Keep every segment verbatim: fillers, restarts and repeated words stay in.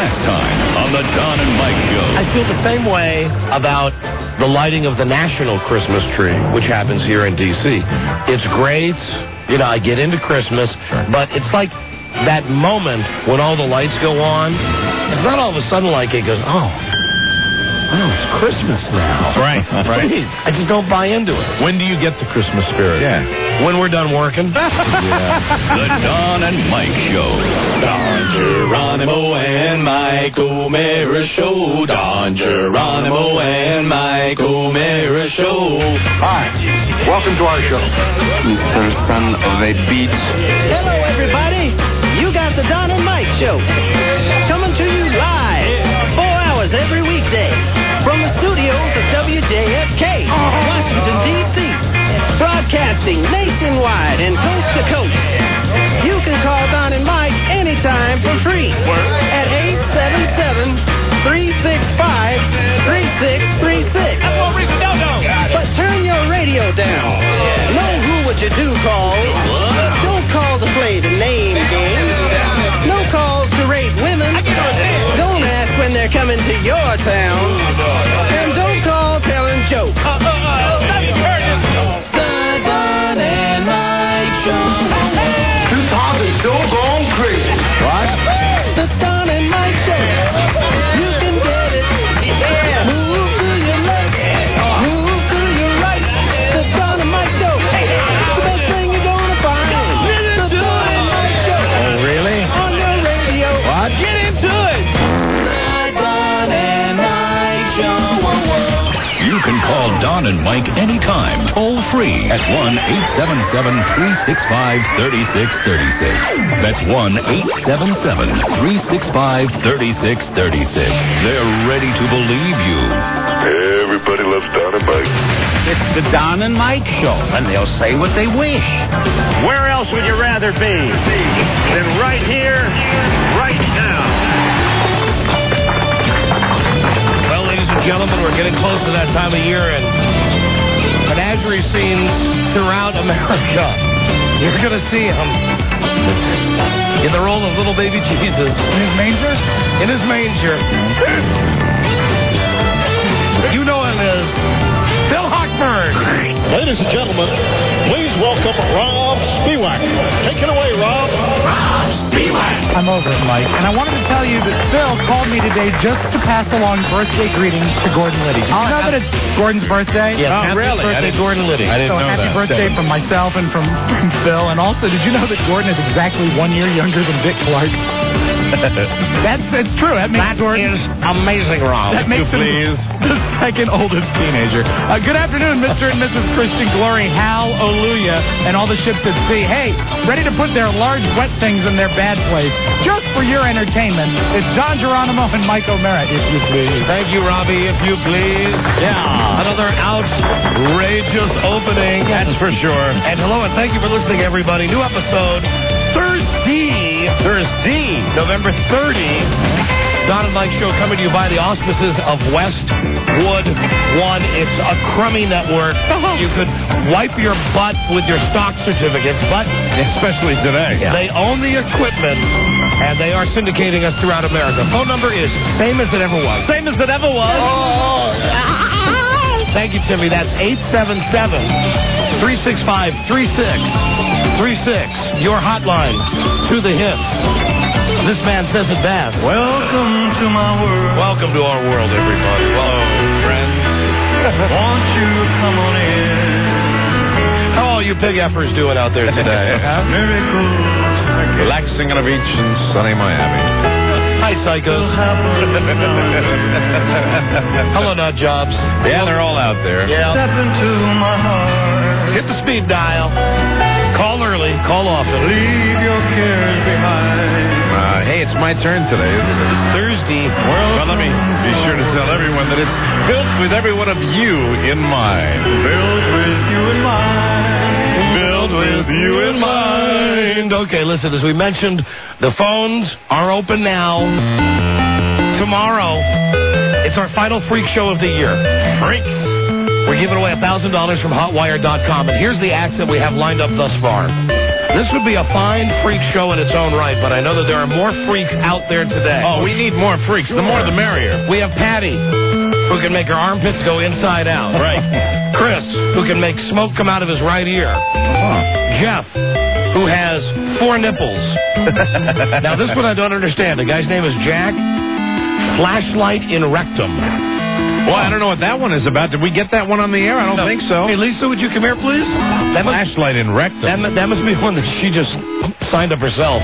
last time on the Don and Mike Show. I feel the same way about the lighting of the national Christmas tree, which happens here in D C It's great. You know, I get into Christmas, sure. But it's like that moment when all the lights go on. It's not all of a sudden like it goes, oh, oh, it's Christmas now. Right, right. Please, I just don't buy into it. When do you get the Christmas spirit? Yeah. When we're done working. Yeah. The Don and Mike Show. Don Geronimo and Mike O'Mara Show. Don Geronimo and Mike O'Mara Show. Hi, welcome to our show. Mister Son of a Beach. Hello, everybody. You got the Don and Mike Show. Coming to you live, four hours every weekday. From the studios of W J F K, Washington, D C Broadcasting nationwide and coast to coast. You can call Don and Mike anytime for free at eight seven seven, three six five, three six three six. But turn your radio down. No who would you do calls. Don't call to play the name game. No calls to rate women. Don't ask when they're coming to your town. And don't call telling jokes. Uh, uh, uh, the Don and Mike Show. This house is so gone crazy. What? The Don and Mike Show. You can get it. Yeah. Move to your left. Move to your right. The Don and Mike Show. The best thing you're gonna find. The Don and Mike Show. Oh, really? On your radio. What? Get into it. The Don and Mike Show. You can call Don and Mike anytime, toll free at one eight seven seven, three six five, three six three six. That's one eight seven seven, three six five, three six three six. They're ready to believe you. Everybody loves Don and Mike. It's the Don and Mike Show, and they'll say what they wish. Where else would you rather be than right here, right now? Well, ladies and gentlemen, we're getting close to that time of year, and menagerie scenes throughout America. You're going to see him in the role of little baby Jesus. In his manger? In his manger. You know him as Phil Hochberg. Ladies and gentlemen, please welcome Rob Spiewak. Take it away, Rob. Rob Spiewak. I'm over it, Mike. And I wanted to tell you that Phil called me today just to pass along birthday greetings to Gordon Liddy. Did you Oh, know happy- that it's Gordon's birthday? Yes, Oh, happy really? I birthday, didn't- Gordon Liddy. I didn't so know happy that. birthday from myself and from, from Phil. And also, did you know that Gordon is exactly one year younger than Dick Clark? That's it's true. That makes That Gordon is amazing, Rob. That makes him please. the second oldest teenager. Uh, good afternoon, Mister and Missus Christian Glory, Hallelujah, and all the ships at sea. Hey, ready to put their large wet things in their bad place just for your entertainment. It's Don Geronimo and Mike O'Mara, if you please. Thank you, Robbie, if you please. Yeah. Another outrageous opening. That's for sure. And hello, and thank you for listening, everybody. New episode Thursday, Thursday, November thirtieth. Don and Mike Show coming to you by the auspices of Westwood One. It's a crummy network. You could wipe your butt with your stock certificates, but Especially today. they own the equipment, and they are syndicating us throughout America. Phone number is same as it ever was. Same as it ever was. Thank you, Timmy. That's eight seven seven, three six five, three six three six. Your hotline to the hits. This man says it best. Welcome to my world. Welcome to our world, everybody. Hello, friends. Won't you come on in? How are you pig effers doing out there today? Miracles. Relaxing on a beach in sunny Miami. Hi, psychos. Hello, nut jobs. Yeah, they're all out there. Yeah. Step into my heart. Hit the speed dial. Call early. Call often. Leave your cares behind. Uh, hey, it's my turn today. It's Thursday. Well, let me be sure to tell everyone that it's built with every one of you in mind. Filled with you in mind. Filled with you in mind. Okay, listen, as we mentioned, the phones are open now. Tomorrow, it's our final freak show of the year. Freaks. We're giving away one thousand dollars from hotwire dot com, and here's the acts that we have lined up thus far. This would be a fine freak show in its own right, but I know that there are more freaks out there today. Oh, we need more freaks. The more, the merrier. We have Patty, who can make her armpits go inside out. Right. Chris, who can make smoke come out of his right ear. Uh-huh. Jeff, who has four nipples. Now, this one I don't understand. The guy's name is Jack. Flashlight in rectum. Well, I don't know what that one is about. Did we get that one on the air? I don't no. think so. Hey, Lisa, would you come here, please? That Flashlight in rectum. That, that must be one that she just signed up herself.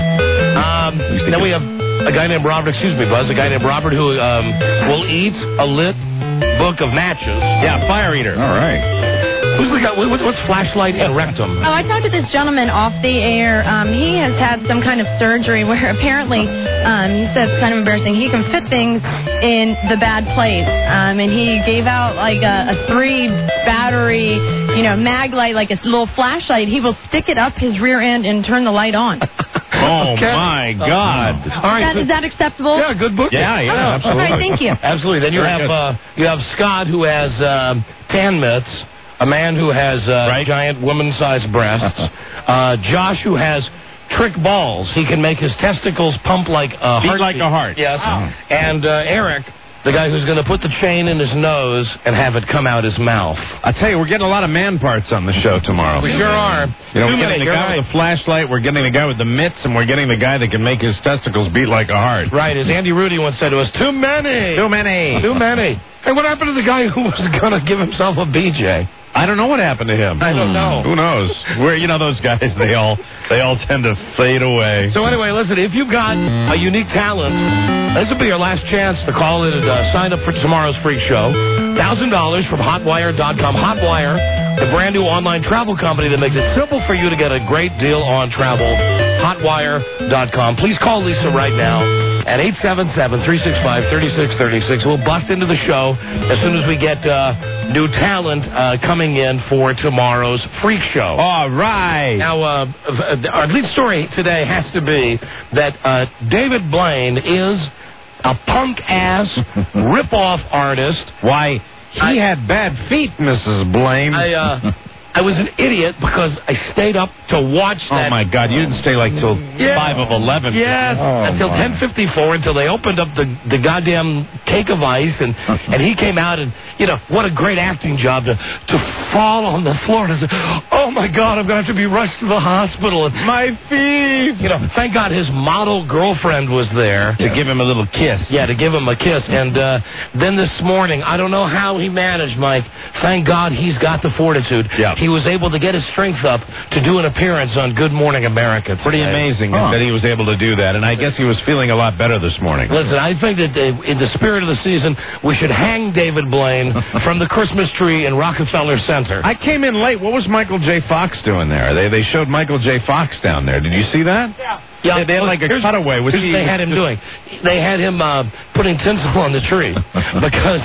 Um, then we have a guy named Robert, excuse me, Buzz, a guy named Robert who um, will eat a lit book of matches. Yeah, fire eater. All right. Who's the guy? What's, what's flashlight in rectum? Oh, I talked to this gentleman off the air. Um, he has had some kind of surgery where apparently, um, he said it's kind of embarrassing, he can fit things in the bad place. Um, and he gave out like a, a three battery, you know, mag light, like a little flashlight. He will stick it up his rear end and turn the light on. Oh, okay. My God. Uh, all right. Is that, is that acceptable? Yeah, good book. Yeah, yeah, oh, absolutely. All right, thank you. Absolutely. Then you have uh, you have Scott, who has um, tan mitts, a man who has uh, right. giant woman-sized breasts, uh, Josh, who has trick balls. He can make his testicles pump like a Beat heart. like a heart. Yes. Oh. And uh, Eric, the guy who's going to put the chain in his nose and have it come out his mouth. I tell you, we're getting a lot of man parts on the show tomorrow. We sure are. You know, Too we're getting many, the guy right. with the flashlight, we're getting the guy with the mitts, and we're getting the guy that can make his testicles beat like a heart. Right, as Andy Rudy once said to us, too many. Too many. Too many. Hey, what happened to the guy who was going to give himself a B J? I don't know what happened to him. I don't know. Who knows? Where you know those guys? They all they all tend to fade away. So anyway, listen. If you've got a unique talent, this will be your last chance to call in and uh, sign up for tomorrow's freak show. Thousand dollars from Hotwire dot com. Hotwire, the brand new online travel company that makes it simple for you to get a great deal on travel. Hotwire dot com. Please call Lisa right now at eight seven seven, three six five, three six three six. We'll bust into the show as soon as we get uh, new talent uh, coming in for tomorrow's freak show. All right. Now, uh, our lead story today has to be that uh, David Blaine is a punk-ass rip-off artist. Why, he I, had bad feet, Missus Blaine. I, uh... I was an idiot because I stayed up to watch that. Oh, my God. You didn't stay like till yeah. five of eleven. Yes, oh, until ten fifty-four, until they opened up the, the goddamn cake of ice, and, and he came out, and, you know, what a great acting job to, to fall on the floor and say, oh, my God, I'm going to have to be rushed to the hospital. And my feet. You know, thank God his model girlfriend was there. To give him a little kiss. Yeah, to give him a kiss. And uh, then this morning, I don't know how he managed, Mike. Thank God he's got the fortitude. Yeah. He was able to get his strength up to do an appearance on Good Morning America today. Pretty amazing huh. that he was able to do that, and I guess he was feeling a lot better this morning. Listen, I think that uh, in the spirit of the season, we should hang David Blaine from the Christmas tree in Rockefeller Center. I came in late. What was Michael J. Fox doing there? They they showed Michael J. Fox down there. Did you see that? Yeah. Yeah, they, they had like a here's, cutaway. Was here's he, what they had him doing. They had him uh, putting tinsel on the tree because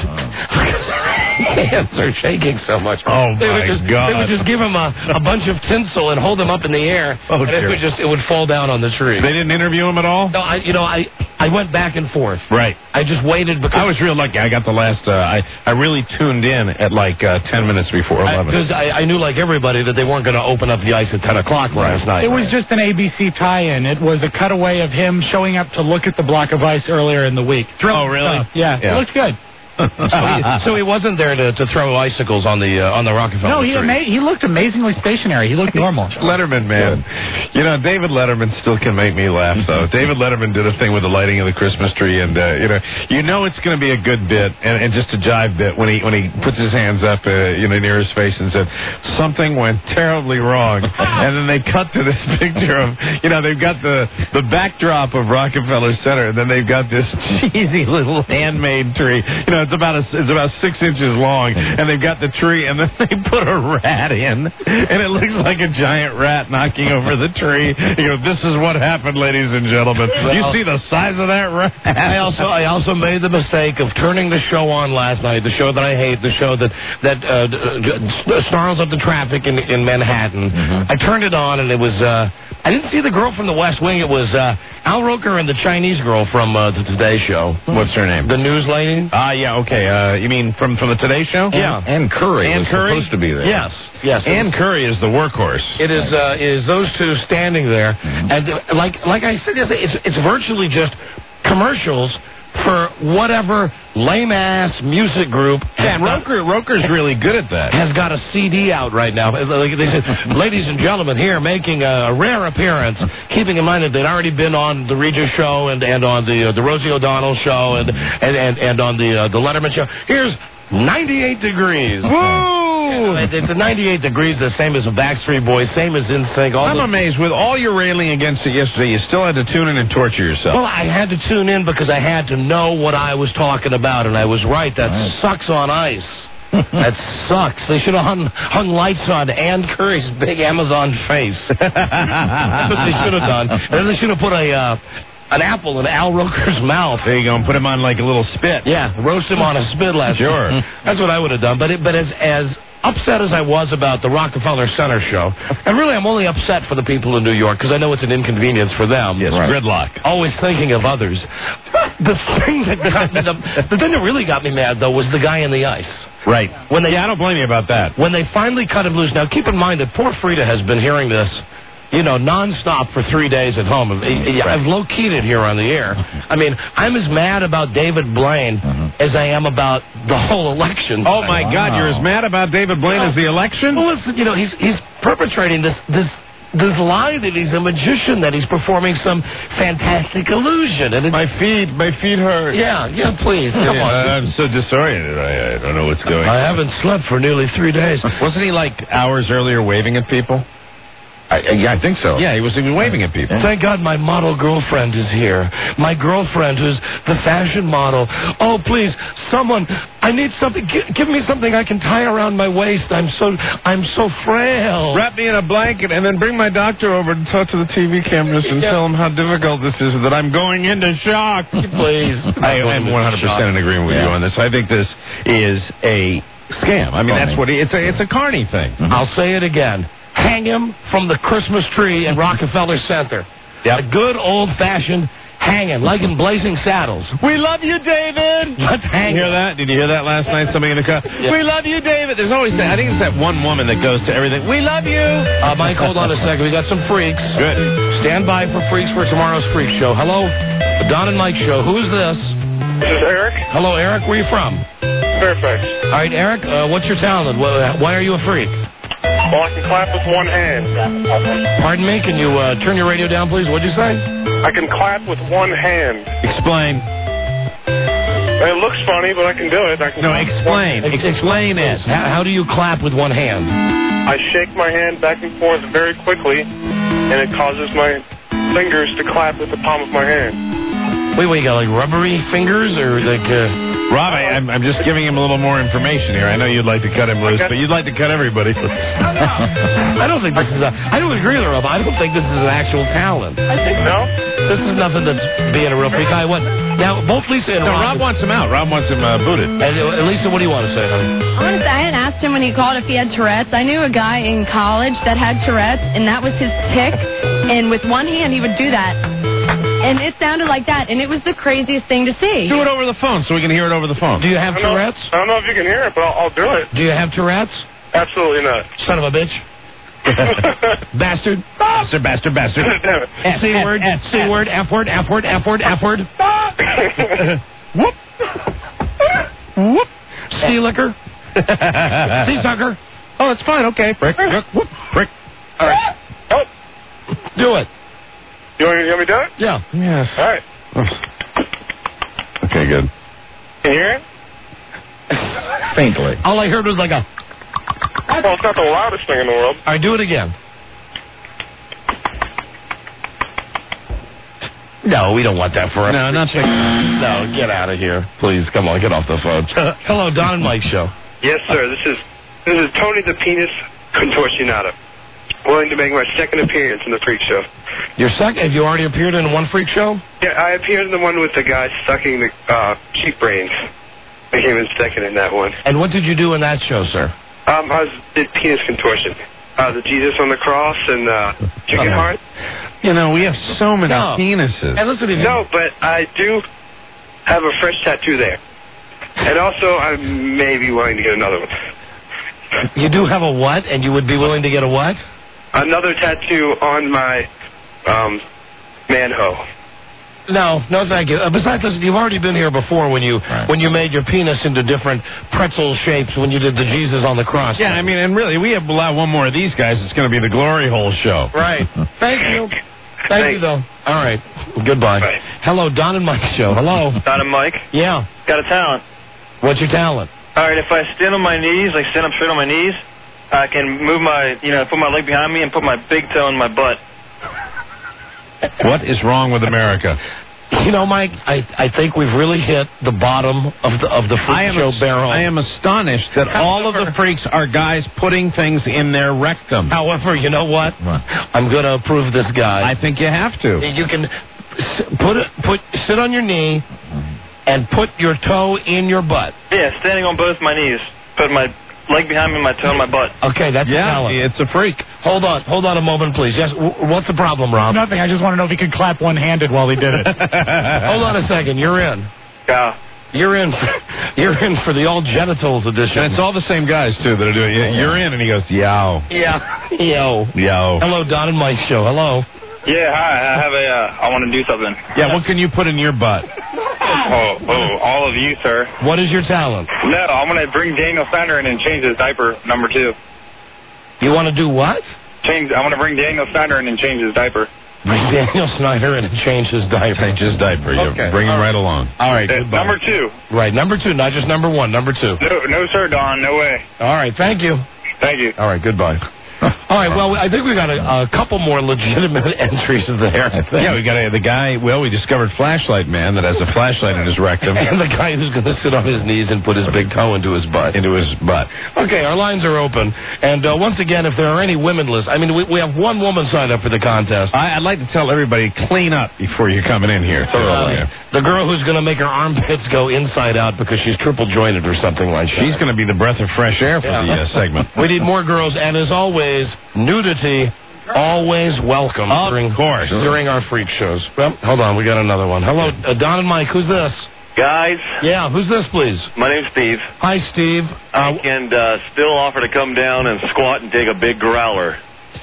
his hands are shaking so much. Oh, they my would just, God. They would just give him a, a bunch of tinsel and hold him up in the air, oh, and it dear. would just it would fall down on the tree. They didn't interview him at all? No, I you know I I went back and forth. Right. I just waited because I was real lucky. I got the last. Uh, I I really tuned in at like uh, ten minutes before eleven because I, I, I knew like everybody that they weren't going to open up the ice at ten o'clock last night. It was just an A B C tie-in. It was a cutaway of him showing up to look at the block of ice earlier in the week. Oh, really? Stuff. Yeah, yeah, it looked good. so, he, so he wasn't there to, to throw icicles on the uh, on the Rockefeller No, he tree. ama- he looked amazingly stationary. He looked normal. Letterman, man. You know, David Letterman still can make me laugh, though. David Letterman did a thing with the lighting of the Christmas tree, and, uh, you know, you know it's going to be a good bit, and, and just a jive bit when he when he puts his hands up, uh, you know, near his face and said, something went terribly wrong. And then they cut to this picture of, you know, they've got the, the backdrop of Rockefeller Center, and then they've got this cheesy little handmade tree. You know, it's about a, it's about six inches long, and they've got the tree, and then they put a rat in, and it looks like a giant rat knocking over the tree. You know, this is what happened, ladies and gentlemen. Well, you see the size of that rat? I also I also made the mistake of turning the show on last night, the show that I hate, the show that that uh, snarls up the traffic in in Manhattan. Mm-hmm. I turned it on, and it was uh, I didn't see the girl from the West Wing. It was uh, Al Roker and the Chinese girl from uh, the Today Show. What's her name? The news lady. Ah, uh, yeah, okay. Uh, you mean from, from the Today Show? Yeah. Ann Curry Ann was Curry? supposed to be there. Yes, yes. Ann Curry is the workhorse. It is uh, it is those two standing there, Mm-hmm. and uh, like like I said, it's it's virtually just commercials for whatever lame-ass music group. Yeah, and Roker, Roker's really good at that. Has got a C D out right now. Like they said, ladies and gentlemen, here making a rare appearance, keeping in mind that they'd already been on the Regis show and, and on the uh, the Rosie O'Donnell show and and, and, and on the uh, the Letterman show. Here's ninety-eight degrees. Woo! It's ninety-eight degrees, the same as the Backstreet Boys, same as N Sync. I'm amazed. With all your railing against it yesterday, you still had to tune in and torture yourself. Well, I had to tune in because I had to know what I was talking about, and I was right. That right. sucks on ice. That sucks. They should have hung, hung lights on Ann Curry's big Amazon face. That's what they should have done. And then they should have put a... Uh, an apple in Al Roker's mouth. There you go, and put him on like a little spit. Yeah, roast him on a spit last Sure. week. That's what I would have done. But it, but as as upset as I was about the Rockefeller Center show, and really I'm only upset for the people in New York because I know it's an inconvenience for them. Yes, right. Gridlock. Always thinking of others. The thing that got me, the, the thing that really got me mad though was the guy in the ice. Right. When they, yeah, I don't blame you about that. When they finally cut him loose. Now keep in mind that poor Frida has been hearing this, you know, nonstop for three days at home. I've low-keyed it here on the air. I mean, I'm as mad about David Blaine mm-hmm. as I am about the whole election. Oh, my wow. God, you're as mad about David Blaine well, as the election? Well, listen, you know, he's he's perpetrating this this this lie that he's a magician, that he's performing some fantastic illusion. And my feet, my feet hurt. Yeah, yeah, please, come yeah, on. I'm so disoriented. I, I don't know what's going on. I haven't slept for nearly three days. Wasn't he like hours earlier waving at people? I, yeah, I think so. Yeah, he was even waving at people. Thank God my model girlfriend is here. My girlfriend who's the fashion model. Oh, please, someone, I need something. Give, give me something I can tie around my waist. I'm so, I'm so frail. Wrap me in a blanket and then bring my doctor over to talk to the T V cameras and yeah. tell him how difficult this is, that I'm going into shock. Please. I am one hundred percent in agreement with yeah. you on this. I think this is a scam. I mean, Carney. That's what he, it's a, it's a Carney thing. Mm-hmm. I'll say it again. Hang him from the Christmas tree in Rockefeller Center. Yep. A good old-fashioned hanging, like in Blazing Saddles. We love you, David. Let's hang Did you hear him. that? Did you hear that last night? Somebody in the car. Yeah. We love you, David. There's always that. I think it's that one woman that goes to everything. We love you. Uh, Mike, hold on a second. We got some freaks. Good. Stand by for freaks for tomorrow's freak show. Hello, the Don and Mike show. Who is this? This is Eric. Hello, Eric. Where are you from? Fairfax. All right, Eric. Uh, what's your talent? Why are you a freak? Well, I can clap with one hand. Pardon me? Can you uh, turn your radio down, please? What'd you say? I can clap with one hand. Explain. It looks funny, but I can do it. I can no, explain. One... Explain it. How, how do you clap with one hand? I shake my hand back and forth very quickly, and it causes my fingers to clap with the palm of my hand. Wait, wait, you got like rubbery fingers or like... Uh... Rob, I, I'm, I'm just giving him a little more information here. I know you'd like to cut him loose, but you'd like to cut everybody loose. I don't think this is a... I don't agree with Rob. I don't think this is an actual talent. I think no. This is nothing that's being a real freak. I what? Now, both Lisa and no, Rob... Rob wants him out. Rob wants him uh, booted. And, uh, Lisa, what do you want to say, honey? I want to say, I had asked him when he called if he had Tourette's. I knew a guy in college that had Tourette's, and that was his tick. And with one hand, he would do that. And it sounded like that, and it was the craziest thing to see. Do it over the phone so we can hear it over the phone. Do you have I Tourette's? I don't know if you can hear it, but I'll, I'll do it. Do you have Tourette's? Absolutely not. Son of a bitch. Bastard. Bastard, bastard, bastard. Damn it. F, C word, F, C F. word, F word, F word, F word, F word. Whoop. Whoop. Sea liquor. Sea sucker. Oh, it's fine. Okay. Prick. Whoop. Prick. All right. Oh. Do it. You want, you want me to do it? Yeah. Yes. All right. Okay, good. Can you hear it? Faintly. All I heard was like a... Well, it's not the loudest thing in the world. All right, do it again. No, we don't want that for us. No, not check. No, get out of here. Please, come on, get off the phone. Hello, Don and Mike show. Yes, sir. This is this is Tony the Penis Contortionado. Willing to make my second appearance in the Freak Show. Your second? Have you already appeared in one Freak Show? Yeah, I appeared in the one with the guy sucking the uh, sheep brains. I came in second in that one. And what did you do in that show, sir? Um, I was did penis contortion. uh, the Jesus on the cross and uh, chicken heart. You know, we have so many No. penises. And listen to me. No, but I do have a fresh tattoo there. And also, I may be willing to get another one. You do have a what, and you would be willing to get a what? Another tattoo on my um, manho. No, no, thank you. Uh, besides, listen, you've already been here before when you Right. when you made your penis into different pretzel shapes when you did the Jesus on the cross. Yeah, I mean, and really, we have allowed one more of these guys. It's going to be the glory hole show. Right. Thank you. Thank you, though. All right. Goodbye. Right. Hello, Don and Mike show. Hello. Don and Mike. Yeah. Got a talent. What's your talent? All right, if I stand on my knees, like stand up straight on my knees, I can move my, you know, put my leg behind me and put my big toe in my butt. What is wrong with America? You know, Mike, I, I think we've really hit the bottom of the of the freak I am show as- barrel. I am astonished that all of the freaks are guys putting things in their rectum. However, you know what? I'm going to approve this guy. I think you have to. You can s- put it, put sit on your knee and put your toe in your butt. Yeah, standing on both my knees, put my leg behind me and my toe in my butt. Okay, that's Yeah, talent. it's a freak. Hold on, hold on a moment, please. Yes, w- what's the problem, Rob? Nothing. I just want to know if he could clap one-handed while he did it. Hold on a second. You're in. Yeah. You're in. For, you're in for the all genitals edition. And it's all the same guys, too, that are doing it. You're in, and he goes, yow. Yeah. Yo. Yo. Hello, Don and Mike show. Hello. Yeah, hi. I have a. Uh, I want to do something. Yeah, what can you put in your butt? Oh, oh, all of you, sir. What is your talent? No, I'm going to bring Daniel Snyder in and change his diaper number two. You want to do what? Change. I want to bring Daniel Snyder in and change his diaper. Bring Daniel Snyder in and change his diaper. Change his diaper. You Okay. bring him All right along. All right. Uh, Goodbye. number two. Right. Number two, not just number one. Number two. No, no, sir, Don. No way. All right. Thank you. Thank you. All right. Goodbye. All right. Well, I think we got a, a couple more legitimate entries there. I think. Yeah, we got a, the guy, well, we discovered Flashlight Man that has a flashlight in his rectum. And the guy who's going to sit on his knees and put his big toe into his butt. Into his butt. Okay, our lines are open. And uh, once again, if there are any women lists, I mean, we, we have one woman signed up for the contest. I, I'd like to tell everybody, clean up before you're coming in here. Uh, the girl who's going to make her armpits go inside out because she's triple jointed or something like that. She's going to be the breath of fresh air for Yeah. the uh, segment. We need more girls, and as always, nudity always welcome Of during course. during our freak shows. Well, hold on, we got another one. Hello, uh, Don and Mike. Who's this? Guys, Yeah, who's this, please? my name's Steve. Hi, Steve. I Uh, can uh, still offer to come down and squat and take a big growler.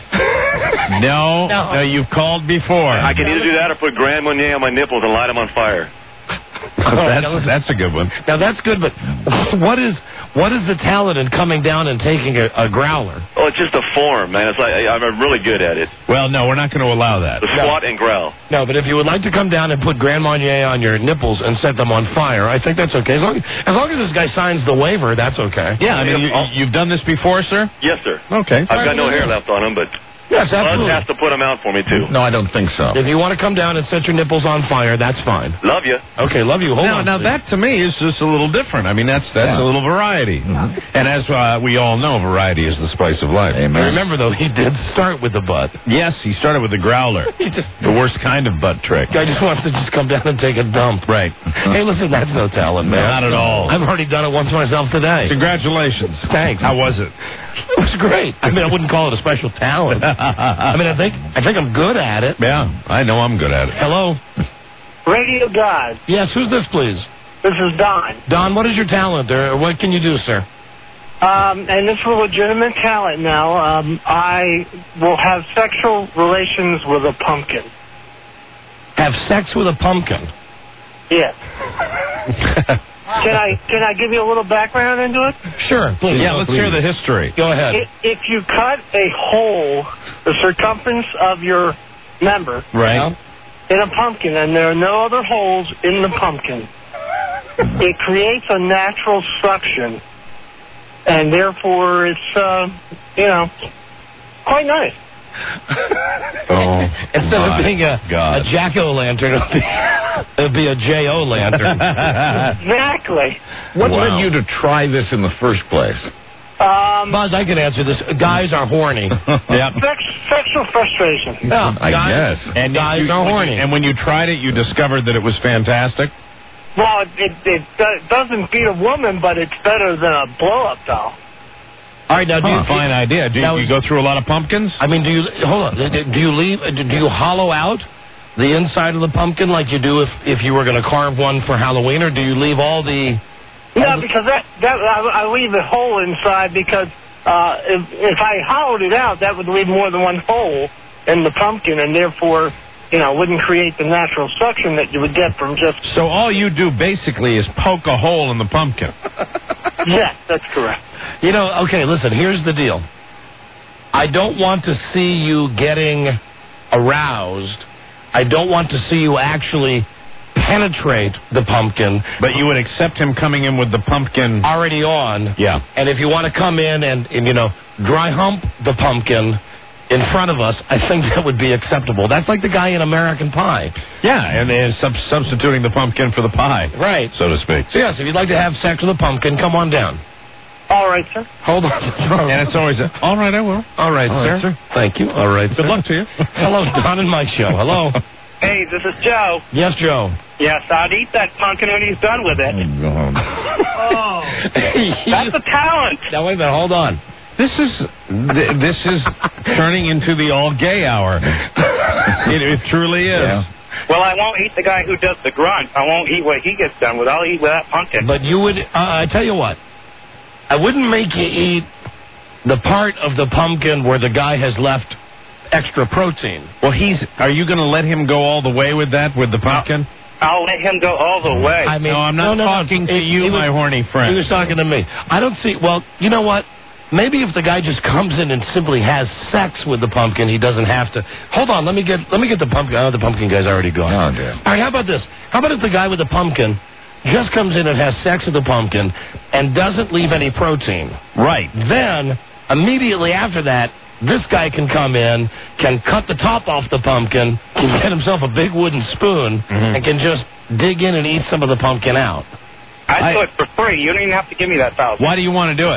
No, No. no, you've called before. I can either do that or put Grand Marnier on my nipples and light them on fire. that's, that's a good one. now that's good, but what is what is the talent in coming down and taking a, a growler? Oh, it's just a form, man. It's like I, I'm really good at it. Well, no, we're not going to allow that. The squat and growl. No, but if you would like to come down and put Grand Marnier on your nipples and set them on fire, I think that's okay. As long as, long as this guy signs the waiver, that's okay. Yeah, I mean, you, you've done this before, sir? Yes, sir. Okay. I've got no hair left on them, but Yes, Buzz absolutely. has to put them out for me, too. No, I don't think so. If you want to come down and set your nipples on fire, that's fine. Love you. Okay, love you. Hold now, on. now please. that to me is just a little different. I mean, that's that's Yeah. a little variety. And as uh, we all know, variety is the spice of life. And remember, though, he did start with the butt. Yes, he started with the growler. He just, The worst kind of butt trick. guy just wants to just come down and take a dump. Right. Hey, listen, that's no talent, man. Not at all. I've already done it once myself today. Congratulations. Thanks. How was it? It was great. I mean, I wouldn't call it a special talent. I mean, I think I think I'm good at it. Yeah, I know I'm good at it. Hello. Radio God. Yes, who's this, please? This is Don. Don, what is your talent? Or what can you do, sir? Um, and this is a legitimate talent now. Um, I will have sexual relations with a pumpkin. Have sex with a pumpkin. Yes. Can I can I give you a little background into it? Sure, please. Yeah, let's hear the history. Go ahead. I- If you cut a hole, the circumference of your member, Right. in a pumpkin, and there are no other holes in the pumpkin, it creates a natural suction, and therefore it's, uh, you know, quite nice. Oh, Instead my of being a, God. a jack-o'-lantern, it'll be, it'll be a J-O-lantern. Exactly. What led Wow. you to try this in the first place? Um, Buzz, I can answer this. Guys are horny. Yep. sex, sexual frustration. Yeah, I guys, guess. And guys you, are when you- horny. and when you tried it, you discovered that it was fantastic. Well, it, it, it do- doesn't beat a woman, but it's better than a blow-up doll. All right, now do Huh, you fine idea. Do you, now, you go through a lot of pumpkins? I mean, do you hold on? Do you leave? Do you hollow out the inside of the pumpkin like you do if if you were going to carve one for Halloween, or do you leave all the? Yeah, because that that I, I leave a hole inside because uh, if if I hollowed it out, that would leave more than one hole in the pumpkin, and therefore, you know, wouldn't create the natural suction that you would get from just. So all you do basically is poke a hole in the pumpkin. Yes, that's correct. You know, okay, listen, here's the deal. I don't want to see you getting aroused. I don't want to see you actually penetrate the pumpkin. But you would accept him coming in with the pumpkin already on. Yeah. And if you want to come in and, and, you know, dry hump the pumpkin in front of us, I think that would be acceptable. That's like the guy in American Pie. Yeah, and they're sub- substituting the pumpkin for the pie. Right. So to speak. So, yes, if you'd like to have sex with a pumpkin, come on down. All right, sir. Hold on. And it's always, a, all right, I will. All right, All sir. right, sir. Thank you. All right, Good sir. luck to you. Hello, Don and Mike Show. Hello. Hey, this is Joe. Yes, Joe. Yes, I'd eat that pumpkin when he's done with it. Oh, that's a talent. Now, wait a minute. Hold on. This is th- this is turning into the all gay hour. It, it truly is. Yeah. Well, I won't eat the guy who does the grunt. I won't eat what he gets done with. I'll eat with that pumpkin. But you would, uh, I tell you what, I wouldn't make you eat the part of the pumpkin where the guy has left extra protein. Well, he's. Are you going to let him go all the way with that, with the pumpkin? I'll let him go all the way. I mean, no, I'm not no, no, talking no. to He- you, he was- my horny friend. He was talking to me. I don't see, well, you know what? Maybe if the guy just comes in and simply has sex with the pumpkin, he doesn't have to. Hold on, let me get let me get the pumpkin. Oh, the pumpkin guy's already gone. Oh, dear. All right, how about this? How about if the guy with the pumpkin just comes in and has sex with the pumpkin and doesn't leave any protein? Right. Then, immediately after that, this guy can come in, can cut the top off the pumpkin, can get himself a big wooden spoon, Mm-hmm. and can just dig in and eat some of the pumpkin out. I do it for free. You don't even have to give me that thousand. Why do you want to do it?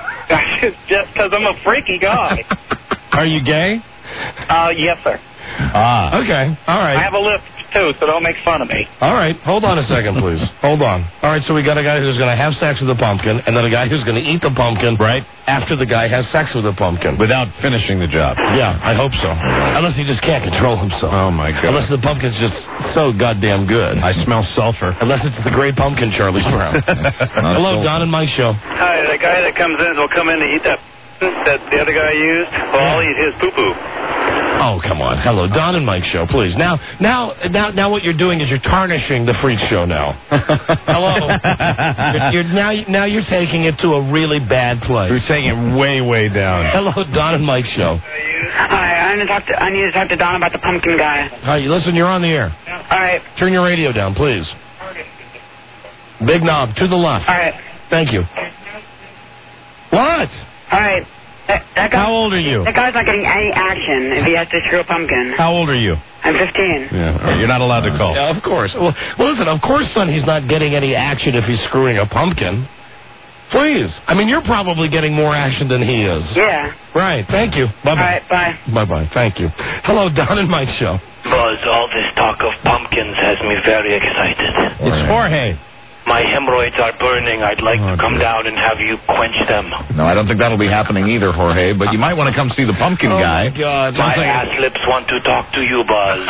Just because I'm a freaky guy. Are you gay? Uh, yes, sir. Ah. Okay. All right. I have a lift, too, so don't make fun of me. All right. Hold on a second, please. Hold on. All right, so we got a guy who's going to have sex with the pumpkin, and then a guy who's going to eat the pumpkin right after the guy has sex with the pumpkin. Without finishing the job. Yeah, I hope so. Unless he just can't control himself. Oh, my God. Unless the pumpkin's just so goddamn good. I smell sulfur. Unless it's the great pumpkin, Charlie Brown. Hello, Don and Mike Show. Hi, the guy that comes in will come in to eat that that the other guy used. Well, I'll eat his poo-poo. Oh, come on. Hello, Don and Mike Show, please. Now, now, now, now what you're doing is you're tarnishing the freak show now. Hello. You're, you're, now, now you're taking it to a really bad place. You're taking it way, way down. Hello, Don and Mike Show. Hi, I need to talk to, I need to talk to Don about the pumpkin guy. Hi, listen, you're on the air. All right. Turn your radio down, please. Big knob, to the left. All right. Thank you. What? All right. That, that guy, How old are you? That guy's not getting any action if he has to screw a pumpkin. How old are you? I'm fifteen. Yeah, you're not allowed to call. Yeah, of course. Well, well, listen, of course, son, he's not getting any action if he's screwing a pumpkin. Please. I mean, you're probably getting more action than he is. Yeah. Right. Thank you. Bye-bye. All right, bye. Bye-bye. Thank you. Hello, Don and Mike Show. Buzz, all this talk of pumpkins has me very excited. It's Jorge. My hemorrhoids are burning. I'd like Oh, to come dear. down and have you quench them. No, I don't think that'll be happening either, Jorge, but you might want to come see the pumpkin Oh, guy. my God. My Sounds like- ass lips want to talk to you, Buzz.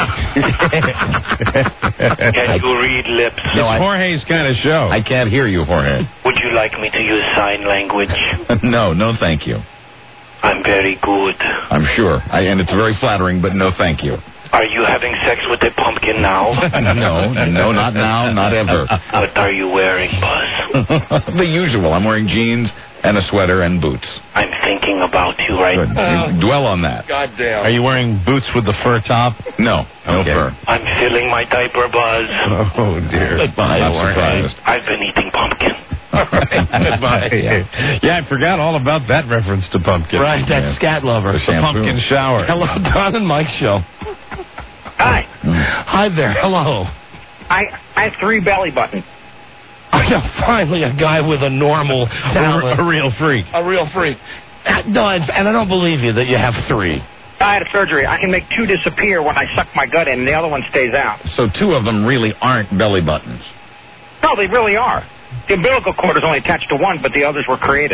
Can you read lips? No, I- It's Jorge's kind of show. I can't hear you, Jorge. Would you like me to use sign language? No, no thank you. I'm very good. I'm sure. I, and it's very flattering, but no thank you. Are you having sex with a pumpkin now? No, no, not now, not ever. What are you wearing, Buzz? The usual. I'm wearing jeans and a sweater and boots. I'm thinking about you right Good. now. You dwell on that. God damn. Are you wearing boots with the fur top? No, no Okay. fur. I'm filling my diaper, Buzz. Oh, dear. Goodbye, Not Jorge. surprised. I've been eating pumpkin. All right. Goodbye. yeah. yeah, I forgot all about that reference to pumpkin. Right, that Yeah. scat lover. The pumpkin shower. Hello, Don and Mike Show. Hi. Hi there. Hello. I I have three belly buttons. I know, finally a guy with a normal talent. A, a real freak. A real freak. Uh, No, and and I don't believe you that you have three. I had a surgery. I can make two disappear when I suck my gut in, and the other one stays out. So two of them really aren't belly buttons. No, they really are. The umbilical cord is only attached to one, but the others were created.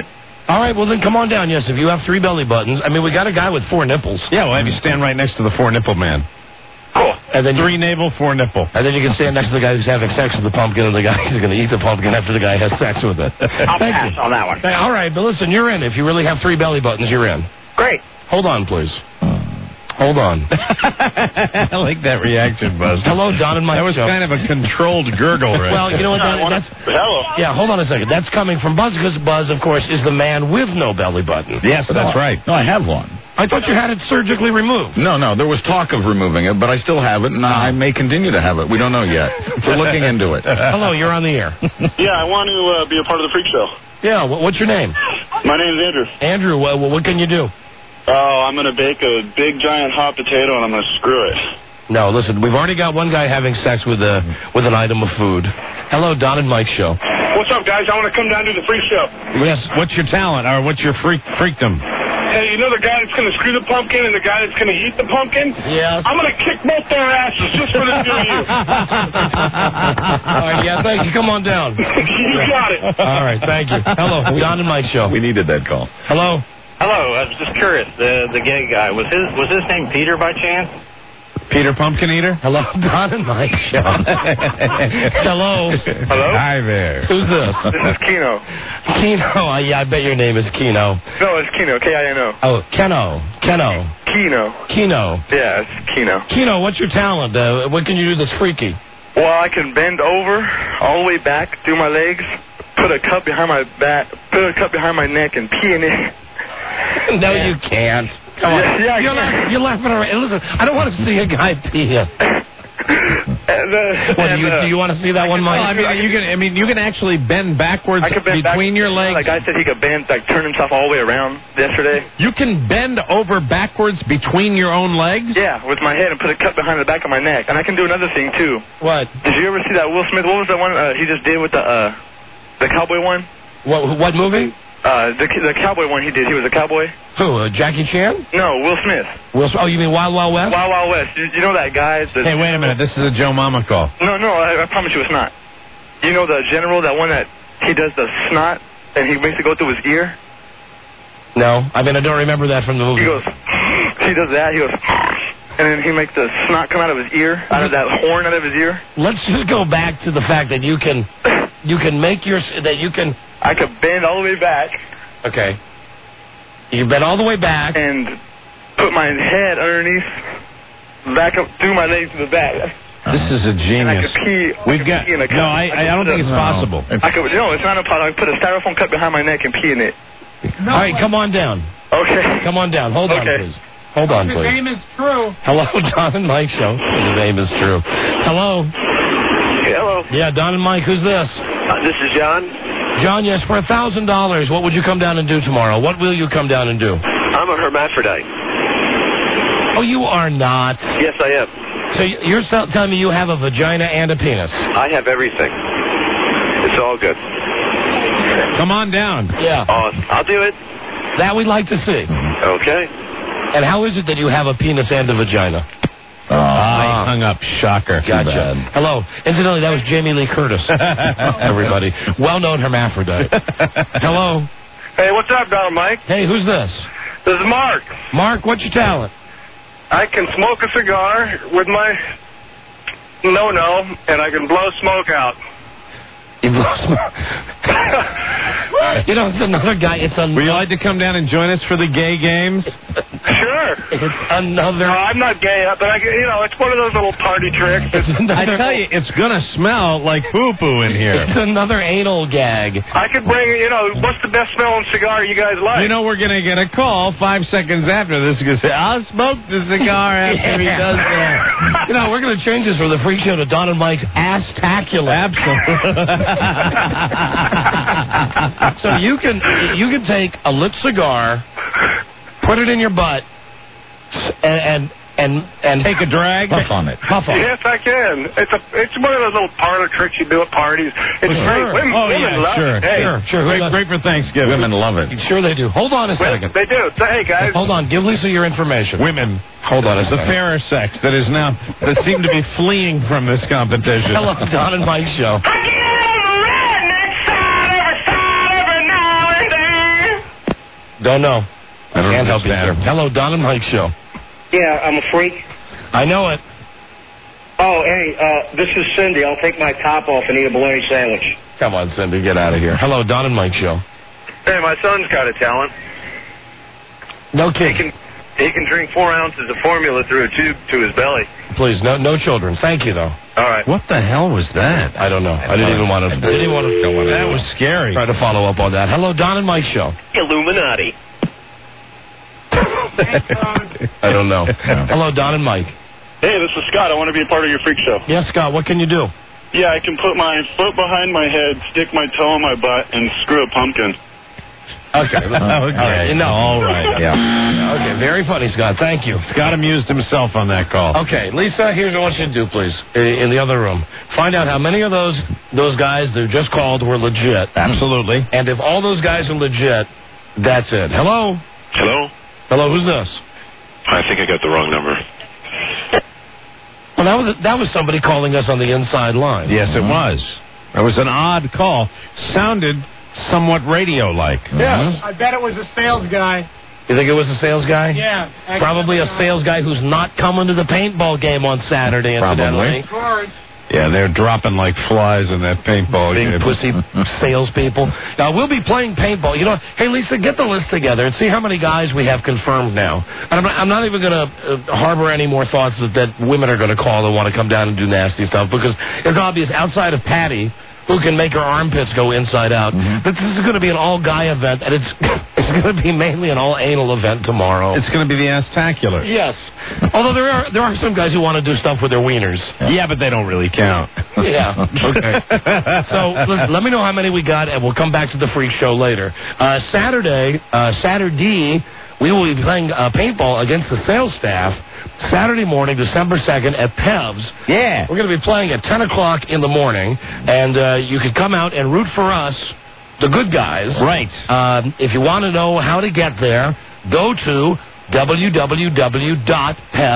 All right, well, then come on down. Yes, if you have three belly buttons. I mean, we got a guy with four nipples. Yeah, we'll have you stand right next to the four nipple man. Cool. And then Three you, navel, four nipple. and then you can stand next to the guy who's having sex with the pumpkin and the guy who's going to eat the pumpkin after the guy has sex with it. I'll Thank pass you. on that one. Hey, all right, but listen, you're in. If you really have three belly buttons, you're in. Great. Hold on, please. Hold on. I like that reaction, Buzz. Hello, Don and Mike. That was Show. kind of a controlled gurgle, right? Well, you know what? That, that's, Hello. yeah, hold on a second. That's coming from Buzz, because Buzz, of course, is the man with no belly button. Yes, that's right. No, I have one. I thought you had it surgically removed. No, no, there was talk of removing it, but I still have it, and I may continue to have it. We don't know yet. We're looking into it. Hello, you're on the air. Yeah, I want to uh, be a part of the freak show. Yeah, wh- what's your name? My name's Andrew. Andrew, wh- what can you do? Oh, I'm going to bake a big giant hot potato and I'm going to screw it. No, listen, we've already got one guy having sex with a with an item of food. Hello, Don and Mike Show. What's up, guys? I want to come down to the freak show. Yes, what's your talent, or what's your freak freakdom? Hey, you know the guy that's going to screw the pumpkin and the guy that's going to eat the pumpkin? Yes. I'm going to kick both their asses just for the two of you. All right, yeah, thank you. Come on down. You got it. All right, thank you. Hello, Don and Mike Show. We needed that call. Hello. Hello, I was just curious. The the gay guy, was his was his name Peter by chance? Peter Pumpkin Eater? Hello, Don and Mike Show. Hello. Hello? Hi there. Who's this? This is Keno. Keno. Uh, yeah, I bet your name is Keno. No, it's Keno. K I N O. Oh, Keno. Keno. Keno. Keno. Yeah, it's Keno. Keno, what's your talent? Uh, what can you do that's freaky? Well, I can bend over all the way back through my legs, put a cup behind my back, put a cup behind my neck, and pee in it. No, Yeah. you can't. Come on. Yeah, yeah, I you're, can. laugh, you're laughing around. Listen, I don't want to see a guy pee. And, uh, Well, and, do, you, uh, do you want to see that one, Mike? Well, I mean, you can. I mean, you can actually bend backwards I could bend between back, your legs. Like I said, he could bend, like turn himself all the way around yesterday. You can bend over backwards between your own legs. Yeah, with my head and put a cup behind the back of my neck. And I can do another thing too. What? Did you ever see that Will Smith? What was the one uh, he just did with the uh, the cowboy one? What, what movie? Uh, the the cowboy one he did. He was a cowboy. Who? Uh, Jackie Chan? No, Will Smith. Will, oh, you mean Wild Wild West? Wild Wild West. You, you know that guy? The, Hey, wait a minute. This is a Joe Mama call. No, no, I, I promise you it's not. You know the general, that one that he does the snot and he makes it go through his ear? No, I mean I don't remember that from the movie. He goes, he does that, he goes, and then he makes the snot come out of his ear, out of that horn out of his ear. Let's just go back to the fact that you can, you can make your that you can. I could bend all the way back. Okay. You bend all the way back and put my head underneath, back up through my legs to the back. This is a And I genius. could pee. We've I could got. pee in a cup. No, I, I, I don't think it's No. possible. I could. No, it's not a pot. I could put a styrofoam cup behind my neck and pee in it. All right, come on down. Okay. Come on down. Hold on, Okay. please. Hold on, please. name is true. Hello, Don and Mike Show. His name is true. Hello. Hello. Yeah, Don and Mike. Who's this? Uh, this is John. John, yes, for a thousand dollars, what would you come down and do tomorrow? What will you come down and do? I'm a hermaphrodite. Oh, you are not. Yes, I am. So y- you're so- telling me you have a vagina and a penis? I have everything. It's all good. Come on down. Yeah. Awesome. I'll do it. That we'd like to see. Okay. And how is it that you have a penis and a vagina? Oh, I hung up. Shocker. Gotcha. Hello. Incidentally, that was Jamie Lee Curtis. Everybody. Well-known hermaphrodite. Hello. Hey, what's up, Don Mike? Hey, who's this? This is Mark. Mark, what's your talent? I can smoke a cigar with my no-no, and I can blow smoke out. You blow smoke. You know, it's another guy. It's another. Would you like to come down and join us for the gay games? Sure. It's another. No, I'm not gay, but I, you know, it's one of those little party tricks. It's I another, tell you, it's gonna smell like poo-poo in here. It's another anal gag. I could bring, you know, what's the best smelling cigar you guys like? You know, we're gonna get a call five seconds after this. Gonna say, "I'll smoke the cigar after he Yeah. does that." You know, we're going to change this from the freak show to Don and Mike's Ass-tacular. Absolutely. So you can you can take a lit cigar, put it in your butt, and and and, and Take a drag. Puff on it. puff on it. Yes, I can. It's a, it's one of those little parlor tricks you do at parties. It's Sure. great. Women, Oh, women yeah, love sure, it. Hey, Sure, sure. Who Great, does- great for Thanksgiving. Women love it. Sure they do. Hold on a women- second. they do. So, hey, guys. Hold on. Give Lisa your information. Women. Hold on a The second. fairer sex that is now that seem to be fleeing from this competition. Hello, Don and Mike Show. Don't know. I don't Can't help you, sir. understand. Hello, Don and Mike Show. Yeah, I'm a freak. I know it. Oh, hey, uh, this is Cindy. I'll take my top off and eat a bologna sandwich. Come on, Cindy, get out of here. Hello, Don and Mike Show. Hey, my son's got a talent. No He kids. can he can drink four ounces of formula through a tube to his belly. Please, no no children. Thank you, though. All right. What the hell was that? I don't know. I didn't even want to. I didn't even want to. That was scary. Try to follow up on that. Hello, Don and Mike Show. Illuminati. I don't know. Hello, Don and Mike. Hey, this is Scott. I want to be a part of your freak show. Yes, Scott. What can you do? Yeah, I can put my foot behind my head, stick my toe in my butt, and screw a pumpkin. Okay. Okay. All right. No. All right. Yeah. Okay. Very funny, Scott. Thank you. Scott amused himself on that call. Okay, Lisa. Here's what I want you to do, please. In the other room, find out how many of those those guys that just called were legit. Absolutely. And if all those guys are legit, that's it. Hello. Hello? Hello. Who's this? I think I got the wrong number. Well, that was that was somebody calling us on the inside line. Yes, it was. It was an odd call. Sounded somewhat radio-like. Yes. I bet it was a sales guy. You think it was a sales guy? Yeah. Probably a sales guy who's not coming to the paintball game on Saturday, incidentally. Of course. Yeah, they're dropping like flies in that paintball Big game. pussy salespeople. Now, we'll be playing paintball. You know, hey, Lisa, get the list together and see how many guys we have confirmed now. And I'm not, I'm not even going to uh, harbor any more thoughts that, that women are going to call and want to come down and do nasty stuff, because it's obvious outside of Patty, who can make her armpits go inside out, Mm-hmm. that this is going to be an all-guy event, and it's it's going to be mainly an all-anal event tomorrow. It's going to be the Ass-tacular. Yes. Although there are there are some guys who want to do stuff with their wieners. Yeah, but they don't really count. Yeah. Okay. So let, let me know how many we got, and we'll come back to the freak show later. Uh, Saturday, uh, Saturday, we will be playing uh, paintball against the sales staff. Saturday morning, December second, at Pev's. Yeah. We're going to be playing at ten o'clock in the morning, and uh, you can come out and root for us, the good guys. Right. Um, if you want to know how to get there, go to w w w dot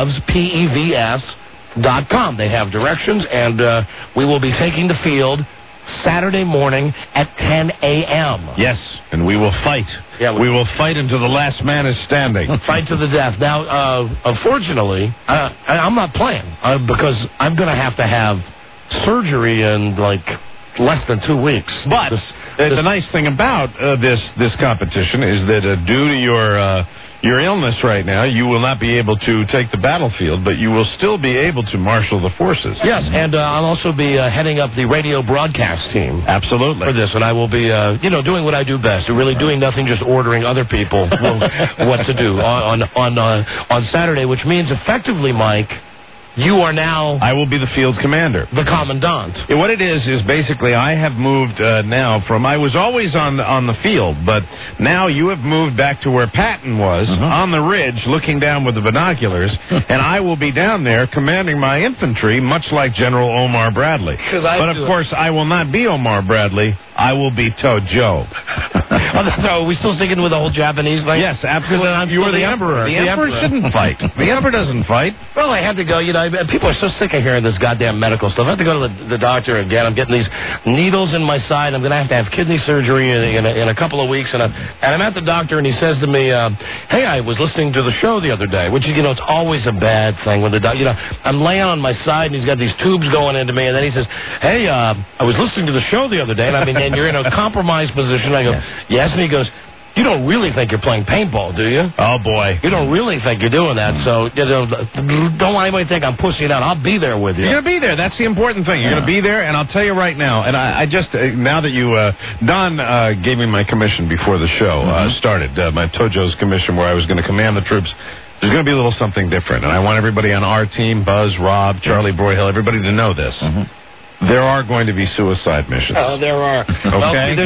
pevs dot com. They have directions, and uh, we will be taking the field Saturday morning at ten a.m. Yes, and we will fight. Yeah, we, we will fight until the last man is standing. Fight to the death. Now, uh, unfortunately, uh, I, I'm not playing uh, because I'm going to have to have surgery in like less than two weeks. But this, uh, this, the nice thing about uh, this this competition is that uh, due to your uh, your illness right now, you will not be able to take the battlefield, but you will still be able to marshal the forces. Yes, and uh, I'll also be uh, heading up the radio broadcast team. Absolutely. For this, and I will be, uh, you know, doing what I do best, really doing nothing, just ordering other people what to do on on on, uh, on Saturday, which means effectively, Mike, you are now... I will be the field commander. The commandant. Yeah, what it is, is basically I have moved uh, now from... I was always on the, on the field, but now you have moved back to where Patton was, uh-huh. on the ridge, looking down with the binoculars, and I will be down there commanding my infantry, much like General Omar Bradley. But, of course, it. I will not be Omar Bradley. I will be Tojo. Oh, so are we still sticking with the whole Japanese thing? Yes, absolutely. I'm you are the emperor. The, the emperor, emperor shouldn't fight. The emperor doesn't fight. Well, I had to go. You know, people are so sick of hearing this goddamn medical stuff. I have to go to the, the doctor again. I'm getting these needles in my side. I'm going to have to have kidney surgery in, in, a, in a couple of weeks. And, I, and I'm at the doctor, and he says to me, uh, hey, I was listening to the show the other day, which, you know, it's always a bad thing when the doctor, you know, I'm laying on my side, and he's got these tubes going into me, and then he says, hey, uh, I was listening to the show the other day, and I mean, and you're in a compromised position. I go, yes, yes. And he goes, you don't really think you're playing paintball, do you? Oh, boy. You don't really think you're doing that, so you know, don't want anybody to think I'm pushing it out. I'll be there with you. You're going to be there. That's the important thing. You're yeah. going to be there, and I'll tell you right now, and I, I just, uh, now that you, uh, Don uh, gave me my commission before the show mm-hmm. uh, started, uh, my Tojo's commission where I was going to command the troops. There's going to be a little something different, and I want everybody on our team, Buzz, Rob, Charlie Broyhill, everybody to know this. Mm-hmm. There are going to be suicide missions. Oh, there are. Okay? Well,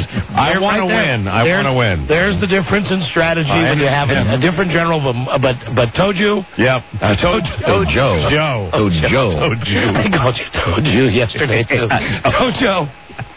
I want to right win. I want to win. There's the difference in strategy I when you have a, a different general, but but Toju? Yep. Uh, Tojo. Tojo. Joe. Tojo. Tojo. I called you Toju yesterday, too. Tojo.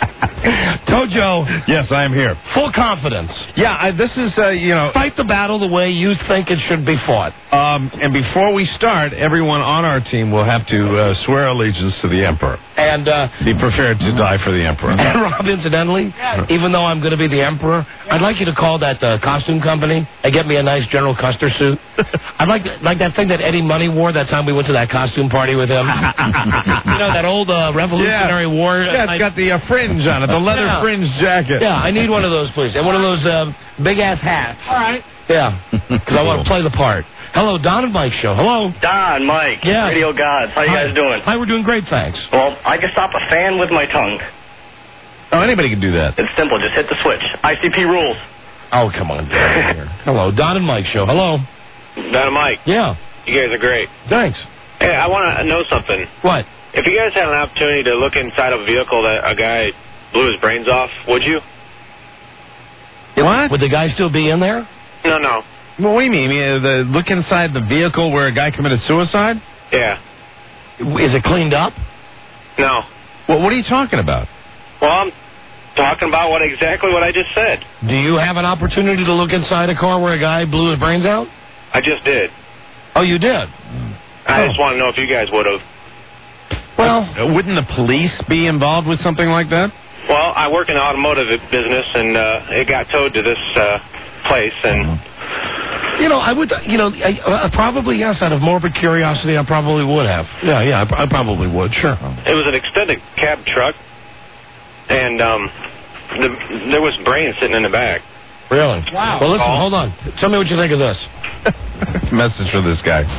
Tojo. Yes, I am here. Full confidence. Yeah, I, this is, uh, you know... Fight the battle the way you think it should be fought. Um, and before we start, everyone on our team will have to uh, swear allegiance to the Emperor. And uh, be prepared to die for the emperor. And Rob, incidentally, even though I'm going to be the emperor, I'd like you to call that uh, costume company and get me a nice General Custer suit. I'd like like that thing that Eddie Money wore that time we went to that costume party with him. You know, that old uh, Revolutionary yeah. War. Yeah, it's got the uh, fringe on it, the leather yeah. fringe jacket. Yeah, I need one of those, please. And one of those uh, big-ass hats. All right. Yeah, because I want to play the part. Hello, Don and Mike show. Hello. Don, Mike, yeah. Radio Gods. How you Hi. guys doing? Hi, we're doing great, thanks. Well, I can stop a fan with my tongue. Oh, anybody can do that. It's simple. Just hit the switch. I C P rules. Oh, come on. Hello, Don and Mike show. Hello. Don and Mike. Yeah. You guys are great. Thanks. Hey, I want to know something. What? If you guys had an opportunity to look inside of a vehicle that a guy blew his brains off, would you? What? Would the guy still be in there? No, no. Well, what do you mean? You mean the, look inside the vehicle where a guy committed suicide? Yeah. Is it cleaned up? No. Well, what are you talking about? Well, I'm talking about what exactly what I just said. Do you have an opportunity to look inside a car where a guy blew his brains out? I just did. Oh, you did? I oh. just want to know if you guys would have. Well, uh, wouldn't the police be involved with something like that? Well, I work in the automotive business, and uh, it got towed to this uh, place, and... You know, I would, you know, I, uh, probably, yes, out of morbid curiosity, I probably would have. Yeah, yeah, I, I probably would, sure. It was an extended cab truck, and um, the, there was brains sitting in the back. Really? Wow. Well, listen, oh. hold on. Tell me what you think of this. Message for this guy.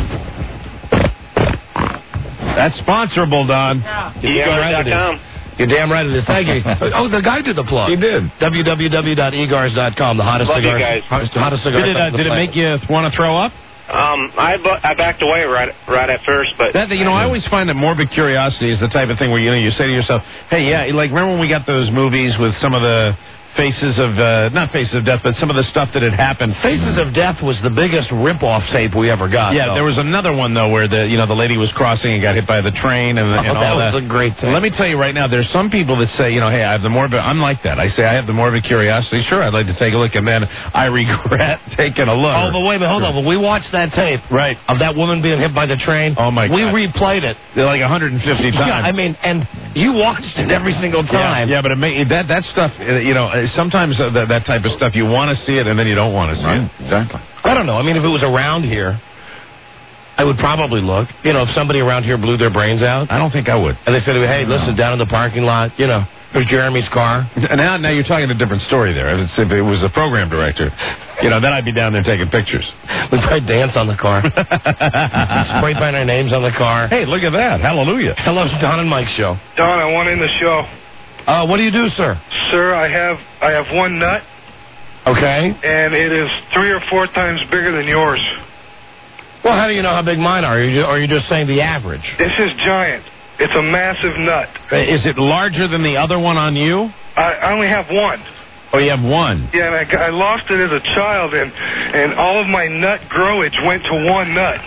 That's sponsorable, Don. Yeah. E Gars dot com. You're damn right it is. Thank you. Oh, the guy did the plug. He did. w w w dot e gars dot com, the hottest Love cigar. You guys. Hottest, hottest cigar. Did it, uh, did it make you want to throw up? Um, I bu- I backed away right right at first, but that you know I always find that morbid curiosity is the type of thing where you know you say to yourself, hey, yeah, like remember when we got those movies with some of the Faces of, uh, not Faces of Death, but some of the stuff that had happened. Faces of Death was the biggest rip-off tape we ever got. Yeah, though. There was another one, though, where the, you know, the lady was crossing and got hit by the train and, and oh, all that. that. was a great tape. Let me tell you right now, there's some people that say, you know, hey, I have the morbid, I'm like that. I say I have the morbid curiosity. Sure, I'd like to take a look, and then I regret taking a look. Oh, but wait a minute, hold on. When we watched that tape right. of that woman being hit by the train, oh my God. we replayed it. like one hundred fifty times. Yeah, I mean, and you watched it every single time. Yeah, yeah but it may, that, that stuff, you know, sometimes uh, that, that type of stuff, you want to see it, and then you don't want to see right. it. Exactly. I don't know. I mean, if it was around here, I would probably look. You know, if somebody around here blew their brains out. I don't think I would. And they said, hey, listen, down in the parking lot, you know, there's Jeremy's car. Now, now you're talking a different story there. If, it's, if it was a program director, you know, then I'd be down there taking pictures. We'd probably dance on the car. Spray paint our names on the car. Hey, look at that. Hallelujah. Hello, it's Don and Mike show. Don, I want in the show. Uh, what do you do, sir? Sir, I have I have one nut. Okay. And it is three or four times bigger than yours. Well, how do you know how big mine are? Are you, are you just saying the average? This is giant. It's a massive nut. Is it larger than the other one on you? I, I only have one. Oh, you have one. Yeah, and I, I lost it as a child, and, and all of my nut growage went to one nut.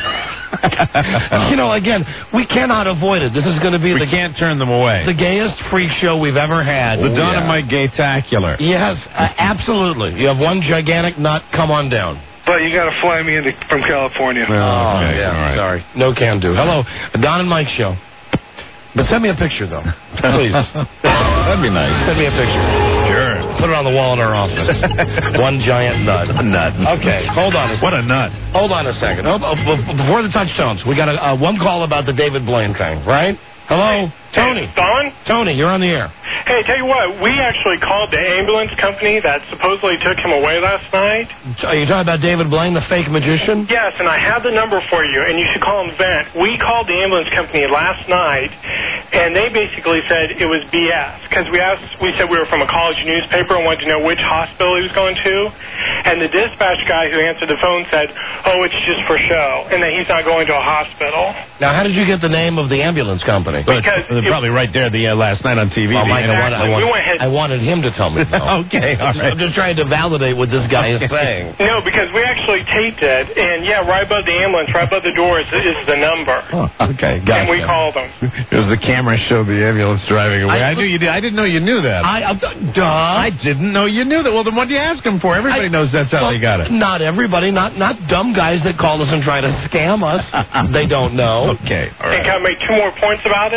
You know, again, we cannot avoid it. This is going to be we the... We can't turn them away. The gayest freak show we've ever had. The oh, Don yeah. and Mike Gaytacular. Yes, uh, absolutely. You have one gigantic nut. Come on down. But you got to fly me into from California. Oh, oh okay. yeah, right. sorry. No can do. Hello, Don and Mike show. But send me a picture, though. Please. That'd be nice. Send me a picture. Sure. Put it on the wall in our office. One giant nut. A nut. Okay, hold on a second. What a nut. Hold on a second. Oh, oh, before the touchstones, we got a, uh, one call about the David Blaine thing, right? Hello? Hey, Tony. Hey, Don? Tony, you're on the air. Hey, tell you what, we actually called the ambulance company that supposedly took him away last night. Are you talking about David Blaine, the fake magician? Yes, and I have the number for you, and you should call him Vent. We called the ambulance company last night, and they basically said it was B S, because we asked, we said we were from a college newspaper and wanted to know which hospital he was going to, and the dispatch guy who answered the phone said, oh, it's just for show, and that he's not going to a hospital. Now, how did you get the name of the ambulance company? Because they're probably right there the uh, last night on T V. Well, Mike, I, wanted, I, wanted, we went ahead. I wanted him to tell me. Okay, all right. I'm just trying to validate what this guy is saying. No, because we actually taped it, and yeah, right above the ambulance, right above the door is, is the number. Oh, okay, gotcha. And we called them. It was the camera showed the ambulance driving away. I, I knew you did. I didn't know you knew that. I, uh, duh. I didn't know you knew that. Well, then what do you ask him for? Everybody I, knows that's how well, they got it. Not everybody. Not not dumb guys that call us and try to scam us. They don't know. Okay, all right. And can I make two more points about it?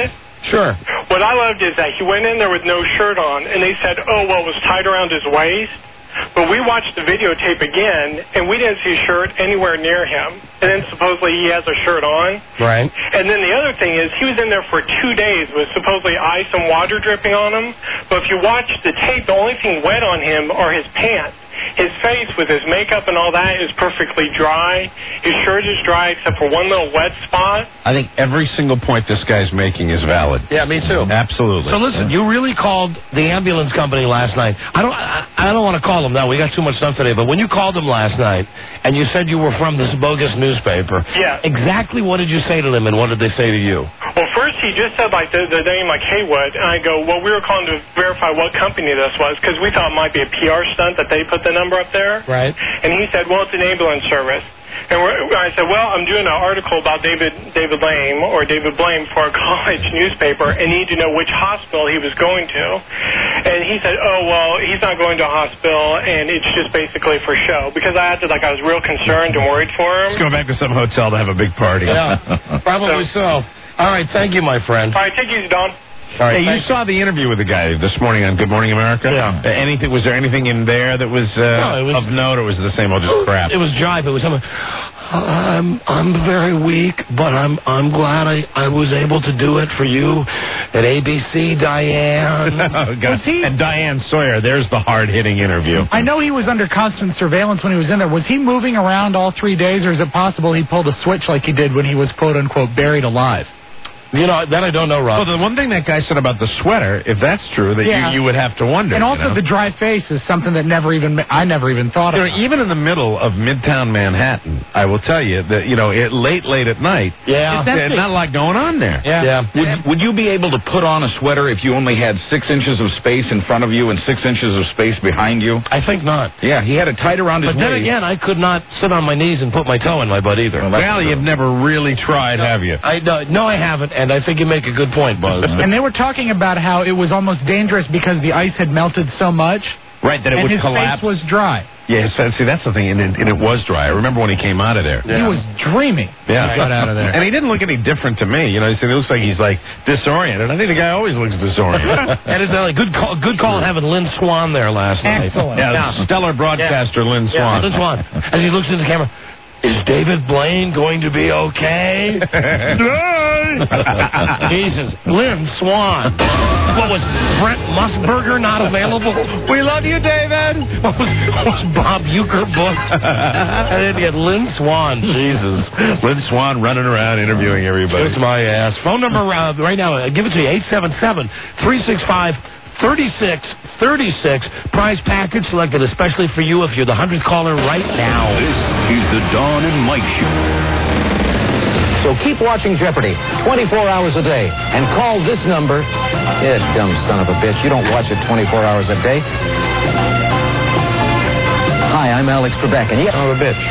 Sure. What I loved is that he went in there with no shirt on, and they said, oh, well, it was tied around his waist. But we watched the videotape again, and we didn't see a shirt anywhere near him. And then supposedly he has a shirt on. Right. And then the other thing is he was in there for two days with supposedly ice and water dripping on him. But if you watch the tape, the only thing wet on him are his pants. His face with his makeup and all that is perfectly dry. His shirt is dry except for one little wet spot. I think every single point this guy's making is valid. Yeah, me too. Absolutely. So listen, you really called the ambulance company last night. I don't I, I don't want to call them now. We got too much stuff today. But when you called them last night and you said you were from this bogus newspaper, yeah. exactly what did you say to them and what did they say to you? Well, first he just said like the, the name like Haywood, and I go, well, we were calling to verify what company this was because we thought it might be a P R stunt that they put the number up there. Right. And he said, well, it's an ambulance service. And we're, I said, well, I'm doing an article about David David Lame or David Blame for a college newspaper and need to know which hospital he was going to. And he said, oh, well, he's not going to a hospital, and it's just basically for show. Because I acted like I was real concerned and worried for him. Let's go back to some hotel to have a big party. Yeah, probably so. All right, thank you, my friend. All right, take it easy, Don. All right, hey, you saw the interview with the guy this morning on Good Morning America? Yeah. Uh, anything? Was there anything in there that was, uh, no, it was of note, or was it the same old just crap? It was jive. It was something. I'm I'm very weak, but I'm I'm glad I, I was able to do it for you at A B C, Diane. Oh, God. He, and Diane Sawyer. There's the hard-hitting interview. I know he was under constant surveillance when he was in there. Was he moving around all three days, or is it possible he pulled a switch like he did when he was quote-unquote buried alive? You know, that I don't know, Rob. Well, the one thing that guy said about the sweater, if that's true, that yeah. you, you would have to wonder. And also you know? the dry face is something that never even I never even thought you of. Know, even in the middle of Midtown Manhattan, I will tell you that, you know, it, late, late at night, yeah. there's not a lot going on there. Yeah. yeah. Would, would you be able to put on a sweater if you only had six inches of space in front of you and six inches of space behind you? I think not. Yeah, he had it tied around his waist. But then waist. again, I could not sit on my knees and put my toe in my butt either. Well, well you've never really tried, no, have you? I no, no, I haven't, and I think you make a good point, Buzz. And they were talking about how it was almost dangerous because the ice had melted so much. Right, that it and would his collapse. face was dry. Yeah, see, that's the thing, and it, and it was dry. I remember when he came out of there. Yeah. He was dreaming. Yeah, when he got out of there. And he didn't look any different to me. You know, he looks like he's like disoriented. I think the guy always looks disoriented. And it's a good call, good call having Lynn Swan there last night. Excellent. Yeah, yeah. Stellar broadcaster yeah. Lynn Yeah, Swan. Lynn Swan. As he looks into the camera. Is David Blaine going to be okay? Jesus. Lynn Swan. What was Brent Musburger not available? We love you, David. What was, was Bob Euchre booked? And then you had Lynn Swan. Jesus. Lynn Swan running around interviewing everybody. Kiss my ass. Phone number uh, right now. Uh, give it to you. eight seven seven, three six five, thirty-six thirty-six. Prize package selected especially for you if you're the hundredth caller right now. This is the Dawn and Mike Show. So keep watching Jeopardy twenty-four hours a day and call this number. Yeah, dumb son of a bitch. You don't watch it twenty-four hours a day. Hi, I'm Alex Trebek, and yeah, son of a bitch.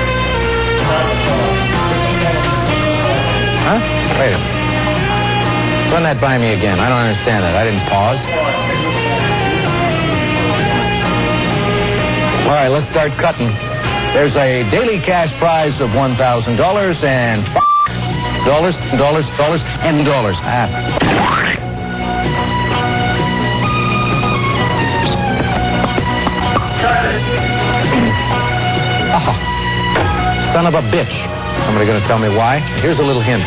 Huh? Wait a minute. Run that by me again. I don't understand that. I didn't pause. All right, let's start cutting. There's a daily cash prize of one thousand dollars and dollars, dollars, dollars, and dollars. Ah. Oh, son of a bitch. Somebody going to tell me why? Here's a little hint.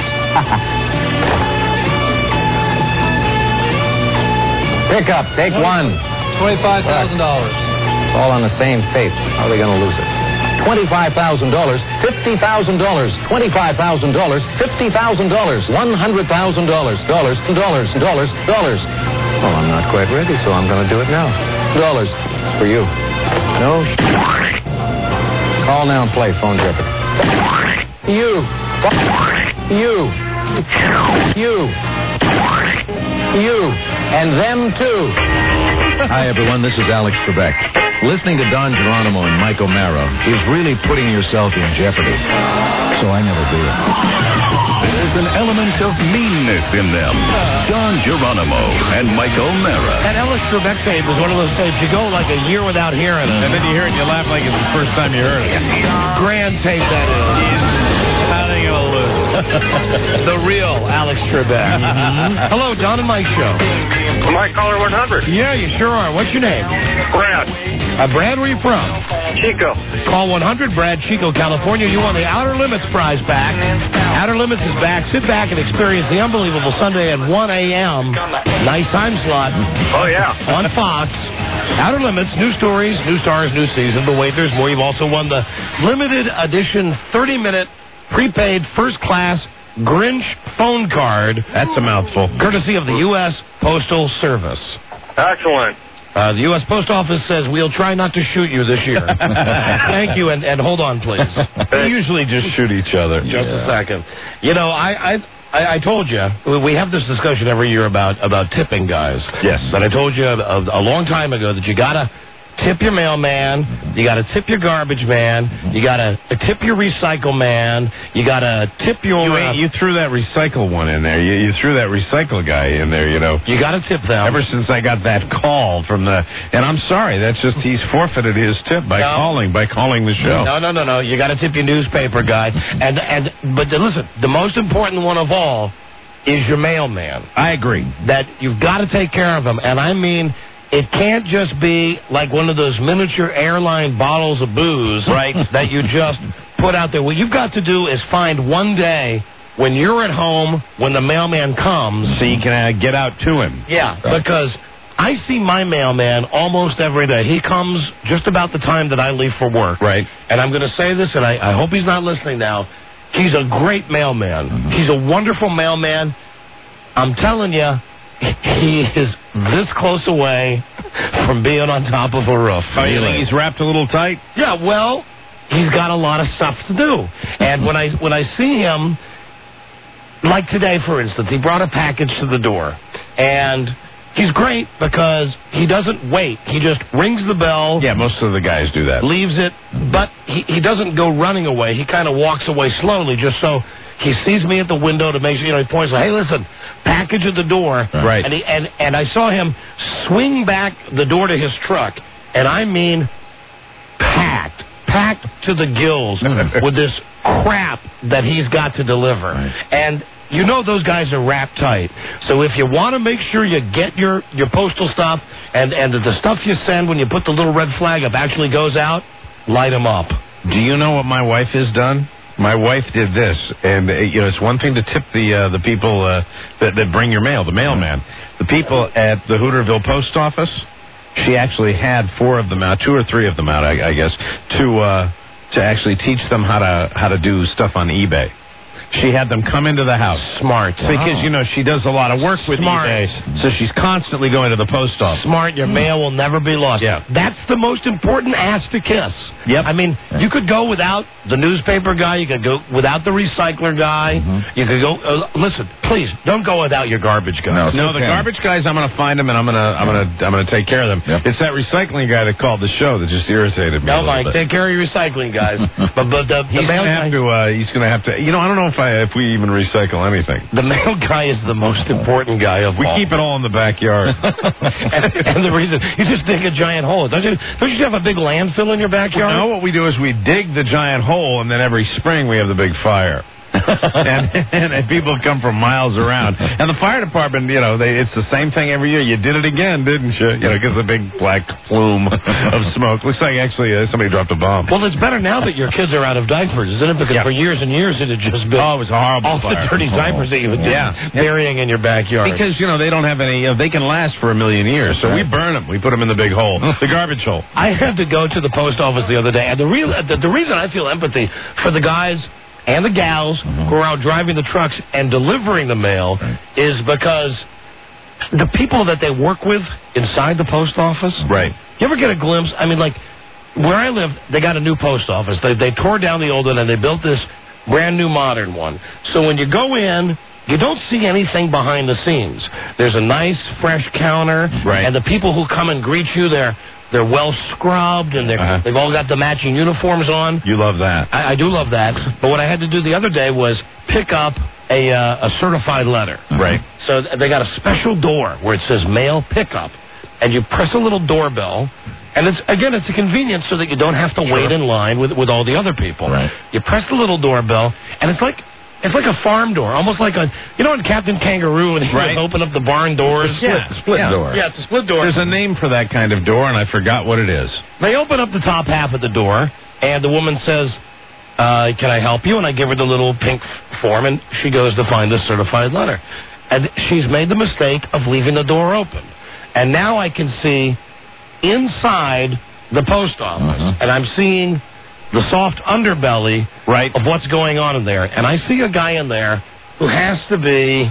Pick up. Take one. twenty-five thousand dollars. It's all on the same tape. How are they going to lose it? twenty-five thousand dollars, fifty thousand dollars, twenty-five thousand dollars, fifty thousand dollars, one hundred thousand dollars, dollars, dollars, dollars, dollars. Well, I'm not quite ready, so I'm going to do it now. Dollars. It's for you. No. Call now and play Phone Jeopardy. You. You. You. You. And them too. Hi, everyone. This is Alex Trebek. Listening to Don Geronimo and Mike O'Mara is really putting yourself in jeopardy. So I never do it. There's an element of meanness in them. Don Geronimo and Mike O'Mara. That Alex Trebek tape is one of those tapes you go like a year without hearing it. And then you hear it and you laugh like it's the first time you heard it. Grand tape that is. How are they going to lose? The real Alex Trebek. Mm-hmm. Hello, Don and Mike Show. Am I caller one hundred? Yeah, you sure are. What's your name? Brad. Uh, Brad, where are you from? Chico. Call one hundred, Brad, Chico, California. You won the Outer Limits prize back. Outer Limits is back. Sit back and experience the unbelievable Sunday at one a.m. Nice time slot. Oh, yeah. On Fox. Outer Limits, new stories, new stars, new season. But wait, there's more. You've also won the limited edition thirty-minute prepaid first-class Grinch phone card. That's a mouthful. Courtesy of the U S Postal Service. Excellent. Uh, the U S Post Office says we'll try not to shoot you this year. Thank you, and, and hold on, please. They usually just shoot each other. Just yeah. a second. You know, I... I I, I told you, we have this discussion every year about, about tipping guys. Yes. But I told you a, a long time ago that you got to tip your mailman, you got to tip your garbage man, you got to tip your recycle man, you got to tip your... You, uh, you threw that recycle one in there. You, you threw that recycle guy in there, you know. You got to tip them. Ever since I got that call from the... And I'm sorry, that's just he's forfeited his tip by no. calling, by calling the show. No, no, no, no. You got to tip your newspaper guy. And, and But listen, the most important one of all is your mailman. I agree. That you've got to take care of him. And I mean... It can't just be like one of those miniature airline bottles of booze, right, that you just put out there. What you've got to do is find one day when you're at home, when the mailman comes. So you can uh, get out to him. Yeah, right. Because I see my mailman almost every day. He comes just about the time that I leave for work. Right. And I'm going to say this, and I, I hope he's not listening now. He's a great mailman. Mm-hmm. He's a wonderful mailman. I'm telling you. He is this close away from being on top of a roof. Oh, you think he's wrapped a little tight? Yeah, well, he's got a lot of stuff to do. And when I when I see him, like today, for instance, he brought a package to the door. And he's great because he doesn't wait. He just rings the bell. Yeah, most of the guys do that. Leaves it, but he, he doesn't go running away. He kind of walks away slowly just so... He sees me at the window to make sure, you know, he points like, hey, listen, package at the door. Right. And, he, and, and I saw him swing back the door to his truck, and I mean packed, packed to the gills with this crap that he's got to deliver. Right. And you know those guys are wrapped tight. So if you want to make sure you get your, your postal stuff and, and the stuff you send when you put the little red flag up actually goes out, light them up. Do you know what my wife has done? My wife did this, and uh, you know it's one thing to tip the uh, the people uh, that, that bring your mail, the mailman. The people at the Hooterville Post Office, she actually had four of them out, two or three of them out, I, I guess, to uh, to actually teach them how to how to do stuff on eBay. She had them come into the house. Smart. Wow. Because, you know, she does a lot of work with Smart. eBay, so she's constantly going to the post office. Smart. Your mail will never be lost. Yeah. That's the most important ass to kiss. Yep. I mean, you could go without the newspaper guy. You could go without the recycler guy. Mm-hmm. You could go... Uh, listen, please, don't go without your garbage guy. No, no the garbage guys, I'm going to find them, and I'm going to I'm going to I'm going to take care of them. Yep. It's that recycling guy that called the show that just irritated me. No, a little Mike, bit. take care of your recycling guys. but but the, the he's mail going to have to. Uh, he's going to have to. You know, I don't know if I if we even recycle anything. The mail guy is the most important guy of we all. We keep it all in the backyard. and, and the reason you just dig a giant hole. Don't you? Don't you have a big landfill in your backyard? No, what we do is we dig the giant hole, and then every spring we have the big fire. and, and, and people come from miles around. And the fire department, you know, they, it's the same thing every year. You did it again, didn't you? You know, because a big black plume of smoke. Looks like actually uh, somebody dropped a bomb. Well, it's better now that your kids are out of diapers, isn't it? Because yeah. for years and years it had just been oh, it was a horrible all fire. the dirty diapers that you would yeah. burying in your backyard. Because, you know, they don't have any, uh, they can last for a million years. So we burn them. We put them in the big hole, the garbage hole. I had to go to the post office the other day, and the real the, the reason I feel empathy for the guys and the gals mm-hmm. who are out driving the trucks and delivering the mail right. is because the people that they work with inside the post office. Right. You ever get a glimpse? I mean, like, where I live, they got a new post office. They, they tore down the old one and they built this brand new modern one. So when you go in, you don't see anything behind the scenes. There's a nice, fresh counter. Right. And the people who come and greet you, they're... They're well scrubbed, and they're, uh-huh. they've all got the matching uniforms on. You love that. I, I do love that. But what I had to do the other day was pick up a uh, a certified letter. Right. So they got a special door where it says mail pickup, and you press a little doorbell, and it's again, it's a convenience so that you don't have to sure. wait in line with, with all the other people. Right. You press the little doorbell, and it's like It's like a farm door, almost like a, you know, in Captain Kangaroo when he Right. would open up the barn doors. Split, Yeah. split yeah. door. Yeah, it's a split door. There's a name for that kind of door, and I forgot what it is. They open up the top half of the door, and the woman says, uh, can I help you? And I give her the little pink f- form, and she goes to find the certified letter. And she's made the mistake of leaving the door open. And now I can see inside the post office, Uh-huh. and I'm seeing the soft underbelly right. of what's going on in there. And I see a guy in there who has to be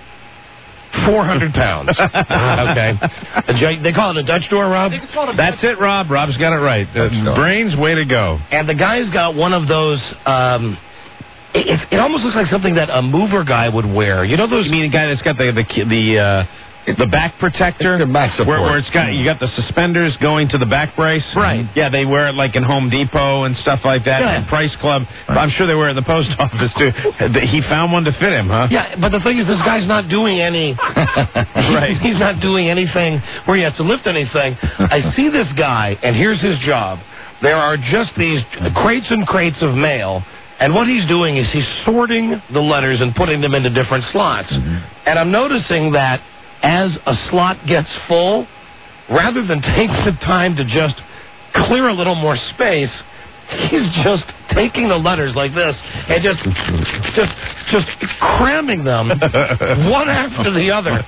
four hundred pounds. Okay. A gi- they call it a Dutch door, Rob? That's it, Rob. Rob's got it right. Uh, brains, way to go. And the guy's got one of those, um, it, it, it almost looks like something that a mover guy would wear. You know those... You mean a guy that's got the, the, the, uh, the back protector? The back support. Where, where it's got, you got the suspenders going to the back brace? Right. Yeah, they wear it like in Home Depot and stuff like that, Yeah. and Price Club. I'm sure they wear it in the post office, too. He found one to fit him, huh? Yeah, but the thing is, this guy's not doing any... Right. He's not doing anything where he has to lift anything. I see this guy, and here's his job. There are just these crates and crates of mail, and what he's doing is he's sorting the letters and putting them into different slots. Mm-hmm. And I'm noticing that as a slot gets full, rather than take the time to just clear a little more space, he's just taking the letters like this and just just just cramming them one after the other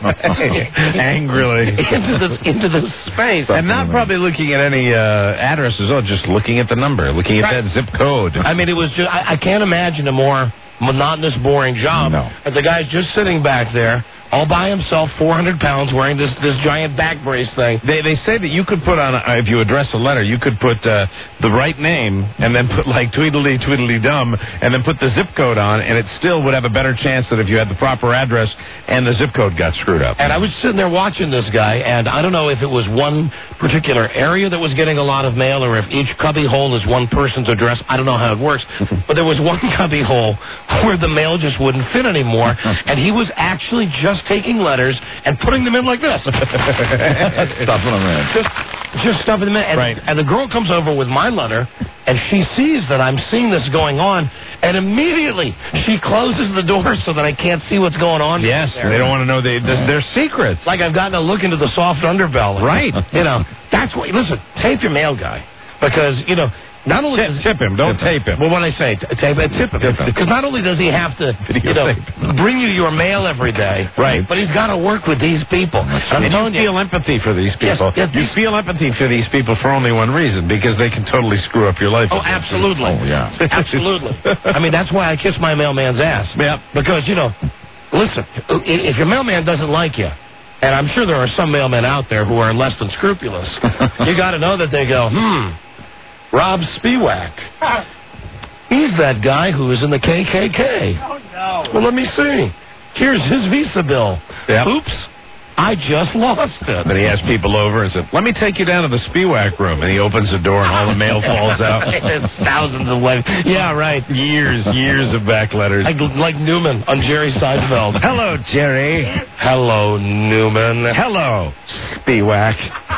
Angrily into this into this space, and not probably looking at any uh, addresses. Oh, just looking at the number, looking at Right. that zip code. I mean, it was just I, I can't imagine a more monotonous, boring job. No. And the guy's just sitting back there, all by himself, four hundred pounds, wearing this this giant back brace thing. They they say that you could put on, a, if you address a letter, you could put uh, the right name and then put like Tweedledee Tweedledee Dum and then put the zip code on, and it still would have a better chance that if you had the proper address and the zip code got screwed up. And I was sitting there watching this guy, and I don't know if it was one particular area that was getting a lot of mail or if each cubby hole is one person's address. I don't know how it works. But there was one cubby hole where the mail just wouldn't fit anymore, and he was actually just taking letters and putting them in like this. Stuffing them in. Just, just stuffing them in. And, Right. and the girl comes over with my letter, and she sees that I'm seeing this going on, and immediately she closes the door so that I can't see what's going on. Yes, there. they don't want to know they, this, their secrets. Like I've gotten a look into the soft underbelly. Right. You know, that's what, listen, tape your mail guy. Because, you know, not only Tip, does, tip him, don't tape him. well, what I say, t- tape it, tip him. Tip him. Because not only does he have to, you know, bring you your mail every day, Right. but he's got to work with these people. And I'm And telling you feel you, empathy for these Yes, people. yes, you yes. feel empathy for these people for only one reason, because they can totally screw up your life. oh, absolutely. Oh, yeah. Absolutely. I mean, that's why I kiss my mailman's ass. Yep. Because, you know, listen, i- if your mailman doesn't like you, and I'm sure there are some mailmen out there who are less than scrupulous, you got to know that they go, hmm, Rob Spiewak. He's that guy who is in the K K K. Oh, no. Well, let me see. Here's his Visa bill. Yep. Oops, I just lost it. Then he has people over and says, let me take you down to the Spiewak room. And he opens the door and all the mail falls out. There's thousands of letters. Yeah, right. Years, years of back letters. Like, like Newman on Jerry Seinfeld. Hello, Jerry. Hello, Newman. Hello, Spiewak.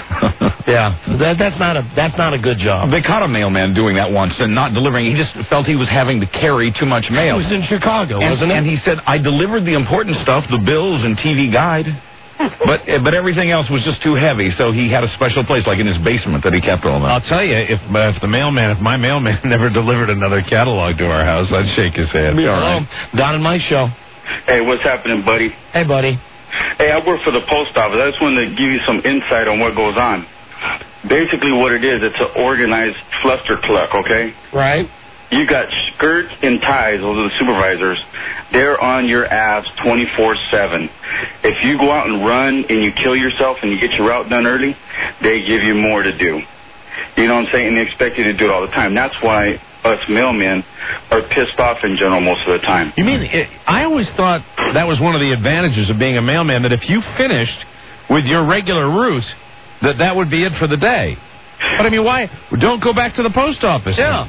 Yeah, that, that's not a that's not a good job. They caught a mailman doing that once and not delivering. He just felt he was having to carry too much mail. It was in Chicago, and, wasn't it? And he said, I delivered the important stuff, the bills and T V guide. But but everything else was just too heavy, so he had a special place, like in his basement, that he kept all that. I'll tell you, if uh, if the mailman, if my mailman never delivered another catalog to our house, I'd shake his head. Be all right. Don and Mike show. Hey, what's happening, buddy? Hey, buddy. Hey, I work for the post office. I just wanted to give you some insight on what goes on. Basically, what it is, it's an organized flustercluck, okay? Right. You got skirts and ties, those are the supervisors. They're on your ass twenty-four seven. If you go out and run and you kill yourself and you get your route done early, they give you more to do. You know what I'm saying? And they expect you to do it all the time. That's why us mailmen are pissed off in general most of the time. You mean, it, I always thought that was one of the advantages of being a mailman, that if you finished with your regular route, that that would be it for the day. But I mean, why? Don't go back to the post office. Yeah.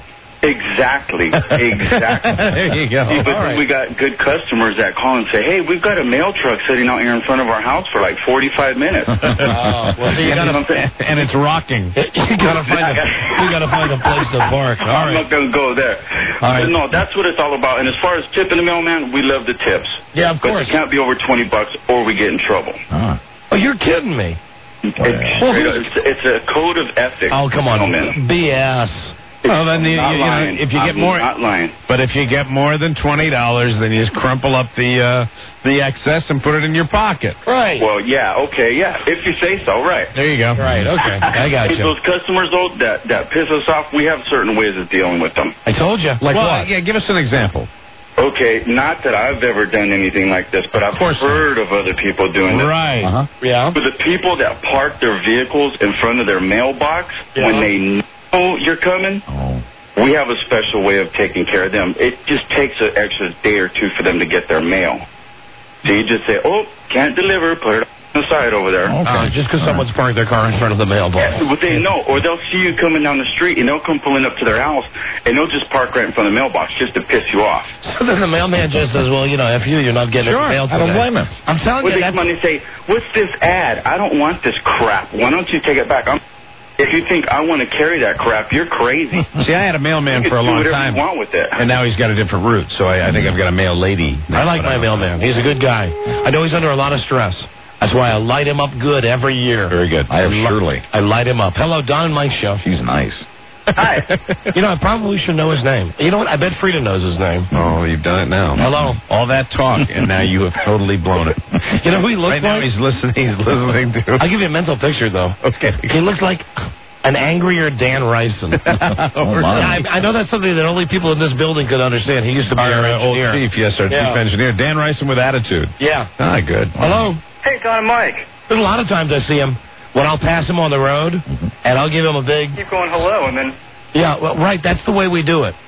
Exactly. Exactly. There you go. See, but All right. we got good customers that call and say, hey, we've got a mail truck sitting out here in front of our house for like forty-five minutes. Oh, well, so you You know gotta, what I'm saying? And it's rocking. you gotta find a, you gotta find a place to park. All I'm right. not going to go there. All right. But no, that's what it's all about. And as far as tipping the mailman, we love the tips. Yeah, of But course. it can't be over twenty bucks or we get in trouble. Oh, you're kidding me. It's, straight up- it's, it's a code of ethics. Oh, come on. Mailman. B S. Well, then you, Not you know, lying. if you get I'm more, not lying. but if you get more than twenty dollars, then you just crumple up the uh, the excess and put it in your pocket. Right. Well, yeah, okay, yeah. If you say so, right. There you go. Right. Okay. I got Hey, you. those customers, though, that, that piss us off, we have certain ways of dealing with them. I told you. Like well, what? Yeah, give us an example. Okay, not that I've ever done anything like this, but I've heard of other people doing this. Right. Uh-huh. Yeah. For the people that park their vehicles in front of their mailbox Yeah. when they know you're coming, we have a special way of taking care of them. It just takes an extra day or two for them to get their mail. So you just say, oh, can't deliver, put it on the side over there. Uh, just because someone's parked their car in front of the mailbox. Yeah, well, they know, or they'll see you coming down the street, and they'll come pulling up to their house, and they'll just park right in front of the mailbox just to piss you off. So then the mailman just says, well, you know, F you, you're not getting Sure, any mail today. I don't blame him. I'm telling Well, you, they that's... come on and say, what's this ad? I don't want this crap. Why don't you take it back? I'm, if you think I want to carry that crap, you're crazy. See, I had a mailman You for a can do long whatever time, you want with it. and now he's got a different route. So I, I think I've got a mail lady. I like my mailman. He's a good guy. I know he's under a lot of stress. That's why I light him up good every year. Very good. I have li- Shirley. I light him up. Hello, Don and Mike Show. She's nice. Hi. You know, I probably should know his name. You know what? I bet Frida knows his name. Oh, you've done it now. Hello. All that talk, and now you have totally blown it. You know who he looks right now like? he's listening. He's listening to. I'll give you a mental picture, though. Okay. He looks like an angrier Dan Rison. Oh, my. I, I know that's something that only people in this building could understand. He used to be our, Our uh, old engineer. chief, yes, our Yeah. chief engineer, Dan Rison with attitude. Yeah. Ah, good. Hello. Hey, Don and Mike. There's a lot of times I see him when I'll pass him on the road, and I'll give him a big... Keep going hello, and then... Yeah, well, right, that's the way we do it.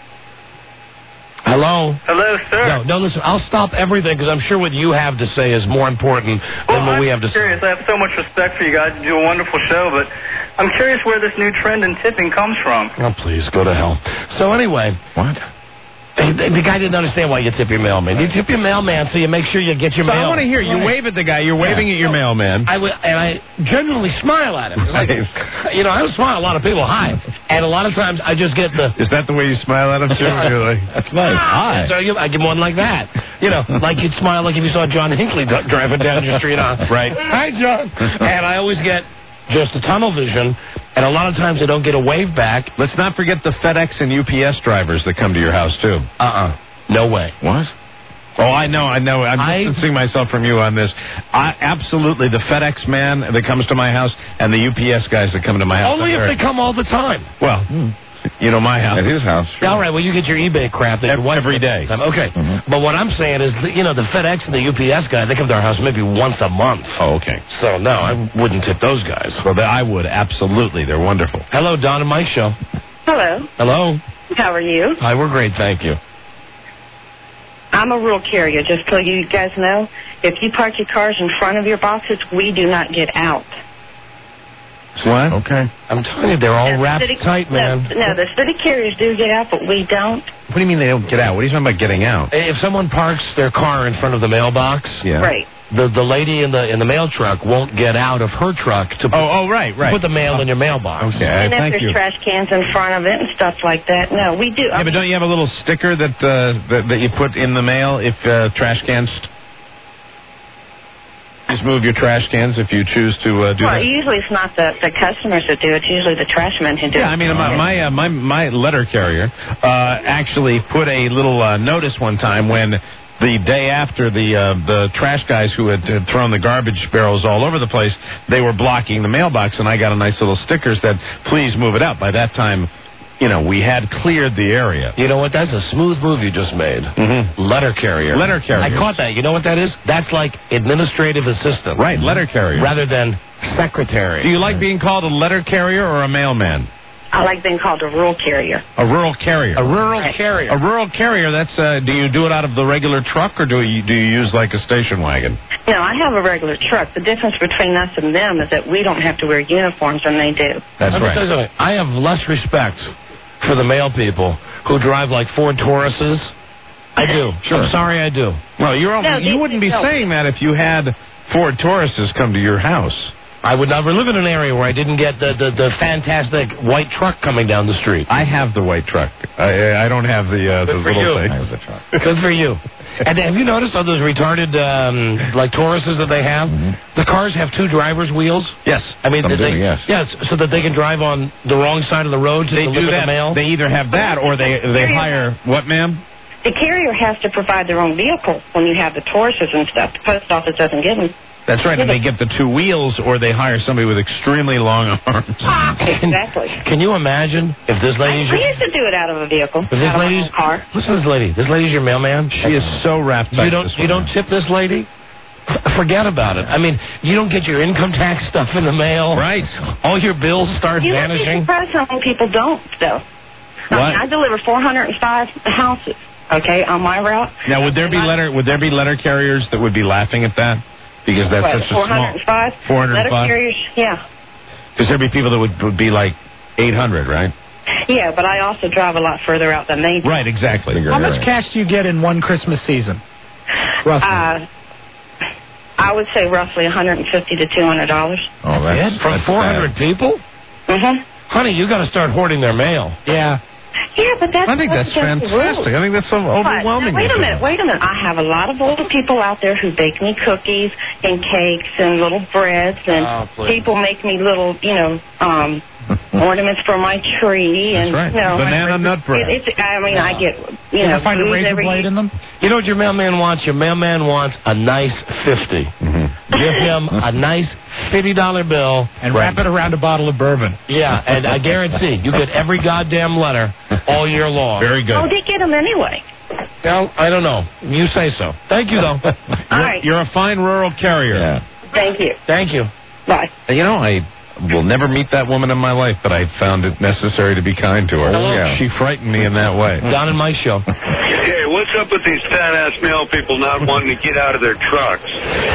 Hello? Hello, sir. No, no, listen, I'll stop everything because I'm sure what you have to say is more important than Well, what I'm we have to say. curious. I have so much respect for you guys. You do a wonderful show, but I'm curious where this new trend in tipping comes from. Oh, please, go to hell. So anyway... What? The, the guy didn't understand why you tip your mailman. You tip your mailman so you make sure you get your So mail. I want to hear you Right. wave at the guy. You're waving Yeah. at your mailman. I would, and I genuinely smile at him. It's like, you know, I don't smile at a lot of people. Hi. And a lot of times I just get the... Is that the way you smile at him, too? You're like, that's nice. Hi. So I give, I give him one like that. You know, like you'd smile like if you saw John Hinckley d- driving down your street. On. Right. Hi, John. And I always get just a tunnel vision, and a lot of times I don't get a wave back. Let's not forget the FedEx and U P S drivers that come to your house, too. Uh-uh. No way. What? Oh, I know, I know. I'm I- distancing myself from you on this. I, absolutely, the FedEx man that comes to my house and the U P S guys that come to my house. Only if They're- they come all the time. Well, you know my house. At his house. All right, well, you get your eBay crap that Every- every day. Okay. But what I'm saying is, you know, the FedEx and the U P S guy, they come to our house maybe once a month. Oh, okay. So, no, I wouldn't tip those guys. Well, I would, absolutely. They're wonderful. Hello, Don and Mike Show. Hello. Hello. How are you? Hi, we're great, thank you. I'm a rural carrier, just so you guys know. If you park your cars in front of your boxes, we do not get out. What? Okay. I'm telling you, they're all The wrapped city- tight, man. No, no, the city carriers do get out, but we don't. What do you mean they don't get out? What are you talking about getting out? If someone parks their car in front of the mailbox, Yeah. Right. the the lady in the in the mail truck won't get out of her truck to put, Oh, oh, right, right. put the mail in your mailbox. Okay, And if thank there's you. trash cans in front of it and stuff like that, no, we do. Yeah, but don't you have a little sticker that uh, that, that you put in the mail if uh, trash cans? Just move your trash cans if you choose to uh, do well, that. usually it's not the, the customers that do it. It's usually the trash men who do Yeah, it. I mean, my my uh, my, my letter carrier uh, actually put a little uh, notice one time when the day after the uh, the trash guys who had, had thrown the garbage barrels all over the place, they were blocking the mailbox, and I got a nice little sticker that said, "Please move it out." By that time, you know, we had cleared the area. You know what? That's a smooth move you just made. Mm-hmm. Letter carrier. Letter carrier. I caught that. You know what that is? That's like administrative assistant. Right, letter carrier. Rather than secretary. Do you like being called a letter carrier or a mailman? I like being called a rural carrier. A rural carrier. A rural Right. carrier. A rural carrier. That's. Uh, do you do it out of the regular truck or do you do you use like a station wagon? No, I have a regular truck. The difference between us and them is that we don't have to wear uniforms and they do. That's Let me right. tell you something. I have less respect for the mail people who drive like Ford Tauruses. I do. Sure. I'm sorry, I do. Well, you're almost, No, you they- wouldn't be no. saying that if you had Ford Tauruses come to your house. I would never live in an area where I didn't get the, the, the fantastic white truck coming down the street. I have the white truck. I, I don't have the, uh, the Good for little you. thing. Good for you. And have you noticed on those retarded, um, like Tauruses that they have, the cars have two driver's wheels? Yes. I mean, Some that do, they, yes. yes, so that they can drive on the wrong side of the road to They deliver do the that. mail. They either have that or they they hire what, ma'am? The carrier has to provide their own vehicle when you have the Tauruses and stuff. The post office doesn't give them. That's right. And they get the two wheels or they hire somebody with extremely long arms. Exactly. Can you imagine if this lady's We your, used to do it out of a vehicle. if this out of my lady's own car. listen to this lady. This lady's your mailman. She is so wrapped up. You don't you don't tip this lady? F- Forget about it. I mean, you don't get your income tax stuff in the mail. Right. All your bills start You would be vanishing. surprised how many people don't, though. I What? mean, I deliver four hundred five houses, okay, on my route. Now, would there be letter would there be letter carriers that would be laughing at that? Because that's What, such a small. four hundred five? four hundred Letter five? carriers, yeah. Because there'd be people that would, would be like eight hundred, right? Yeah, but I also drive a lot further out than they do. Right, exactly. How much cash do you get in one Christmas season? Roughly. Uh, I would say roughly one hundred fifty to two hundred dollars. Oh, that's, It? From that's four hundred bad. people? Mm-hmm. Honey, you got to start hoarding their mail. Yeah. Yeah, but that's I think that's against the fantastic. rules. I think that's so But, overwhelming. now, wait a minute, wait a minute. I have a lot of older people out there who bake me cookies and cakes and little breads, and Oh, please. people make me little, you know, um, ornaments for my tree. And, That's right. You know, Banana my- nut bread. It, it's, I mean, I get, you You know, ever find a blues razor every blade in them? You know what your mailman wants? Your mailman wants a nice fifty. Give him a nice fifty dollar bill. And wrap it around a bottle of bourbon. Yeah, and I guarantee you get every goddamn letter all year long. Very good. Oh, they get them anyway. Well, I don't know. You say so. Thank you, though. All right. You're a fine rural carrier. Thank you. Thank you. Bye. You know, I will never meet that woman in my life, but I found it necessary to be kind to her. Oh, yeah. She frightened me in that way. Don and Mike show. Hey, what's up with these fat-ass mail people not wanting to get out of their trucks?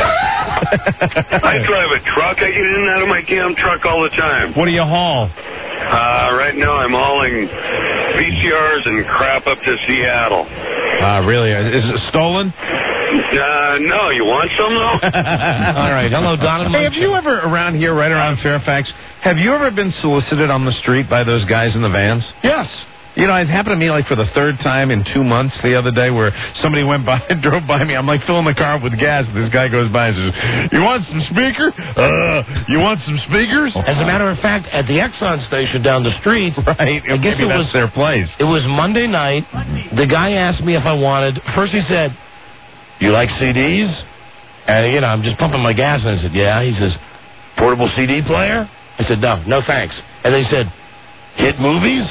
I drive a truck. I get in and out of my damn truck all the time. What do you haul? Uh, right now I'm hauling V C Rs and crap up to Seattle. Uh, really? Is it stolen? Uh, no, you want some, though? All right. Hello, Don and Hey, Mike have you ever, around here, right around Fairfax, have you ever been solicited on the street by those guys in the vans? Yes. You know, it happened to me like for the third time in two months the other day where somebody went by and drove by me. I'm like filling the car up with gas. And this guy goes by and says, you want some speaker? Uh, you want some speakers? As a matter of fact, at the Exxon station down the street, right. I guess Maybe it that's was their place. It was Monday night. The guy asked me if I wanted. First, he said, "You like C Ds?" And you know, I'm just pumping my gas, and I said, "Yeah." He says, "Portable C D player?" I said, "No, no, thanks." And they said, "Hit movies?"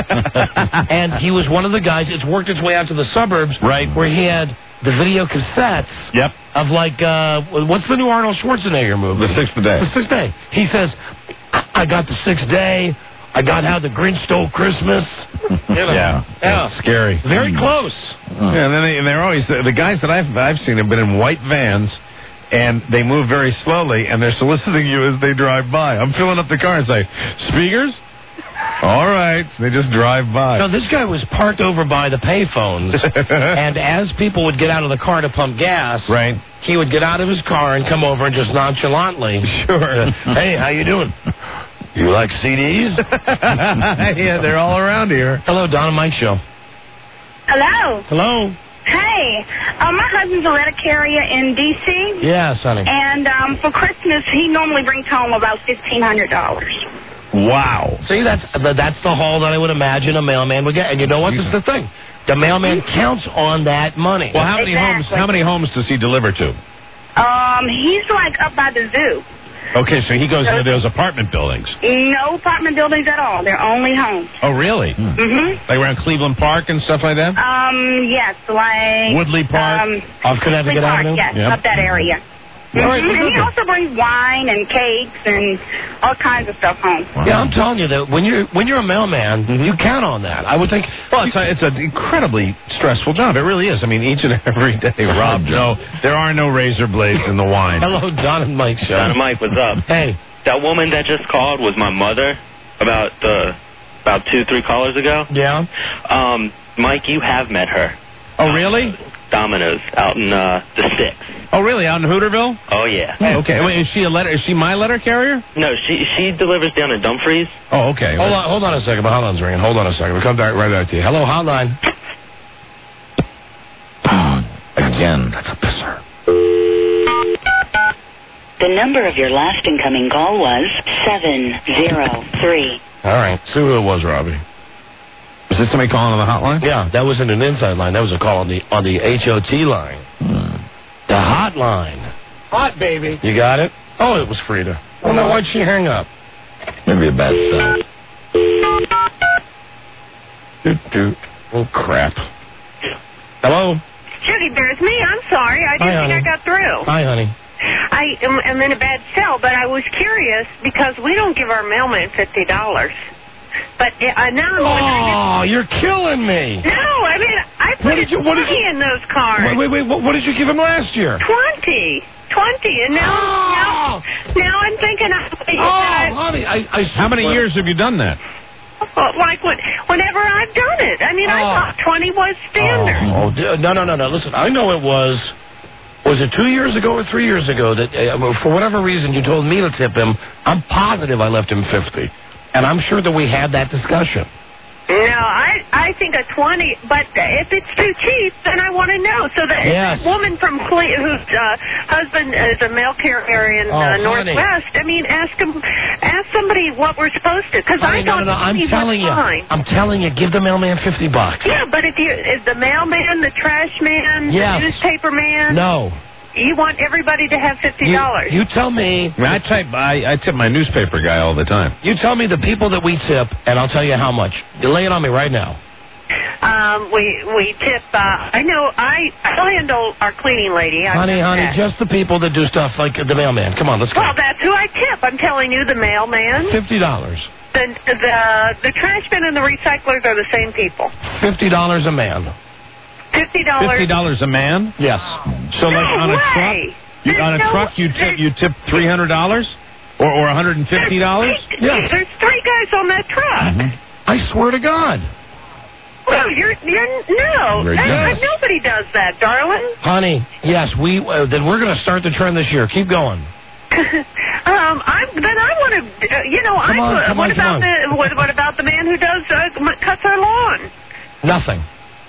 And he was one of the guys. It's worked its way out to the suburbs, right, where he had the video cassettes. Yep. Of like, uh, what's the new Arnold Schwarzenegger movie? The Sixth Day. The Sixth Day. He says, "I I got the Sixth Day. I got How the Grinch Stole Christmas." You know. Yeah, Yeah. It's scary. Very close. Yeah, and then they, and they're always the, the guys that I've I've seen have been in white vans, and they move very slowly, and they're soliciting you as they drive by. I'm filling up the car and say, "Speakers." All right, they just drive by. No, this guy was parked over by the payphones, and as people would get out of the car to pump gas, right, he would get out of his car and come over and just nonchalantly, sure, "Hey, how you doing? You like C Ds?" Yeah, they're all around here. Hello, Don and Mike show. Hello. Hello. Hey. Uh, my husband's a letter carrier in D C Yes, honey. And um, for Christmas, he normally brings home about fifteen hundred dollars. Wow. See, that's that's the haul that I would imagine a mailman would get. And you know what? This is the thing. The mailman counts on that money. Well, how many homes? Exactly. How many homes does he deliver to? Um, he's like up by the zoo. Okay, so he goes into those apartment buildings. No apartment buildings at all. They're only homes. Oh, really? Mm-hmm. Like around Cleveland Park and stuff like that? Um, yes, like Woodley Park? Um, Off Connecticut Woodley Park, Avenue? yes, Yep. up that area. All right, Mhm. well, And he good. also brings wine and cakes and all kinds of stuff home. Yeah, I'm telling you that when you're when you're a mailman, you count on that. I would think. Well, it's, a, it's an incredibly stressful job. It really is. I mean, each and every day, Rob, no, there are no razor blades in the wine. Hello, Don and Mike show. Don and Mike, what's up? Hey. That woman that just called was my mother about the about two, three callers ago. Yeah. Um, Mike, you have met her. Oh, really? Domino's out in uh, the sticks. Oh, really? Out in Hooterville? Oh, yeah. Oh, okay. Wait, is she a letter? Is she my letter carrier? No, she she delivers down in Dumfries. Oh, okay. Hold on, hold on a second. My hotline's ringing. Hold on a second. We'll come back right back to you. Hello, hotline. Again, that's a pisser. The number of your last incoming call was seven zero three. All right. See who it was, Robbie. Was this somebody calling on the hotline? Yeah, that wasn't an inside line. That was a call on the on the H O T line. Hmm. The hotline. Hot, baby. You got it? Oh, it was Frida. Well, now why'd she hang up? Maybe a bad cell. Doot, doot. Oh, crap. Hello? Judy, there's me. I'm sorry. I didn't Hi, think honey. I got through. Hi, honey. I am I'm in a bad cell, but I was curious because we don't give our mailman fifty dollars. But uh, now I'm wondering if... Oh, you're killing me. No, I mean, I put What did you- what did money you- in those cards. Wait, wait, wait. What, what did you give him last year? Twenty. Twenty. And now, now, now I'm thinking... I, Oh, honey, I, I How many years have you done that? Like when, whenever I've done it. I mean, I Oh. thought twenty was standard. Oh, d- no, no, no, no. Listen, I know it was... Was it two years ago or three years ago that, uh, for whatever reason, you told me to tip him? I'm positive I left him fifty. And I'm sure that we had that discussion. No, I I think a twenty, but if it's too cheap, then I want to know. So that Yes. that woman from Cle- whose uh, husband is a mail carrier in Oh, uh, honey. Northwest, I mean, ask him, ask somebody what we're supposed to, because I Honey, no, thought no, no, I'm twenty telling was you. fine. I'm telling you, give the mailman fifty bucks. Yeah, but if you, is the mailman, the trash man, Yes. the newspaper man, No. you want everybody to have fifty dollars. You tell me. I, mean, I, type, I, I tip my newspaper guy all the time. You tell me the people that we tip, and I'll tell you how much. You lay it on me right now. Um, we we tip. Uh, I know. I I handle our cleaning lady. I honey, know honey, that. just the people that do stuff like the mailman. Come on, let's go. Well, that's who I tip. I'm telling you, the mailman, Fifty dollars. the the the trash bin, and the recyclers are the same people. Fifty dollars a man. Fifty dollars. Fifty dollars a man? Yes. So, like No on a way. truck, you, There's on a no- truck, you tip you tip three hundred dollars or or one hundred and fifty dollars? Yes. There's three guys on that truck. I swear to God. Well, you're you're no. Very That- good. nobody does that, darling. Honey, yes, we uh, then we're going to start the trend this year. Keep going. um, I'm then I want to. Uh, you know, Come I. on, come what on, come about the what, what about the man who does uh, m- cuts our lawn? Nothing.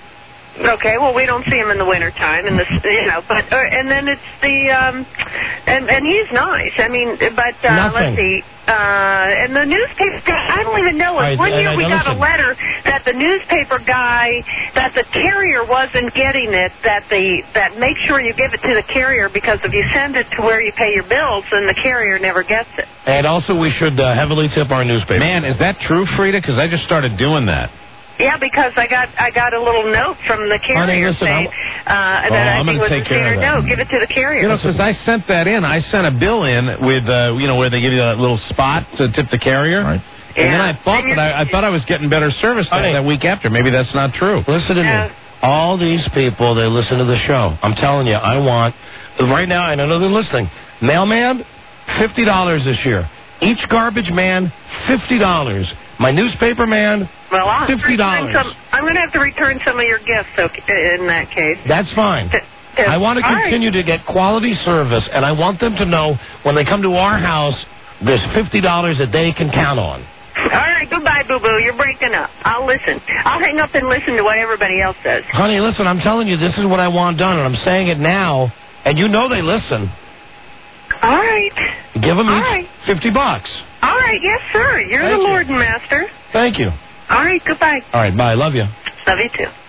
Okay, well, we don't see him in the wintertime, and this, you know, but uh, and then it's the um, and and he's nice. I mean, but uh, Nothing. let's see, uh, and the newspaper guy, I don't even know. All right, One and year I- we now got a listen. letter that the newspaper guy, that the carrier wasn't getting it. That the that make sure you give it to the carrier, because if you send it to where you pay your bills, then the carrier never gets it. And also, we should uh, heavily tip our newspaper. Man, is that true, Frida? Because I just started doing that. Yeah, because I got I got a little note from the carrier listen, saying I'm- uh, that Oh, I I'm think gonna was take a care of standard that. note. Give it to the carrier. You know, since I sent that in, I sent a bill in with, uh, you know, where they give you that little spot to tip the carrier. Right. And then I thought that I, I thought I was getting better service that, Honey. that week after. Maybe that's not true. Listen to me. All these people, they listen to the show. I'm telling you, I want, right now, and I know they're listening, mailman, fifty dollars this year. Each garbage man, fifty dollars. My newspaper man, Well, I'll fifty dollars. return some- I'm going to have to return some of your gifts okay, in that case. That's fine. I want to all right. continue to get quality service, and I want them to know when they come to our house, there's fifty dollars that they can count on. All right, goodbye, boo-boo. You're breaking up. I'll listen. I'll hang up and listen to what everybody else says. Honey, listen, I'm telling you, this is what I want done, and I'm saying it now, and you know they listen. All right. Give them All each right. fifty bucks. All right, yes, sir. You're Thank the you. Lord and Master. Thank you. All right, goodbye. All right, bye. Love you. Love you, too.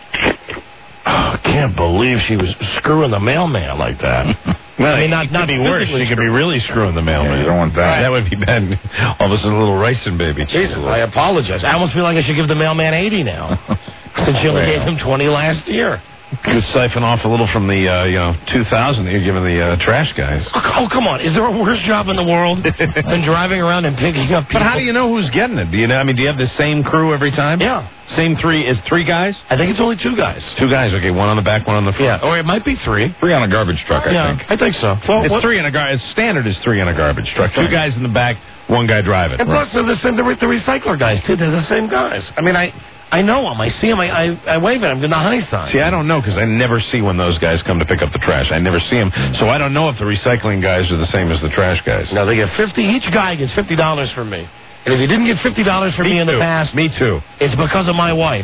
Oh, I can't believe she was screwing the mailman like that. Well, I mean, not, it not could be worse. physically She could be really screwing the mailman. Yeah, you don't want that. That would be bad. All of a sudden, a little ricin baby. Jesus, I apologize. I almost feel like I should give the mailman eighty now, since she only Well. gave him twenty last year. Could siphon off a little from the, uh, you know, two thousand that you're giving the uh, trash guys. Oh, come on. Is there a worse job in the world than driving around and picking up people? But how do you know who's getting it? Do you know? I mean, do you have the same crew every time? Yeah. Same three is three guys? I think it's only two guys. Two guys. Okay, one on the back, one on the front. Yeah, or it might be three. Three on a garbage truck, I yeah, think. I think so. Well, It's what- three in a garbage. Standard is three in a garbage truck. Two Right. guys in the back, one guy driving. And plus, they're the, same, the, the recycler guys, too. They're the same guys. I mean, I I know them. I see them. I, I, I wave at them. They're the high sign. See, I don't know because I never see when those guys come to pick up the trash. I never see them. So I don't know if the recycling guys are the same as the trash guys. No, they get fifty. Each guy gets fifty dollars from me. And if you didn't get fifty dollars from me, me in the past, me too. It's because of my wife.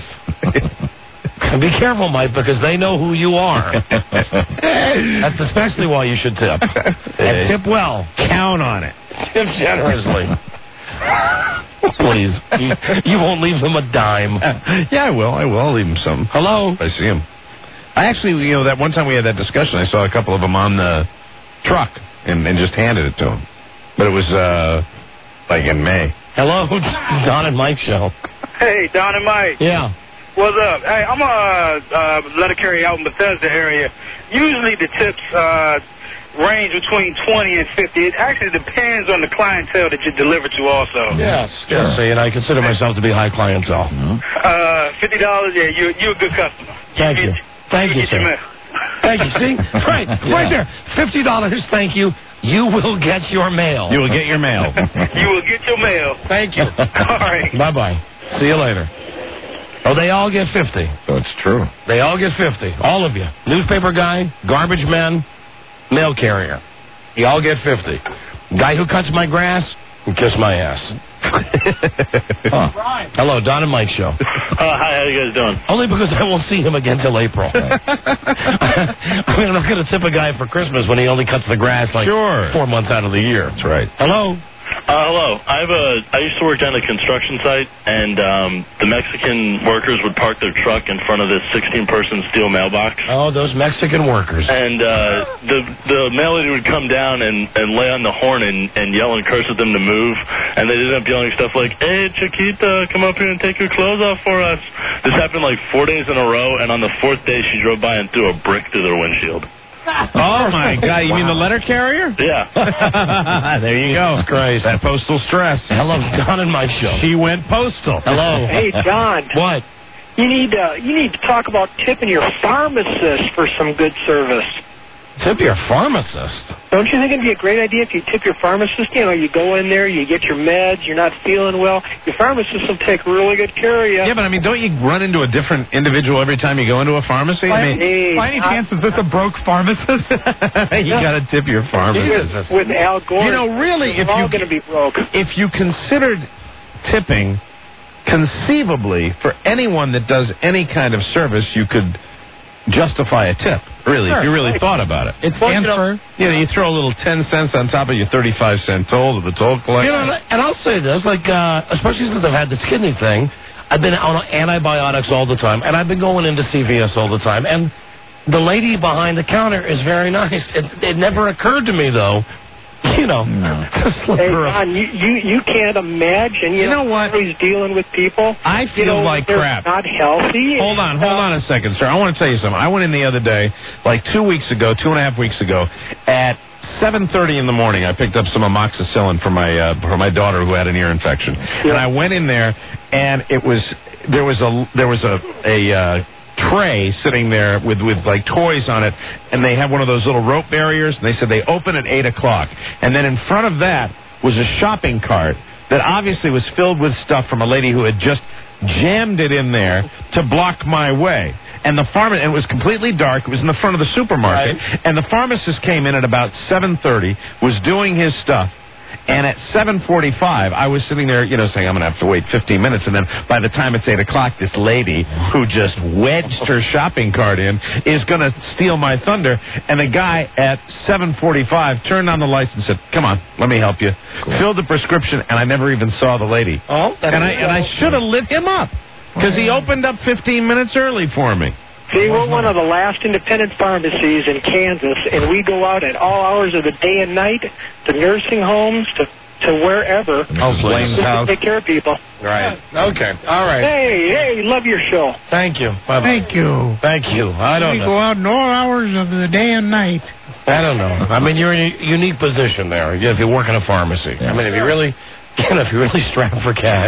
And be careful, Mike, because they know who you are. That's especially why you should tip. And tip well. Count on it. Tip generously. Please. You, you won't leave them a dime. Yeah, I will. I will. I'll leave them some. Hello? If I see them. I actually, you know, that one time we had that discussion, I saw a couple of them on the truck and, and just handed it to them. But it was, uh, like in May. Hello? Don and Mike show. Hey, Don and Mike. Yeah. What's up? Hey, I'm a uh, letter carrier out in Bethesda area. Usually the tips uh, range between twenty and fifty. It actually depends on the clientele that you deliver to also. Yes. Sure. Yes, see, and I consider myself to be high clientele. Mm-hmm. Uh, fifty dollars, yeah, you're, you're a good customer. Thank you. you. Thank you, you sir. Thank you. See? Right. Yeah. Right there. fifty dollars, thank you. You will get your mail. You will get your mail. You will get your mail. Thank you. All right. Bye-bye. See you later. Oh, they all get fifty. So it's true. They all get fifty. All of you. Newspaper guy, garbage man, mail carrier. You all get fifty. Guy who cuts my grass, you kiss my ass. Huh. Right. Hello, Don and Mike show. Uh, hi, how you guys doing? Only because I won't see him again till April. I mean, I'm not going to tip a guy for Christmas when he only cuts the grass like sure. four months out of the year. That's right. Hello? Uh, hello. I have a. I used to work down a construction site, and um, the Mexican workers would park their truck in front of this sixteen-person steel mailbox. Oh, those Mexican workers. And uh, the the mail lady would come down and, and lay on the horn and, and yell and curse at them to move. And they ended up yelling stuff like, "Hey, Chiquita, come up here and take your clothes off for us." This happened like four days in a row, and on the fourth day, she drove by and threw a brick through their windshield. Oh, my God. You wow. mean the letter carrier? Yeah. There you go. Christ. That postal stress. Hello, Don and Mike show. She went postal. Hello. Hey, John. What? You need, uh, you need to talk about tipping your pharmacist for some good service. Tip your pharmacist? Don't you think it'd be a great idea if you tip your pharmacist? You know, you go in there, you get your meds, you're not feeling well. Your pharmacist will take really good care of you. Yeah, but I mean, don't you run into a different individual every time you go into a pharmacy? By, I mean, hey, by any I, chance, is this a broke pharmacist? You got to tip your pharmacist. With, with Al Gore, you know, really, if you're you all going to be broke. If you considered tipping, conceivably, for anyone that does any kind of service, you could justify a tip, really, sure, if you really right. thought about it. It's transfer. You know, you throw a little ten cents on top of your thirty-five cent toll to the toll collector. You know, and I'll say this, like, uh, especially since I've had this kidney thing, I've been on antibiotics all the time, and I've been going into C V S all the time, and the lady behind the counter is very nice. It, it never occurred to me, though, you know, no. Hey, John, you, you, you can't imagine, you, you know, know what? He's dealing with people. I feel you know, like they're crap. Not healthy. Hold on, hold on a second, sir. I want to tell you something. I went in the other day, like two weeks ago, two and a half weeks ago, at seven thirty in the morning. I picked up some amoxicillin for my uh, for my daughter who had an ear infection, yeah. and I went in there, and it was there was a there was a a. Uh, tray sitting there with, with like toys on it, and they have one of those little rope barriers, and they said they open at eight o'clock. And then in front of that was a shopping cart that obviously was filled with stuff from a lady who had just jammed it in there to block my way. And the pharma- and it was completely dark. It was in the front of the supermarket. Right. And the pharmacist came in at about seven thirty, was doing his stuff. And at seven forty-five, I was sitting there, you know, saying, I'm going to have to wait fifteen minutes. And then by the time it's eight o'clock, this lady who just wedged her shopping cart in is going to steal my thunder. And the guy at seven forty-five turned on the lights and said, come on, let me help you. Cool. Filled the prescription, and I never even saw the lady. Oh, and I, and I should have lit him up because he opened up fifteen minutes early for me. See, we're one of the last independent pharmacies in Kansas, and we go out at all hours of the day and night to nursing homes, to to wherever. Oh, Blaine's house. To take care of people. Right. Okay. All right. Hey, hey, love your show. Thank you. Bye-bye. Thank you. Thank you. I don't we know. We go out in all hours of the day and night. I don't know. I mean, you're in a unique position there if you work in a pharmacy. I mean, if you really, you know, if you're really strapped for cash.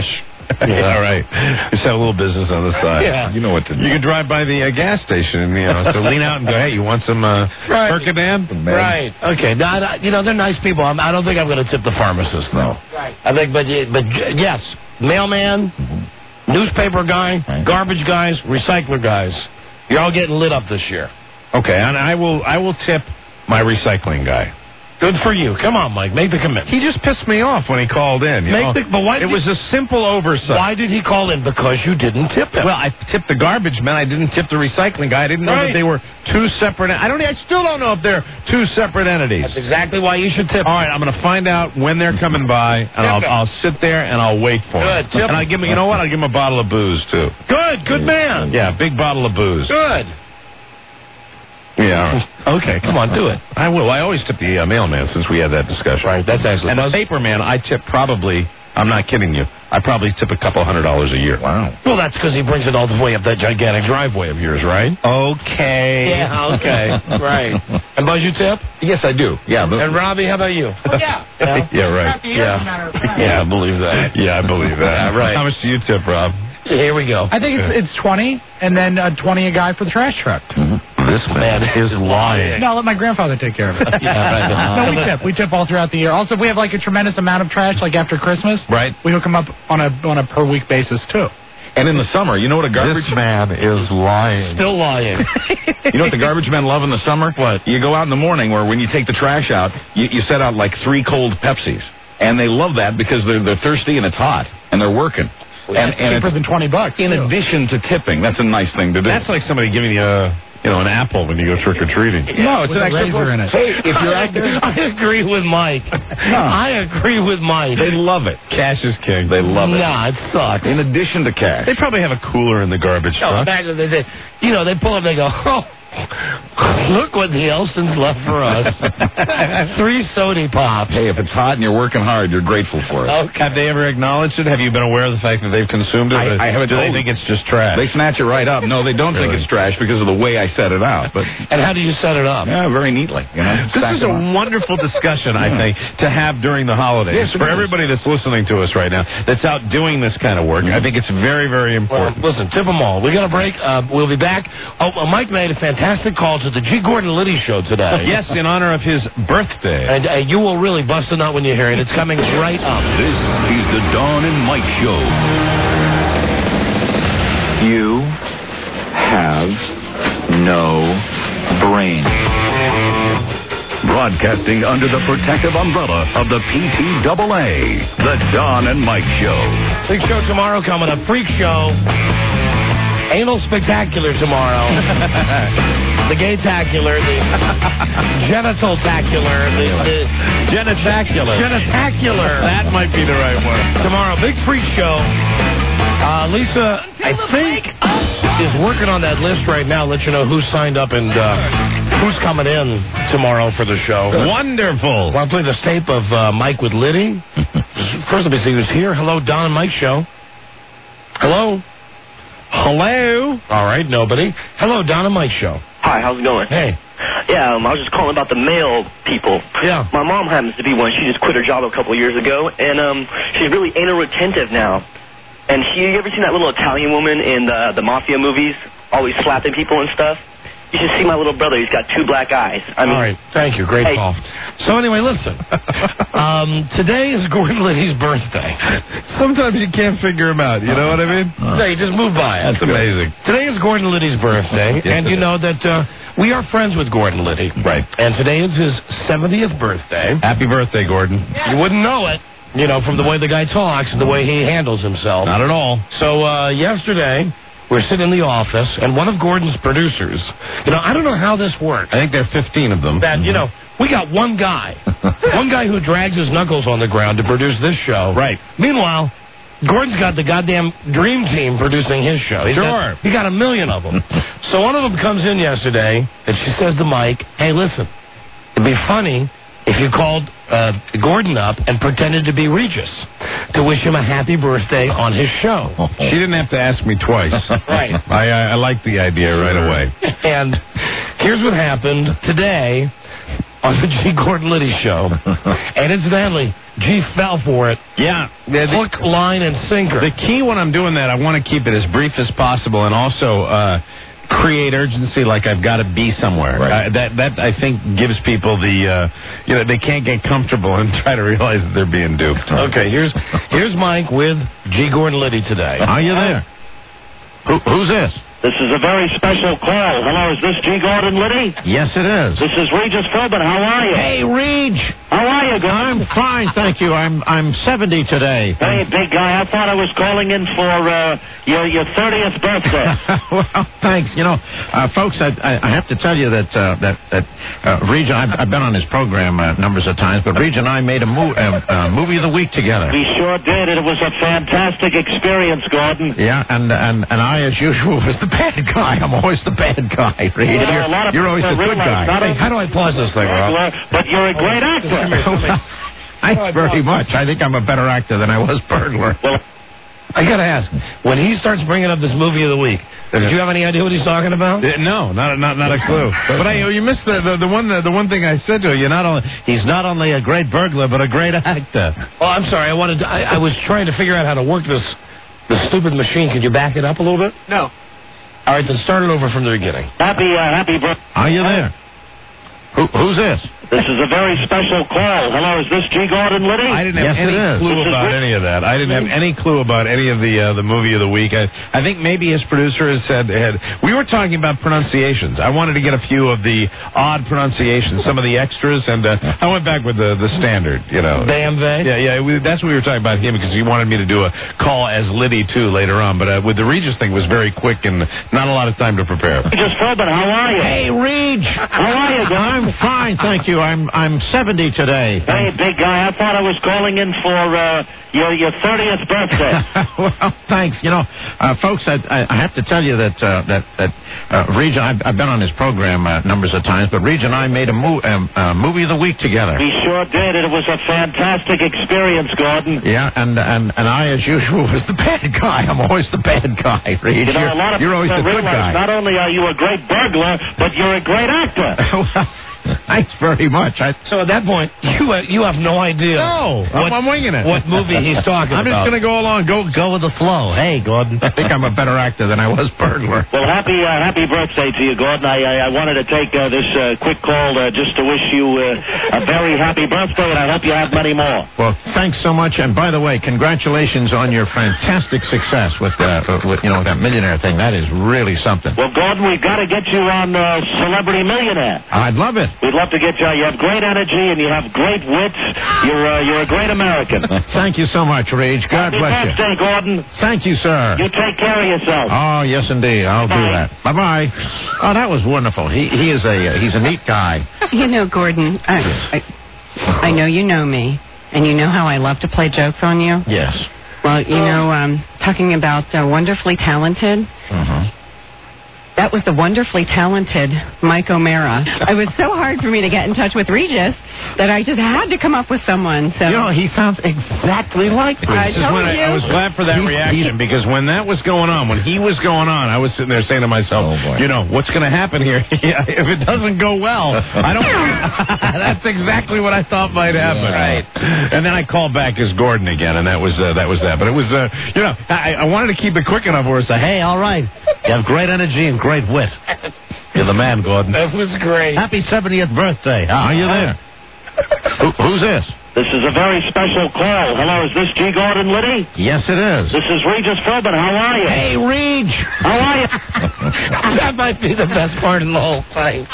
Yeah, all right. Just have a little business on the side. Yeah. You know what to do. You can drive by the uh, gas station, you know, so lean out and go, hey, you want some uh, Right. Percodan? Right. Okay. Now, I- you know, they're nice people. I'm, I don't think I'm going to tip the pharmacist, though. Right. I think, but, y- but j- yes, mailman, newspaper guy, garbage guys, recycler guys. You're all getting lit up this year. Okay, and I will I will tip my recycling guy. Good for you. Come on, Mike. Make the commitment. He just pissed me off when he called in. You Make know? the, but why it did was he, a simple oversight. Why did he call in? Because you didn't tip him. Well, I tipped the garbage man. I didn't tip the recycling guy. I didn't know Right. that they were two separate. I don't. I still don't know if they're two separate entities. That's exactly why you should tip. All right, I'm going to find out when they're coming by, and I'll, them. I'll sit there and I'll wait for Good, them. tip And I give 'em- you know what? I'll give them a bottle of booze too. Good. Good man. Yeah, big bottle of booze. Good. Yeah. Okay, come on, do it. I will. I always tip the uh, mailman since we had that discussion. Right, that's excellent. And the paper man, I tip probably. I'm not kidding you. I probably tip a couple hundred dollars a year. Wow. Well, that's because he brings it all the way up that gigantic driveway of yours, right? Okay. Yeah, okay. Right. And Buzz, you tip? Yes, I do. Yeah. But And Robbie, how about you? Oh, yeah. Yeah? Yeah, right. Yeah. Yeah, I believe that. Yeah, I believe that. Yeah, right. How much do you tip, Rob? Here we go. I think it's it's twenty, and then uh, twenty a guy for the trash truck. This man is lying. No, I'll let my grandfather take care of it. Yeah, right. No, we tip. We tip all throughout the year. Also, if we have like a tremendous amount of trash, like after Christmas, Right. we hook them up on a on a per week basis too. And in the summer, you know what a garbage man is lying. Still lying. You know what the garbage men love in the summer? What? You go out in the morning where when you take the trash out, you, you set out like three cold Pepsis. And they love that because they're, they're thirsty and it's hot. And they're working. And, and and cheaper it's than twenty bucks. in too. addition to tipping. That's a nice thing to do. That's like somebody giving you a, you know, an apple when you go trick or treating. no, it's with an a extra razor in it. Hey, if you're out there, I agree with Mike. I agree with Mike. they love it. Cash is king. They love it. Nah, it sucks. In addition to cash. They probably have a cooler in the garbage No, truck. imagine they say, you know, they pull up, they go, oh, look what the Elston's left for us. Three sody pops. Hey, if it's hot and you're working hard, you're grateful for it. Okay. Have they ever acknowledged it? Have you been aware of the fact that they've consumed it? I- I haven't Do they told think it's just trash? They snatch it right up. No, they don't think Really? it's trash because of the way I set it out. But And how do you set it up? yeah, very neatly. You know, This stack is them a up. wonderful discussion, I think, to have during the holidays. Yes, it For is. everybody that's listening to us right now, that's out doing this kind of work, I think it's very, very Well, important. listen, tip them all. We got a break. Uh, we'll be back. Oh, uh, Mike made a fantastic call to the G. Gordon Liddy show today. Yes, in honor of his birthday. And uh, you will really bust a nut when you hear it. It's coming right up. This is the Dawn and Mike Show. You have no brain. Broadcasting under the protective umbrella of the P T A A, the Dawn and Mike Show. Big show tomorrow coming up. Freak show. Anal spectacular tomorrow. The gay-tacular. The genital-tacular. The, the Genitacular. genitacular. That might be the right word. Tomorrow, big freak show. Uh, Lisa, I think, is working on that list right now. Let you know who's signed up and uh, who's coming in tomorrow for the show. Wonderful. Want to play this tape of uh, Mike with Liddy? First, let me see who's here. Hello, Don and Mike show. Hello. Hello. All right, nobody. Hello, Don and Mike show. Hi, how's it going? Hey. Yeah, um, I was just calling about the mail people. Yeah. My mom happens to be one. She just quit her job a couple of years ago, and um, she's really anal retentive now. And she, you ever seen that little Italian woman in the the mafia movies, always slapping people and stuff? You should see my little brother. He's got two black eyes. I mean, All right, thank you. Great hey. call. So anyway, listen. um, today is Gordon Liddy's birthday. Sometimes you can't figure him out. You know what I mean? No, you just move by it. That's amazing. Today is Gordon Liddy's birthday, Yes, and it you is. know that uh, we are friends with Gordon Liddy. Right. And today is his seventieth birthday. Happy birthday, Gordon. You wouldn't know it, you know, from the way the guy talks and the way he handles himself. Not at all. So uh, yesterday, we're sitting in the office, and one of Gordon's producers, you know, I don't know how this works. I think there are fifteen of them. That, you know, we got one guy, one guy who drags his knuckles on the ground to produce this show. Right. Meanwhile, Gordon's got the goddamn dream team producing his show. He's Sure. Got, he got a million of them. So one of them comes in yesterday, and she says to Mike, hey, listen, it'd be funny if you called uh, Gordon up and pretended to be Regis to wish him a happy birthday on his show. She didn't have to ask me twice. Right. I, I, I like the idea right away. And here's what happened today on the G. Gordon Liddy show. And incidentally, G fell for it. Yeah. The, the, Hook, line, and sinker. The key when I'm doing that, I want to keep it as brief as possible and also uh, create urgency like I've got to be somewhere. Right. Uh, that, that, I think, gives people the, uh, you know, they can't get comfortable and try to realize that they're being duped. Okay, here's here's Mike with G. Gordon Liddy today. Are you there? Who, who's this? This is a very special call. Hello, is this G. Gordon Liddy? Yes, it is. This is Regis Philbin. How are you? Hey, Reg. How are you, Gordon? I'm fine, thank you. I'm I'm seventy today. Hey, big guy, I thought I was calling in for uh, your your thirtieth birthday. Well, thanks. You know, uh, folks, I, I I have to tell you that uh, that that uh, Reg, I've, I've been on his program uh, numbers of times, but Reg and I made a mo- uh, uh, movie of the week together. We sure did. It was a fantastic experience, Gordon. Yeah, and and and I, as usual, was the bad guy. I'm always the bad guy, Reg. You know, You're, a lot of you're always the people good realize guy. not Hey, how do I pause this thing, Rob? But you're a great actor. Thanks very much. I think I'm a better actor than I was burglar. Well, I gotta ask, when he starts bringing up this movie of the week, did you have any idea what he's talking about? Uh, no, not not not a clue. But I, you missed the, the the one the, the one thing I said to you. You're not only he's not only a great burglar, but a great actor. Oh, I'm sorry. I wanted. To, I, I was trying to figure out how to work this this stupid machine. Could you back it up a little bit? No. All right, then start it over from the beginning. Happy, uh, happy birthday. Are you there? Who, who's this? This is a very special call. Hello, is this G. Gordon Liddy? I didn't have yes, any clue This about is any of that. I didn't have any clue about any of the uh, the movie of the week. I, I think maybe his producer has said had. We were talking about pronunciations. I wanted to get a few of the odd pronunciations, some of the extras, and uh, I went back with the the standard. You know, Bam Bay. Yeah, yeah. We, that's what we were talking about him because he wanted me to do a call as Liddy too later on. But uh, with the Regis thing was very quick and not a lot of time to prepare. Regis Philbin, how are you? Hey, Reg. How are you, Gordon? I'm fine, thank you. I'm I'm seventy today. Hey, big guy, I thought I was calling in for uh, your your thirtieth birthday. Well, thanks. You know, uh, folks, I, I I have to tell you that uh, that that uh, Reg, I've, I've been on his program uh, numbers of times, but Reg and I made a mo- um, uh, movie of the week together. We sure did. It was a fantastic experience, Gordon. Yeah, and and and I, as usual, was the bad guy. I'm always the bad guy, Reg. You know, you're, a lot of you're always people the good realize guy. not only are you a great burglar, but you're a great actor. Well, thanks very much. I, So at that point, you uh, you have no idea. no, what, I'm, I'm winging it. What movie he's talking I'm about? just going to go along. Go go with the flow. Hey, Gordon. I think I'm a better actor than I was burglar. Well, happy uh, happy birthday to you, Gordon. I I, I wanted to take uh, this uh, quick call uh, just to wish you uh, a very happy birthday, and I hope you have many more. Well, thanks so much. And by the way, congratulations on your fantastic success with, uh, with you know, that millionaire thing. That is really something. Well, Gordon, we've got to get you on uh, Celebrity Millionaire. I'd love it. We'd love to get you. You have great energy and you have great wits. You're uh, you're a great American. Thank you so much, Reg. God Happy bless you. birthday, Gordon. Thank you, sir. You take care of yourself. Oh, yes, indeed. I'll do Bye. that. Bye-bye. Oh, that was wonderful. He he is a uh, he's a neat guy. You know, Gordon, I, I, I know you know me, and you know how I love to play jokes on you. Yes. Well, you know, um, talking about uh, wonderfully talented, Uh-huh. that was the wonderfully talented Mike O'Mara. It was so hard for me to get in touch with Regis that I just had to come up with someone. So You know, he sounds exactly like me. I This is told when I, you. I was glad for that He's- reaction because when that was going on, when he was going on, I was sitting there saying to myself, you know, what's going to happen here? If it doesn't go well, I don't. That's exactly what I thought might happen. Right. And then I called back as Gordon again, and that was uh, that was that. But it was, uh, you know, I, I wanted to keep it quick enough where it's like, hey, all right, you have great energy and great wit. You're the man, Gordon. That was great. Happy seventieth birthday. Are you there? Who, who's this? This is a very special call. Hello, is this G. Gordon Liddy? Yes, it is. This is Regis Philbin. How are you? Hey, Reg. How are you? That might be the best part in the whole thing.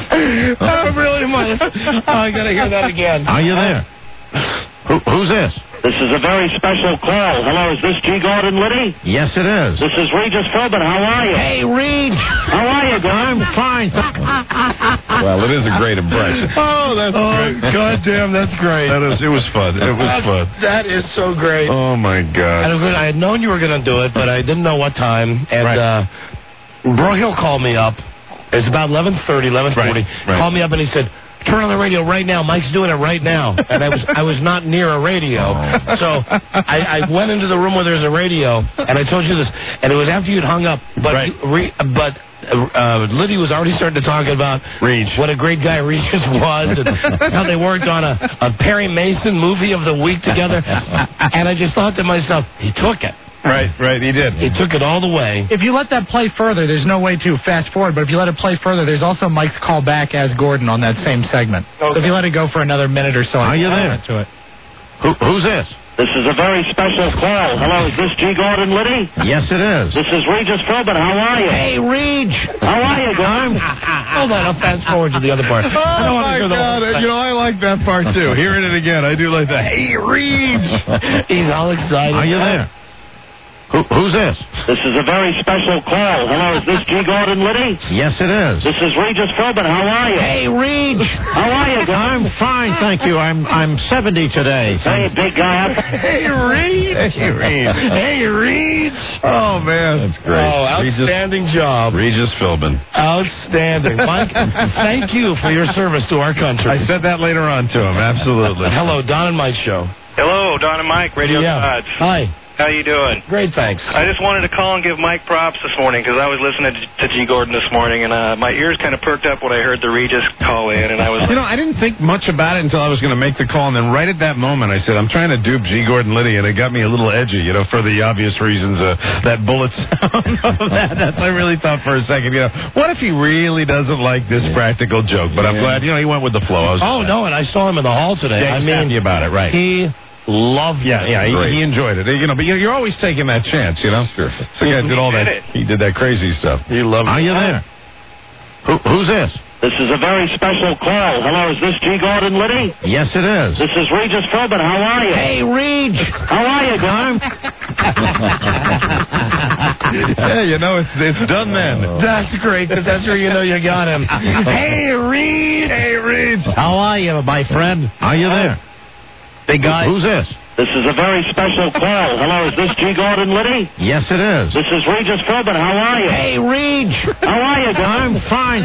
Oh, really might. Oh, I gotta hear that again. Are you there? Who, who's this? This is a very special call. Hello, is this G. Gordon Liddy? Yes, it is. This is Regis Philbin. How are you? Hey, Reg. How are you, Gordon? I'm fine. Well, it is a great impression. Oh, that's great. God damn, that's great. That is, it was fun. It was That's- fun. That is so great. Oh, my God. I, was, I had known you were going to do it, but I didn't know what time. And Right. uh, Broyhill called me up. It's about eleven thirty, eleven forty. Right, right. Called me up and he said, turn on the radio right now. Mike's doing it right now. And I was I was not near a radio. Oh. So I, I went into the room where there's a radio, and I told you this. And it was after you'd hung up. But, Right. you re, but uh, Liddy was already starting to talk about Regis. what a great guy Regis was, and how they worked on a, a Perry Mason movie of the week together. And I just thought to myself, he took it. Right, right, he did. He took it all the way. If you let that play further, there's no way to fast forward, but if you let it play further, there's also Mike's call back as Gordon on that same segment. Okay. So if you let it go for another minute or so, are you there? To it. Who, who's this? This is a very special call. Hello, is this G. Gordon Liddy? Yes, it is. This is Regis Philbin. How are you? Hey, Reg. How are you, Garm? Hold on, I'll fast forward to the other part. Oh, I don't my God. You know, I like that part, too. Hearing it again, I do like that. Hey, Reg. He's all excited. Are you there? Who, who's this? This is a very special call. Hello, is this G. Gordon Liddy? Yes, it is. This is Regis Philbin. How are you? Hey, Reg. How are you, Garm? I'm fine, thank you. I'm I'm seventy today. Hey, big guy. Hey, Reg. Hey, Reg. Hey, Reg. Oh, man. That's great. Oh, outstanding Regis, job. Regis Philbin. Outstanding. Mike, thank you for your service to our country. I said that later on to him, absolutely. Hello, Don and Mike Show. Hello, Don and Mike, Radio yeah. Dodge. Hi. How you doing? Great, thanks. I just wanted to call and give Mike props this morning because I was listening to, to G. Gordon this morning, and uh, my ears kind of perked up when I heard the Regis call in, and I was. You know, I didn't think much about it until I was going to make the call, and then right at that moment, I said, "I'm trying to dupe G. Gordon Liddy," and it got me a little edgy, you know, for the obvious reasons. Uh, that bullet sound of that. That's, I really thought for a second, you know, what if he really doesn't like this practical joke? But I'm Yeah. glad, you know, he went with the flow. I was Oh, no, and I saw him in the hall today. Yeah, I he's mean, happy about it, right? He loved Yeah, it. yeah, he, he enjoyed it. You know, but you're always taking that chance, you know. Sure. So yeah, did all He that. did it. He did that crazy stuff. He loved Are it. you there? Who, who's this? This is a very special call. Hello, is this G. Gordon Liddy? Yes, it is. This is Regis Philbin. How are you? Hey, Reg. How are you, Garm? Yeah, you know, it's it's done then. That's great, because that's where you know you got him. Hey, Reed. Hey, Reed. How are you, my friend? Are you there? Big guy. Who's this? This is a very special call. Hello, is this G. Gordon Liddy? Yes, it is. This is Regis Philbin. How are you? Hey, Reg. How are you, Garm? Fine.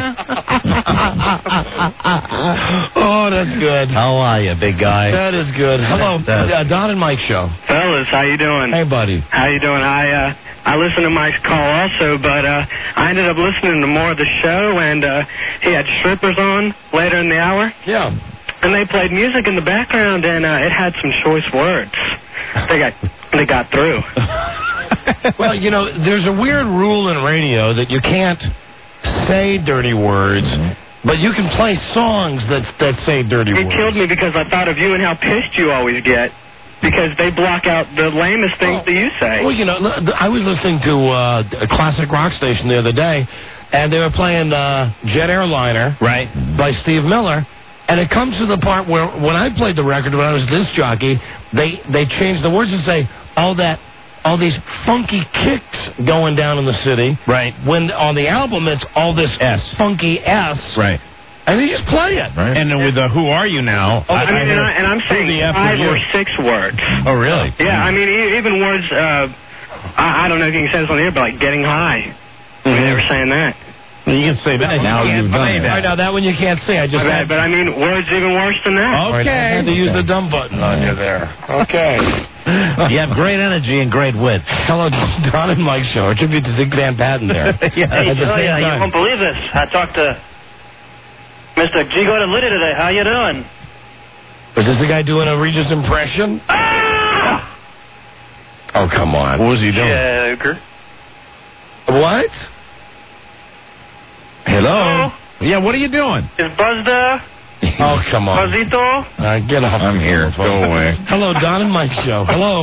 Oh, that's good. How are you, big guy? That is good. Hello, uh, Don and Mike Show. Fellas, how you doing? Hey, buddy. How you doing? I uh, I listened to Mike's call also, but uh, I ended up listening to more of the show, and uh, he had strippers on later in the hour. Yeah. And they played music in the background, and uh, it had some choice words. They got they got through. Well, you know, there's a weird rule in radio that you can't say dirty words, but you can play songs that that say dirty It words. killed me because I thought of you and how pissed you always get because they block out the lamest things that you say. Well, you know, I was listening to uh, a classic rock station the other day, and they were playing uh, Jet Airliner, right, by Steve Miller. And it comes to the part where when I played the record when I was disc jockey, they they changed the words and say all that all these funky kicks going down in the city. Right. When on the album it's all this S. funky S. Right. And they just play it. Right. And then with the Who Are You Now? Oh, I, mean, and, I, and I'm saying five or six words. Oh, really? Yeah, I mean, e- even words, uh, I, I don't know if you can say this on the air, but like getting high. Mm-hmm. They were saying that. You can say that now. You've done it. Right now, that one you can't say. I just Okay, had, but I mean, words even worse than that. Okay. I had to use the dumb button on you there. Okay. You have great energy and great wit. Hello, Don and Mike Show. A tribute to Zig Van Patten there. Yeah. At the Oh, same yeah, you time. won't believe this. I talked to Mister G. Gordon Liddy today. How you doing? Was this the guy doing a Regis impression? Ah! Oh, come on. What was he doing? Joker. What? Hello? Yeah, what are you doing? Is Buzz there? Oh, come on. Buzzito? Uh, get off. I'm here. Go away. Hello, Don and Mike Show. Hello.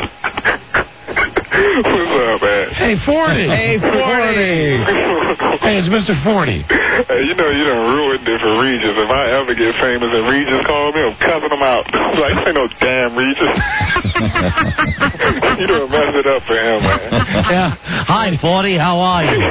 What's up, man? Hey, forty. Hey, forty. Hey, it's Mister forty. Hey, you know you done ruined it for Regis. If I ever get famous and Regis call me, I'm cussing him out. I'm like, this ain't no damn Regis. You done messed it up for him, man. Yeah. Hi, forty. How are you?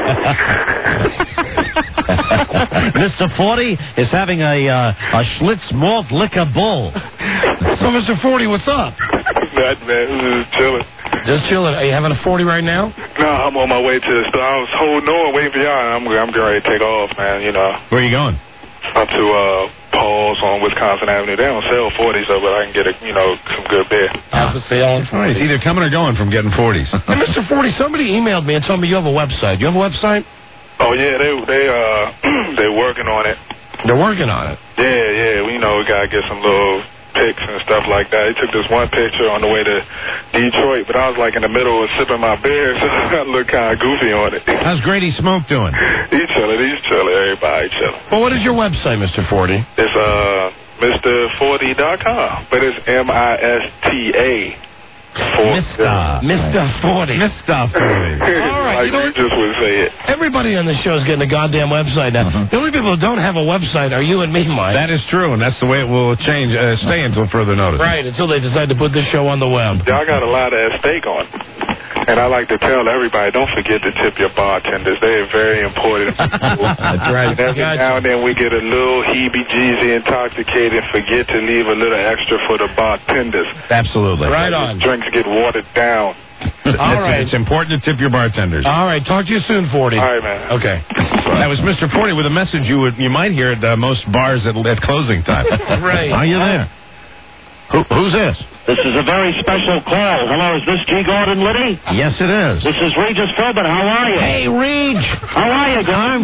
Mister forty is having a uh, a Schlitz malt liquor bull. So, Mister forty, what's up? That man, just chilling. Just chilling. Are you having a forty right now? No, I'm on my way to the store. I was holding on, waiting for y'all. I'm, I'm getting ready to take off, man. You know. Where are you going? Up to uh, Paul's on Wisconsin Avenue. They don't sell forties, though, but I can get a, you know, some good beer. Have to say all Right, he's either coming or going from getting forties. Hey, Mister forty, somebody emailed me and told me you have a website. You have a website? Oh yeah, they they uh they're working on it. They're working on it. Yeah, yeah. You know, we gotta get some little pics and stuff like that. He took this one picture on the way to Detroit, but I was like in the middle of sipping my beer, so I looked kind of goofy on it. How's Grady Smoke doing? He's chilling. He's chilling. Everybody chilling. Well, what is your website, Mister Forty? It's uh Mister forty dot com, but it's M I S T A. Mister Mister Forty. Mister Forty. All right, you know what? Just would say it. Everybody on the show is getting a goddamn website now. Uh-huh. The only people who don't have a website are you and me, Mike. That is true, and that's the way it will change, uh, stay until further notice. Right, until they decide to put this show on the web. Y'all got a lot at stake on. And I like to tell everybody, don't forget to tip your bartenders. They are very important. That's right. And every now and then we get a little heebie-jeezy intoxicated and forget to leave a little extra for the bartenders. Absolutely. Right on. Drinks get watered down. All right. It's important to tip your bartenders. All right, talk to you soon, Forty. All right, man. Okay. That was Mister Forty with a message you would you might hear at uh, most bars at, at closing time. Right. Are you there? Who, who's this? This is a very special call. Hello, is this G. Gordon Liddy? Yes, it is. This is Regis Philbin. How are you? Hey, Reg. How are you, Garm?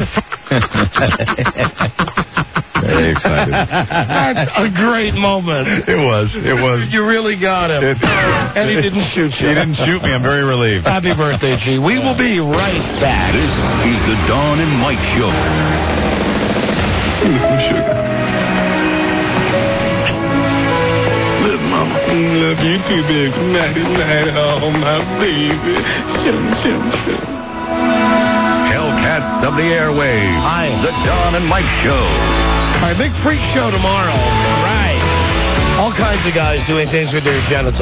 Very excited. That's a great moment. It was. It was. You really got him. It, and he didn't shoot you. He didn't shoot me. I'm very relieved. Happy birthday, G. We will be right back. This is the Dawn and Mike Show. Sugar. Love you too, big. Nighty night, oh my baby. Shum, shum, shum. Hellcats of the airwaves. Hi. The Dawn and Mike Show. All right, big freak show tomorrow. Right. All kinds of guys doing things with their genitals.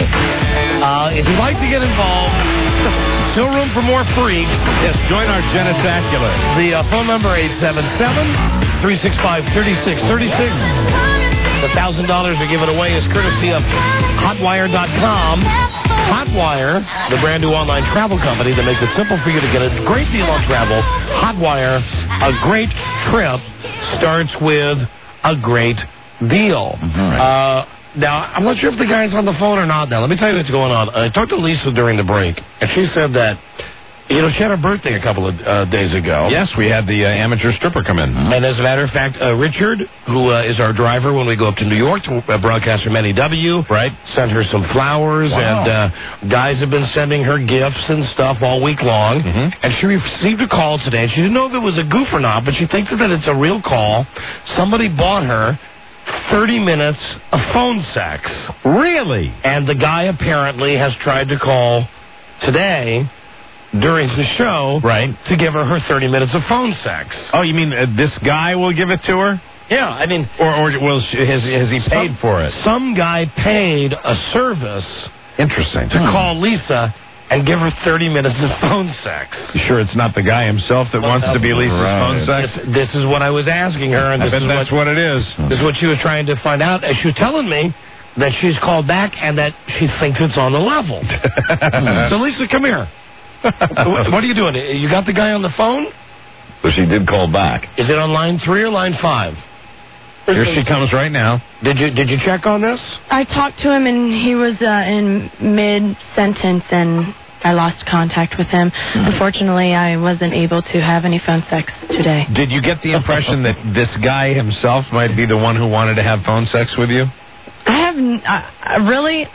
uh, if you'd like to get involved, still room for more freaks. Yes, join our genitacular. The uh, phone number eight seven seven, three six five, three six three six. The one thousand dollars we're giving away is courtesy of Hotwire dot com. Hotwire, the brand new online travel company that makes it simple for you to get a great deal on travel. Hotwire, a great trip starts with a great deal. Right. Uh, now, I'm not sure if the guy's on the phone or not now. Let me tell you what's going on. I talked to Lisa during the break, and she said that, you know, she had her birthday a couple of uh, days ago. Yes, we had the uh, amateur stripper come in. And as a matter of fact, uh, Richard, who uh, is our driver when we go up to New York to uh, broadcast from N E W, right, sent her some flowers, wow. and uh, guys have been sending her gifts and stuff all week long. Mm-hmm. And she received a call today, and she didn't know if it was a goof or not, but she thinks that it's a real call. Somebody bought her thirty minutes of phone sex. Really? And the guy apparently has tried to call today during the show, right, to give her her thirty minutes of phone sex. Oh, you mean uh, this guy will give it to her? Yeah, I mean... Or, or will she, has, has he paid some, for it? Some guy paid a service... Interesting. ...to hmm. call Lisa and give her thirty minutes of phone sex. You sure it's not the guy himself that well, wants to be Lisa's right. phone sex? This, this is what I was asking her, and I this bet is that's what, what it is. This is what she was trying to find out. And she was telling me that she's called back and that she thinks it's on the level. So, Lisa, come here. What are you doing? You got the guy on the phone? So she did call back. Is it on line three or line five? Here she comes right now. Did you did you check on this? I talked to him and he was uh, in mid sentence and I lost contact with him. Mm-hmm. Unfortunately, I wasn't able to have any phone sex today. Did you get the impression that this guy himself might be the one who wanted to have phone sex with you? I have n- I, I really.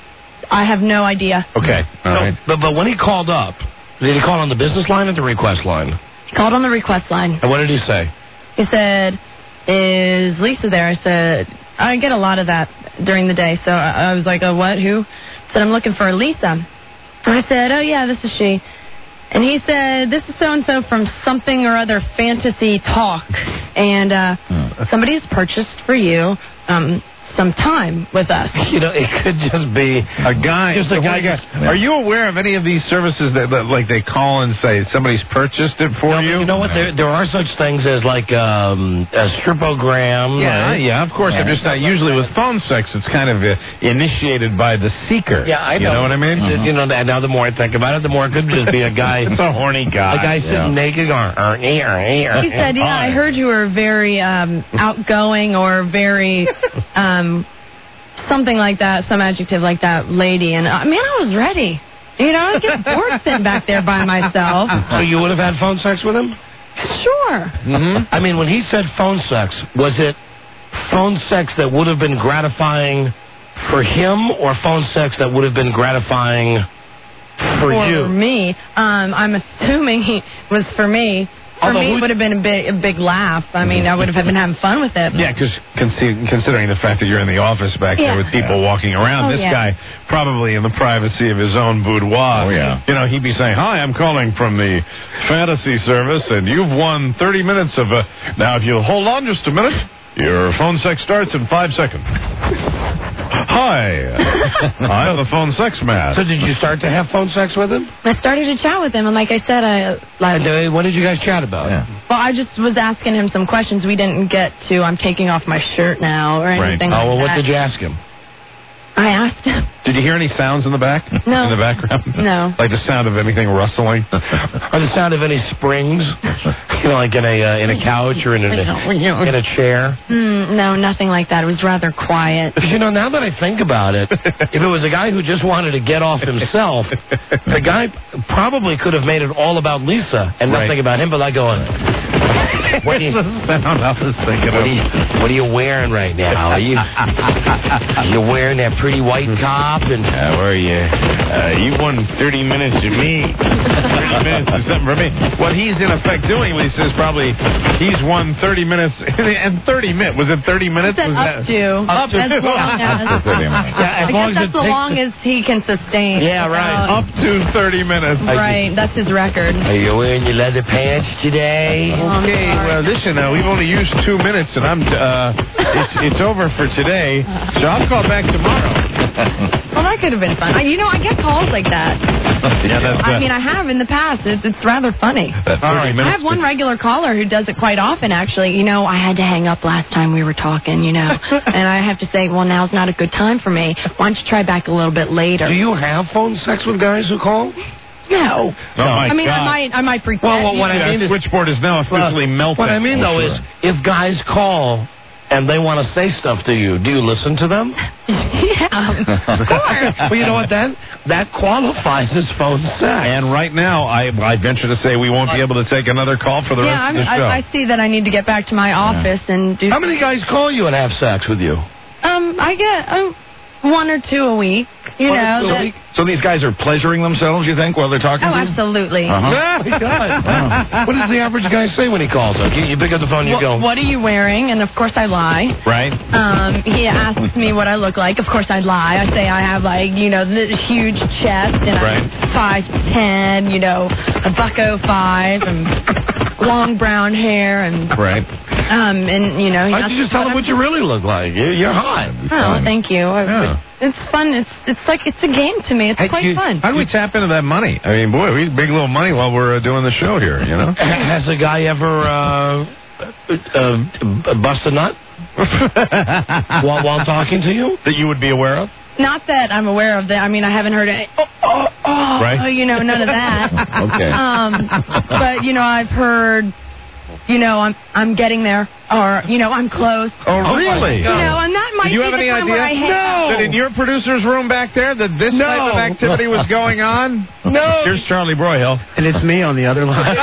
I have no idea. Okay. All no, right. But, but when he called up, did he call on the business line or the request line? He called on the request line. And what did he say? He said, is Lisa there? I said, I get a lot of that during the day. So I, I was like, oh, what? Who? I said, I'm looking for Lisa. And I said, oh, yeah, this is she. And he said, this is so-and-so from something or other fantasy talk. And uh, hmm. somebody has purchased for you um some time with us. You know, it could just be a guy. Just a guy. guy. Are you aware of any of these services that, that like they call and say somebody's purchased it for no, you? You know what? There there are such things as like um, a stripogram. Yeah, right? yeah, of course. I'm just not usually with phone sex. It's kind of uh, initiated by the seeker. Yeah, I know. You know what I mean? Mm-hmm. You know, now the more I think about it, the more it could just be a guy. It's a horny guy. A guy sitting yeah. naked going. Er, er, er, he said, "Yeah, I heard you were very um, outgoing or very." Um, Something like that, some adjective like that, lady. And I mean, I was ready. You know, I get bored sitting back there by myself. So you would have had phone sex with him? Sure. Mm-hmm. I mean, when he said phone sex, was it phone sex that would have been gratifying for him or phone sex that would have been gratifying for, for you? For me. Um, I'm assuming he was for me. For Although me, who- it would have been a big, a big laugh. I mean, I would have been having fun with it. Yeah, because considering the fact that you're in the office back Yeah. there with people walking around, Oh, this yeah. guy probably in the privacy of his own boudoir. Oh, yeah. You know, he'd be saying, "Hi, I'm calling from the fantasy service, and you've won thirty minutes of a." Now, if you'll hold on just a minute, your phone sex starts in five seconds. Hi, I'm the phone sex man. So did you start to have phone sex with him? I started to chat with him, and like I said, I like. And, uh, what did you guys chat about? Well, I just was asking him some questions we didn't get to. I'm taking off my shirt now, or anything Oh, like well, what that. did you ask him? I asked him. Did you hear any sounds in the back? No. In the background? No. Like the sound of anything rustling? Or the sound of any springs? You know, like in a uh, in a couch or in a in a chair? Mm, no, nothing like that. It was rather quiet. You know, now that I think about it, if it was a guy who just wanted to get off himself, the guy probably could have made it all about Lisa and Right. nothing about him. But like going, what are you, sound I was thinking what of. are you, what are you wearing right now? Are you you wearing that pretty white top? And How are you? Uh, you won thirty minutes of me. thirty minutes is something for me. What he's in effect doing, Lisa, is probably he's won thirty minutes. And thirty minutes. Was it thirty minutes? Said Was up that- to. Up to. As long as, Yeah, as I long guess as that's it as takes long as he can sustain. Yeah, right. Uh, Up to thirty minutes. right, that's his record. Are you wearing your leather pants today? Okay, well, listen, uh, we've only used two minutes, and I'm uh, it's, it's over for today. So I'll call back tomorrow. Well, that could have been fun. I, you know, I get calls like that. Yeah, that's. Uh, I mean, I have in the past. It's, it's rather funny. that thirty I minutes. have one regular caller who does it quite often, actually. You know, I had to hang up last time we were talking, you know. And I have to say, well, now's not a good time for me. Why don't you try back a little bit later? Do you have phone sex with guys who call? No. Oh, my I mean, God. I might, I might pretend. Well, well, what I Yeah, mean is, switchboard is now officially melted. what I mean though is, if guys call and they want to say stuff to you, do you listen to them? Yeah, of course. Well, you know what? That that qualifies as phone sex. And right now, I I venture to say we won't be able to take another call for the Yeah, rest I'm, of the show. I, I see that I need to get back to my office and do. How many guys call you and have sex with you? Um, I get um, one or two a week. You One or know. two a that- week? So these guys are pleasuring themselves, you think, while they're talking Oh, to you? absolutely. Uh-huh. Yeah, he does. What does the average guy say when he calls up? You, you pick up the phone, you What, go, what are you wearing? And of course I lie. Right? Um, he asks me what I look like. Of course I lie. I say I have like, you know, this huge chest and Right. I'm five ten, you know, a buck oh five and long brown hair and Right. um and you know. he why don't you asks just tell him I'm- what you really look like? You're, you're hot. Oh, thank you. I- Yeah. It's fun. It's it's like it's a game to me. It's Hey, quite you- fun. How do we tap into that money? I mean, boy, we big little money while we're uh, doing the show here, you know? Has a guy ever uh, uh, bust a nut while, while talking to you? That you would be aware of? Not that I'm aware of that. I mean, I haven't heard any. Oh, oh, oh, Right. you know, none of that. Okay. Um, but you know, I've heard. You know, I'm I'm getting there, or you know, I'm close. Oh, really? You know, and that might Did you be have the any time idea? where I hang That in your producer's room back there, that this No. type of activity was going on? No. Here's Charlie Broyhill. And it's me on the other line.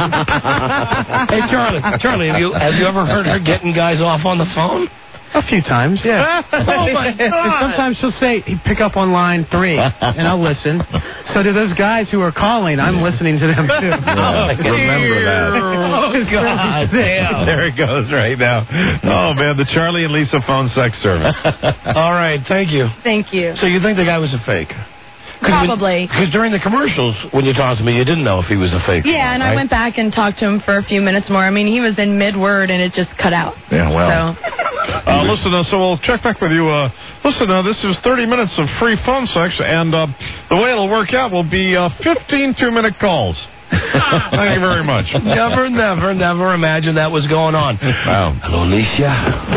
Hey, Charlie, Charlie, have you have you ever heard her getting guys off on the phone? A few times, yeah. Oh, my And God. sometimes she'll say, pick up on line three, and I'll listen. So to those guys who are calling, I'm listening to them, too. Remember that. Oh, God damn. There it goes right now. Oh, man, the Charlie and Lisa phone sex service. All right, thank you. Thank you. So you think the guy was a fake? Probably. Because during the commercials, when you talked to me, you didn't know if he was a fake. or Yeah, not, and I right? went back and talked to him for a few minutes more. I mean, he was in mid-word, and it just cut out. Yeah, well. So, Uh, listen, uh, so we'll check back with you. Uh, listen, uh, this is thirty minutes of free phone sex, and uh, the way it'll work out will be uh, fifteen two-minute calls. Thank you very much. Never, never, never imagined that was going on. Wow. Hello, Alicia.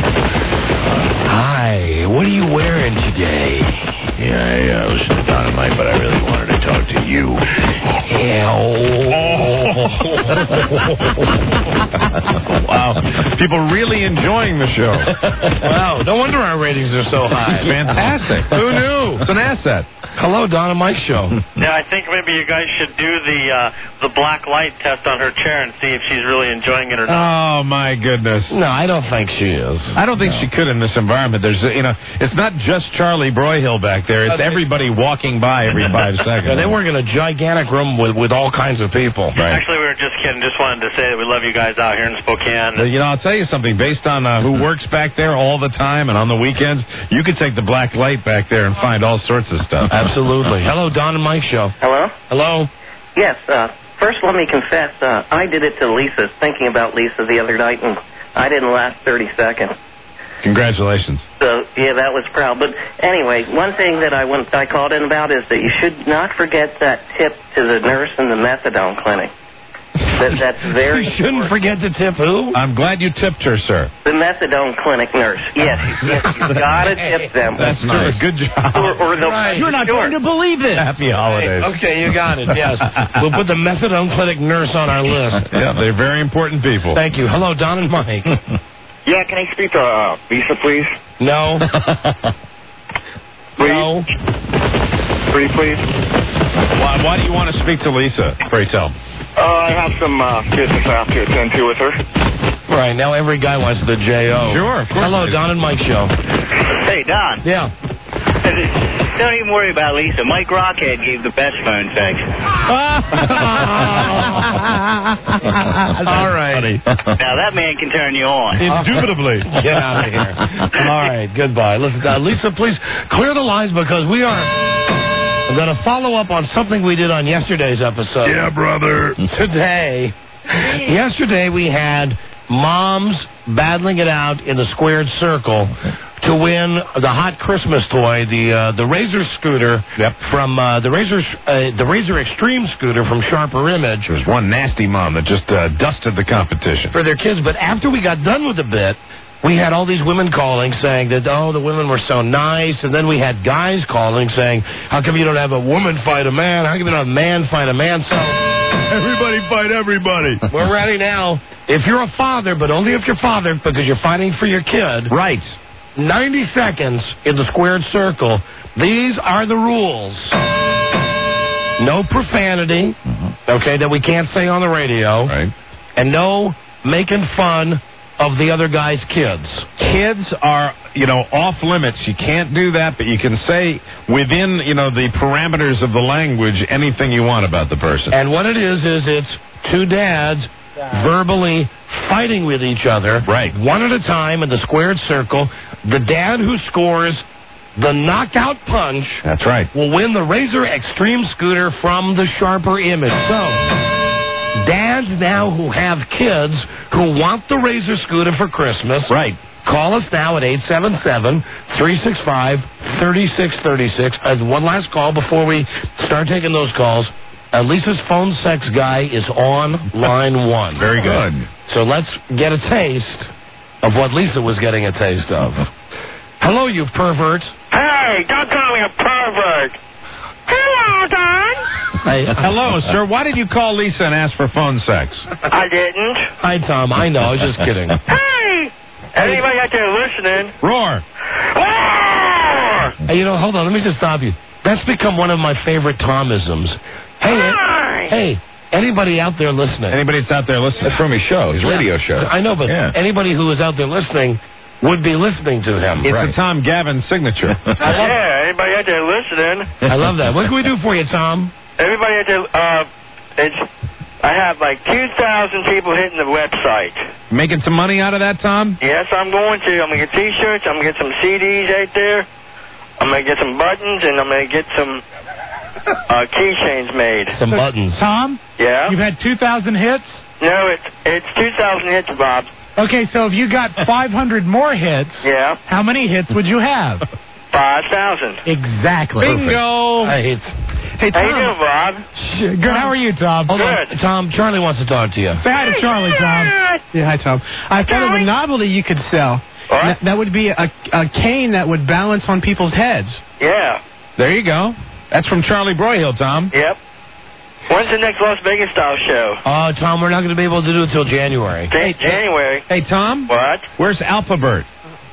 Hi. What are you wearing today? Yeah, I uh, listened to Dynamite, but I really wanted to talk to you. Wow. People really enjoying the show. Wow. No wonder our ratings are so high. Fantastic. Who knew? It's an asset. Hello, Don and Mike Show. Yeah, I think maybe you guys should do the uh, the black light test on her chair and see if she's really enjoying it or not. Oh, my goodness. No, I don't think she is. I don't think No. she could in this environment. There's, uh, you know, it's not just Charlie Broyhill back there. It's everybody walking by every five seconds. Yeah, they work in a gigantic room with, with all kinds of people. Right. Actually, we were just kidding. Just wanted to say that we love you guys out here in Spokane. Well, you know, I'll tell you something. Based on uh, who works back there all the time and on the weekends, you could take the black light back there and find all sorts of stuff. Absolutely. Hello, Don and Mike Show. Hello? Hello. Yes, uh, first let me confess, uh, I did it to Lisa, thinking about Lisa the other night, and I didn't last thirty seconds. Congratulations. So, yeah, that was proud. But anyway, one thing that I, went, I called in about is that you should not forget that tip to the nurse in the methadone clinic. That, that's very You shouldn't forget to tip who? I'm glad you tipped her, sir. The methadone clinic nurse. Yes, yes, you gotta tip them. That's nice. Good job. Or, or the, Right. You're not going to believe it. Happy holidays. Okay, you got it, yes. We'll put the methadone clinic nurse on our list. Yeah, they're very important people. Thank you. Hello, Don and Mike. Yeah, can I speak to uh, Lisa, please? No. No. Pretty please? Why, why do you want to speak to Lisa, pray tell? Uh, I have some uh, business I have to attend to with her. Right, now every guy wants the J O. Sure, of course. Hello, Don and Mike Show. Hey, Don. Yeah. Don't even worry about Lisa. Mike Rockhead gave the best phone sex. All right. Now, that man can turn you on. Indubitably. Get out of here. All right, goodbye. Listen, uh, Lisa, please clear the lines because we are going to follow up on something we did on yesterday's episode. Yeah, brother. Today, yesterday we had moms battling it out in the squared circle to win the hot Christmas toy, the uh, the Razor scooter yep. from uh, the Razor uh, the Razor Extreme scooter from Sharper Image. There was one nasty mom that just uh, dusted the competition for their kids. But after we got done with the bit, we had all these women calling saying that, oh, the women were so nice. And then we had guys calling saying, how come you don't have a woman fight a man? How come you don't have a man fight a man? So everybody fight everybody. We're ready now. If you're a father, but only if you're father because you're fighting for your kid. Right. ninety seconds in the squared circle. These are the rules. No profanity, mm-hmm. okay, that we can't say on the radio. Right. And no making fun of the other guy's kids. Kids are, you know, off limits. You can't do that, but you can say within, you know, the parameters of the language anything you want about the person. And what it is, is it's two dads verbally fighting with each other. Right. One at a time in the squared circle. The dad who scores the knockout punch. That's right. Will win the Razor Extreme scooter from the Sharper Image. So dads now who have kids who want the Razor scooter for Christmas. Right. Call us now at eight seven seven, three six five, three six three six. Uh, one last call before we start taking those calls. Uh, Lisa's phone sex guy is on line one. Very good. So let's get a taste of what Lisa was getting a taste of. Hello, you pervert. Hey, don't call me a pervert. Hello, Don. Hey, hello, sir. Why did you call Lisa and ask for phone sex? I didn't. Hi, Tom. I know. I was just kidding. Hey! Anybody out there listening? Roar. Roar! Hey, you know, hold on. Let me just stop you. That's become one of my favorite Tomisms. Hey, Hi. hey, anybody out there listening? Anybody that's out there listening? That's from his show, his Yeah, radio show. I know, but Yeah. anybody who is out there listening would be listening to him. It's Right. a Tom Gavin signature. Yeah, anybody out there listening? I love that. What can we do for you, Tom? Everybody out there, uh, it's, I have like two thousand people hitting the website. Making some money out of that, Tom? Yes, I'm going to. I'm going to get T-shirts. I'm going to get some C Ds out there. I'm going to get some buttons, and I'm going to get some uh, keychains made. Some buttons. Tom? Yeah? You've had two thousand hits? No, it's it's two thousand hits, Bob. Okay, so if you got five hundred more hits, Yeah? how many hits would you have? five thousand. Exactly. Bingo. Hey, it's, Hey, How you Tom. doing, Bob? Sh- Good. How are you, Tom? hold on. Good. Tom, Charlie wants to talk to you. Say hi to Charlie, Tom. Yeah, hi, Tom. I thought of a novelty you could sell. What? That, that would be a, a cane that would balance on people's heads. Yeah. There you go. That's from Charlie Broyhill, Tom. Yep. When's the next Las Vegas style show? Oh, Tom, we're not going to be able to do it till January. Jan- January. Hey, Tom. What? Where's Alphabet?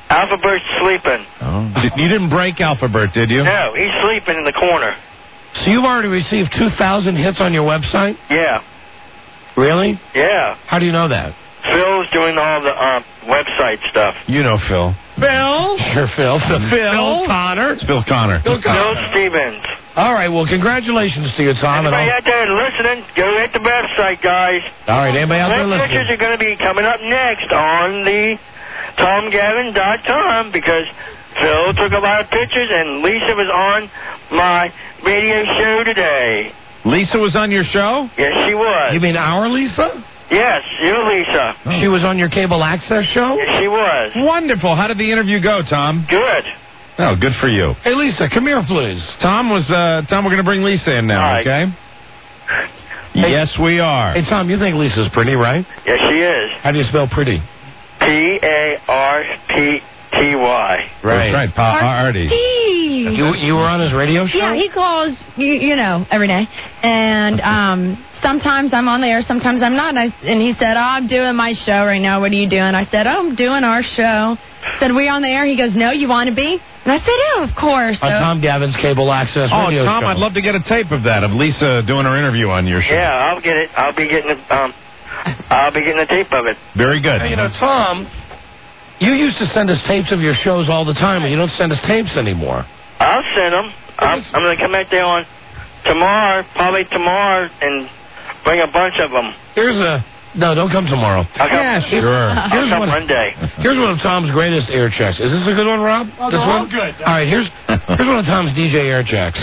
Alphabert's sleeping. Oh. You didn't break Alphabert, did you? No, he's sleeping in the corner. So you've already received two thousand hits on your website? Yeah. Really? Yeah. How do you know that? Phil's doing all the uh, website stuff. You know Phil. Phil? Sure, Phil. Phil, Phil Connor. It's Phil Connor. Phil Phil Stevens. All right, well, congratulations to you, Tom. Anybody and all... out there listening, go hit the website, guys. All right, anybody out there Those listening? pictures are going to be coming up next on the tom gavin dot com because Phil took a lot of pictures and Lisa was on my radio show today. Lisa was on your show? Yes, she was. You mean our Lisa? Yes, your Lisa. Oh. She was on your cable access show? Yes, she was. Wonderful. How did the interview go, Tom? Good. Oh, good for you. Hey, Lisa, come here, please. Tom was, uh, Tom, we're going to bring Lisa in now, All right. okay? Hey, yes, we are. Hey, Tom, you think Lisa's pretty, right? Yes, she is. How do you spell pretty? P A R P T Y. Right. That's right, pa- Artie. Steve. You, you were on his radio show? Yeah, he calls, you, you know, every day. And um, sometimes I'm on the air, sometimes I'm not. And, I, and he said, oh, I'm doing my show right now. What are you doing? I said, oh, I'm doing our show. Said, we on the air? He goes, no, you want to be? And I said, oh, of course. On So, Tom Gavin's cable access Oh, radio Tom, show. I'd love to get a tape of that, of Lisa doing her interview on your show. Yeah, I'll get it. I'll be getting it. Um, I'll be getting a tape of it. Very good. Hey, you know, Tom, you used to send us tapes of your shows all the time, and you don't send us tapes anymore. I'll send them. I'm, I'm going to come out there on tomorrow, probably tomorrow, and bring a bunch of them. Here's a... No, don't come tomorrow. I'll come, Yeah, sure. I'll Here's come one, one day. here's one of Tom's greatest air checks. Is this a good one, Rob? Oh, this they're one? all good. All right, here's here's one of Tom's D J air checks.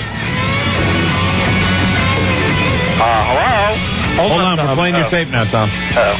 Uh, hello? Hold, Hold on, Tom. we're playing your Oh. tape now, Tom. Oh.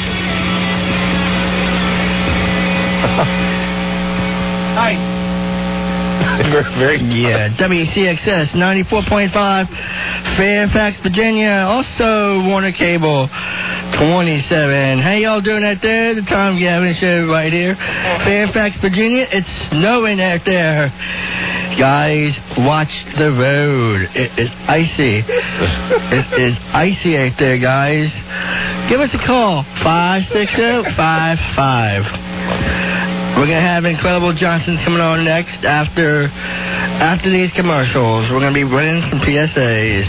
Hi. Very Yeah, W C X S ninety-four point five, Fairfax, Virginia. Also, Warner Cable twenty-seven. How y'all doing out there? The Tom Gavin Show right here. Fairfax, Virginia. It's snowing out there. Guys, watch the road. It is icy. It is icy out there, guys. Give us a call. five six zero five five. We're going to have Incredible Johnson coming on next after after these commercials. We're going to be running some P S As.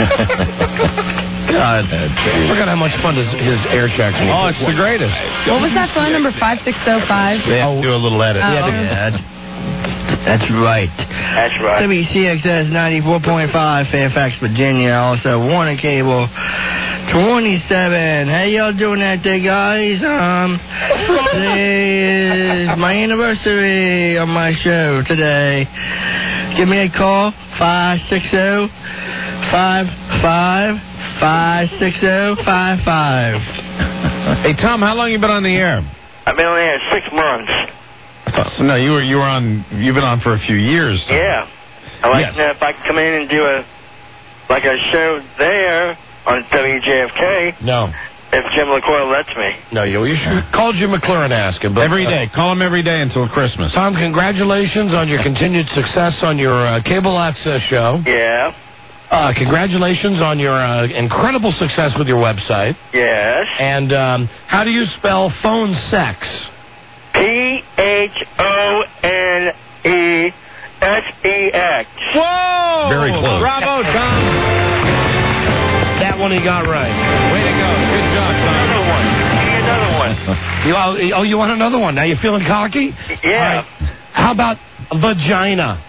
God, forgot how much fun his, his air checks were. Oh, it's the greatest. what was that phone number? five six zero five? We have to do a little edit. Oh. Yeah, that's, that's right. That's right. W C X S ninety-four point five, Fairfax, Virginia. Also, Warner Cable twenty-seven. How y'all doing out there, guys? Um, today is my anniversary on my show today. Give me a call, five six zero five five five six zero five five. Hey, Tom, how long you been on the air? I've been on there six months. Uh, no, you were you were on. You've been on for a few years. Tom. Yeah. I like Yes. to know if I could come in and do a like a show there on W J F K. No. If Jim LaCoil lets me. No, you, you should call Jim McClure and ask him. But, Every day. Call him every day until Christmas. Tom, congratulations on your continued success on your uh, cable access show. Yeah. Uh, congratulations on your uh, incredible success with your website. Yes. And um, how do you spell phone sex? P H O N E S E X. Whoa! Very close. Bravo, Tom. That one he got right. Way to go. Good job, Tom. Another one. Give me another one. You, oh, oh, you want another one? Now you're feeling cocky? Yeah. All right. How about vagina?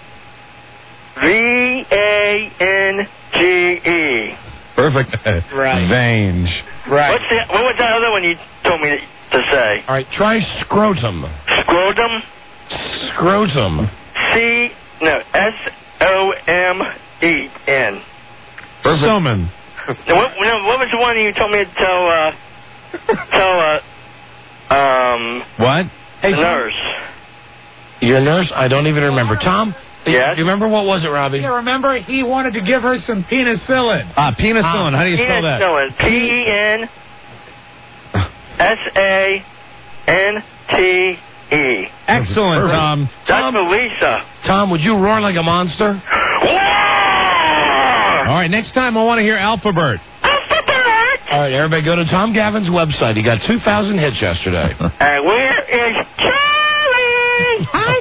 V A N G E. Perfect. Right. Vange. Right. What's the, what was that other one you told me to say? All right, try scrotum. Scrotum? Scrotum. C, no, S O M E N. Summon. Now, what, no, what was the one you told me to tell, uh, tell, uh, um, What? the nurse? Your nurse? I don't even remember. Tom? Yes? Do you remember what was it, Robbie? Yeah, remember, he wanted to give her some penicillin. Ah, penicillin. How do you spell that? Penicillin. P E N S A N T E. Excellent, Perfect. Tom. That's for Lisa. Tom, would you roar like a monster? All right, next time I want to hear Alphabet. All right, everybody go to Tom Gavin's website. He got two thousand hits yesterday. And where is Charlie? Hi,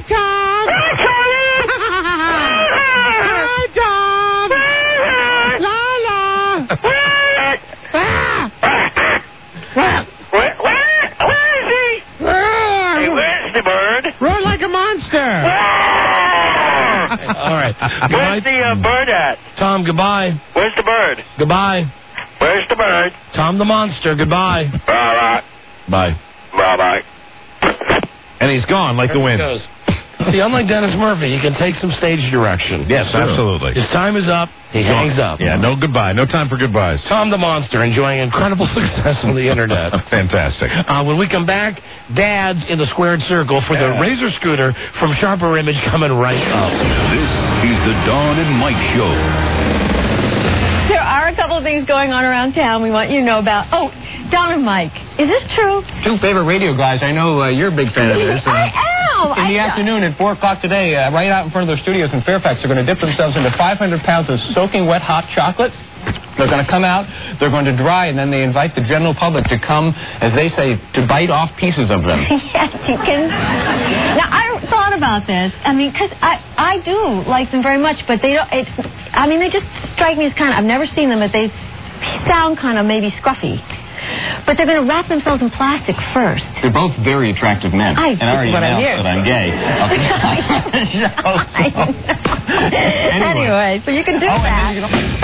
right. Where's the uh, bird at? Tom, goodbye. Where's the bird? Goodbye. Where's the bird? Tom the Monster, goodbye. All right. Bye. Bye-bye. And he's gone like the wind. Goes. See, unlike Dennis Murphy, he can take some stage direction. Yes, absolutely. His time is up. He He's hangs gone. up. Yeah, no goodbye. No time for goodbyes. Tom the Monster enjoying incredible success on the internet. Fantastic. Uh, when we come back, Dad's in the squared circle for the Razor scooter from Sharper Image coming right up. This is the Dawn and Mike Show. There are a couple of things going on around town we want you to know about. Oh, Don and Mike, is this true? Two favorite radio guys. I know uh, you're a big fan of this. Uh, I am. In the I afternoon at four o'clock today, uh, right out in front of their studios in Fairfax, they're going to dip themselves into five hundred pounds of soaking wet hot chocolate. They're going to come out, they're going to dry, and then they invite the general public to come, as they say, to bite off pieces of them. Yes, you can. Now, I thought about this. I mean, because I, I do like them very much, but they don't, it, I mean, they just strike me as kind of, I've never seen them, but they sound kind of maybe scruffy. But they're going to wrap themselves in plastic first. They're both very attractive men. I, and I already what I announced hear. that I'm gay. I know. Anyway, so you can do Oh, that.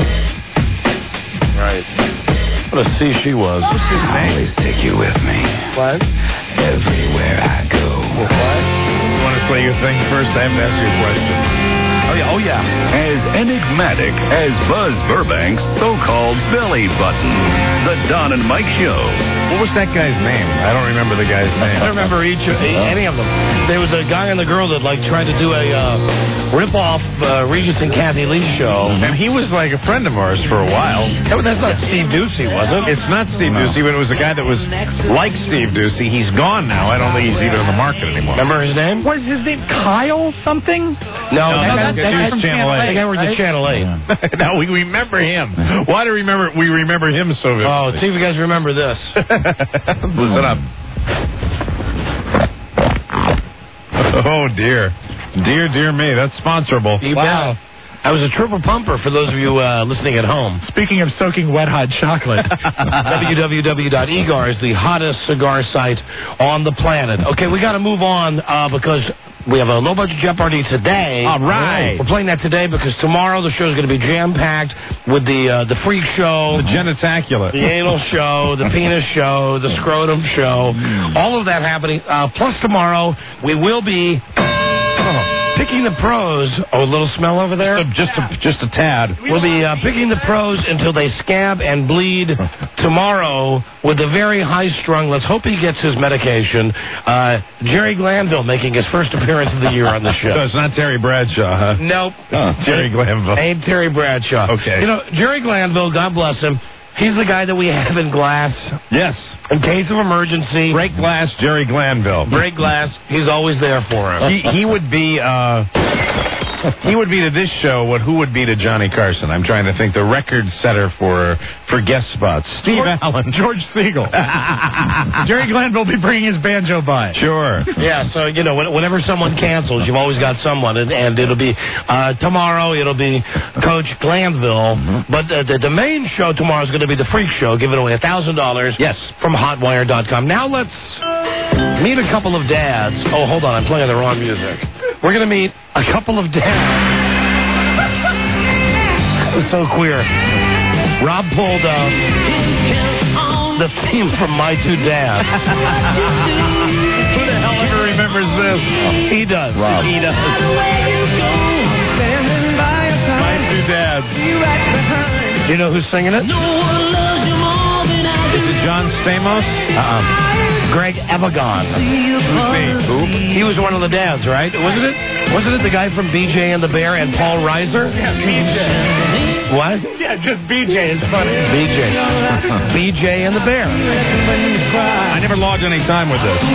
Right. What a C she was. Always take you with me. What? Everywhere I go. What? You want to say your thing first? I have to ask you a question. Oh, yeah. Oh, yeah. As enigmatic as Buzz Burbank's so-called belly button. The Don and Mike Show. What was that guy's name? I don't remember the guy's name. I don't remember each of, any of them. There was a guy and the girl that like tried to do a uh, rip-off uh, Regis and Kathy Lee show. And he was like a friend of ours for a while. Yeah, but that's not Steve Ducey, was it? It's not Steve Ducey, but it was a guy that was like Steve Ducey. He's gone now. I don't think he's even in the market anymore. Remember his name? What is his name? Kyle something? No, No, that, that- that, that that, was that, Channel eight. that guy worked at Channel eight. Now we remember him. Why do we remember we remember him so vividly? Oh, see if you guys remember this. Listen up. Oh dear, dear, dear me, that's sponsorable. You wow. bet. I was a triple pumper for those of you uh, listening at home. Speaking of soaking wet hot chocolate. w w w dot e g a r is the hottest cigar site on the planet. Okay, we got to move on uh, because we have a low budget Jeopardy today. All right. We're playing that today because tomorrow the show is going to be jam packed with the uh, the freak show, The genitacular. the anal show, the penis show, the scrotum show, all of that happening. Uh, plus tomorrow we will be picking the pros. Oh, a little smell over there? Just a, just a tad. We'll be uh, picking the pros until they scab and bleed tomorrow with a very high-strung, let's hope he gets his medication, uh, Jerry Glanville making his first appearance of the year on the show. So it's not Terry Bradshaw, huh? Nope. Oh, Jerry Glanville. Ain't Terry Bradshaw. Okay. You know, Jerry Glanville, God bless him, he's the guy that we have in glass. Yes. In case of emergency. Break glass, Jerry Glanville. Break glass. He's always there for us. He, he would be, uh, he would be to this show what who would be to Johnny Carson. I'm trying to think the record setter for for guest spots. Steve George, Allen. George Siegel. Jerry Glanville will be bringing his banjo by. Sure. Yeah, so, you know, whenever someone cancels, you've always got someone, and, and it'll be, uh, tomorrow, it'll be Coach Glanville, but uh, the, the main show tomorrow is going to be the Freak Show, giving away one thousand dollars Yes. from hotwire dot com. Now let's meet a couple of dads. Oh, hold on, I'm playing the wrong music. We're going to meet a couple of dads. It's so queer. Rob pulled uh, the theme from My Two Dads. Who the hell ever remembers this? He does. Rob. He does. My two dads. Do you know who's singing it? Is it John Stamos? Uh-uh. Greg Evagon. Who? He was one of the dads, right? Wasn't it? Wasn't it the guy from B J and the Bear and Paul Reiser? Yeah, B J. What? Yeah, just B J is funny. B J. B J and the Bear. I never logged any time with this.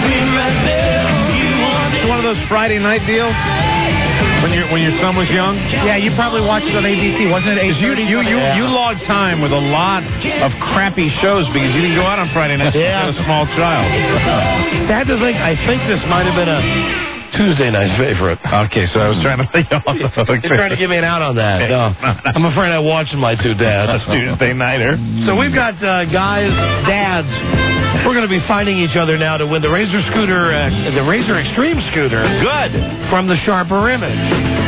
It's one of those Friday night deals when your when your son was young. Yeah, you probably watched it on A B C, wasn't it? You you you you logged time with a lot of crappy shows because you didn't go out on Friday nights. Yeah. You had a small child. Sad to think, I think this might have been a Tuesday night's favorite. Okay, so I was trying to think off the You're trying to give me an out on that. No. I'm afraid I watched My Two Dads. Tuesday nighter. So we've got uh, guys, dads. We're going to be fighting each other now to win the Razor scooter, uh, the Razor Extreme scooter. Good. From the Sharper Image.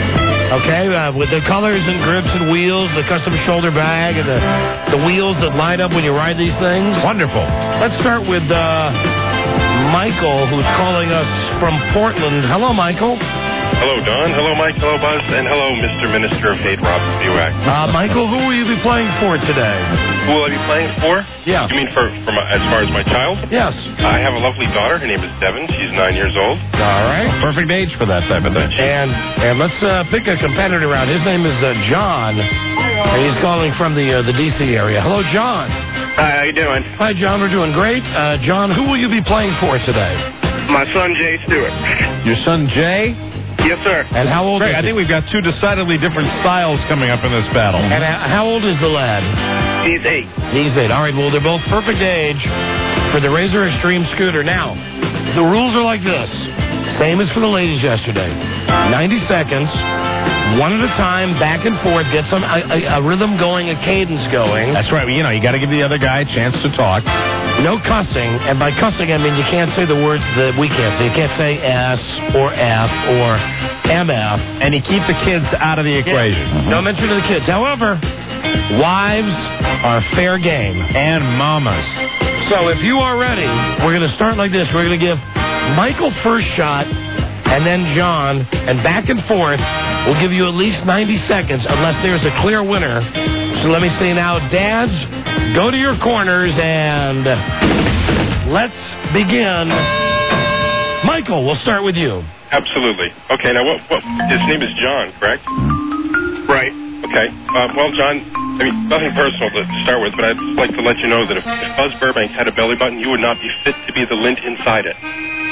Okay, uh, with the colors and grips and wheels, the custom shoulder bag, and the, the wheels that line up when you ride these things. Wonderful. Let's start with uh, Michael, who's calling us from Portland. Hello, Michael. Hello, Don. Hello, Mike. Hello, Buzz. And hello, Mister Minister of Hate, Rob Buack. Uh, Michael, who will you be playing for today? Who will I be playing for? Yeah. You mean for, for my, as far as my child? Yes. I have a lovely daughter. Her name is Devin. She's nine years old. All right. Perfect age for that type of thing. And and let's uh, pick a competitor out. His name is uh, John. And he's calling from the uh, the D C area. Hello, John. Hi, how you doing? Hi, John. We're doing great. Uh, John, who will you be playing for today? My son, Jay Stewart. Your son, Jay? Yes, sir. And how old Great. is I think we've got two decidedly different styles coming up in this battle. And uh, how old is the lad? He's eight. He's eight. All right, well, they're both perfect age for the Razor Extreme scooter. Now, the rules are like this. Same as for the ladies yesterday. ninety seconds, one at a time, back and forth, get some a, a, a rhythm going, a cadence going. That's right. You know, you got to give the other guy a chance to talk. No cussing, and by cussing I mean you can't say the words that we can't say. You can't say S or F or M F. And you keep the kids out of the equation. Yeah. No mention of the kids. However, wives are fair game. And mamas. So if you are ready, we're going to start like this. We're going to give Michael first shot, and then John, and back and forth. We'll give you at least ninety seconds unless there's a clear winner. So let me see now, dads, go to your corners and let's begin. Michael, we'll start with you. Absolutely. Okay, now, what, what, his name is John, correct? Right. Okay. Uh, well, John, I mean, nothing personal to start with, but I'd just like to let you know that if, if Buzz Burbank had a belly button, you would not be fit to be the lint inside it.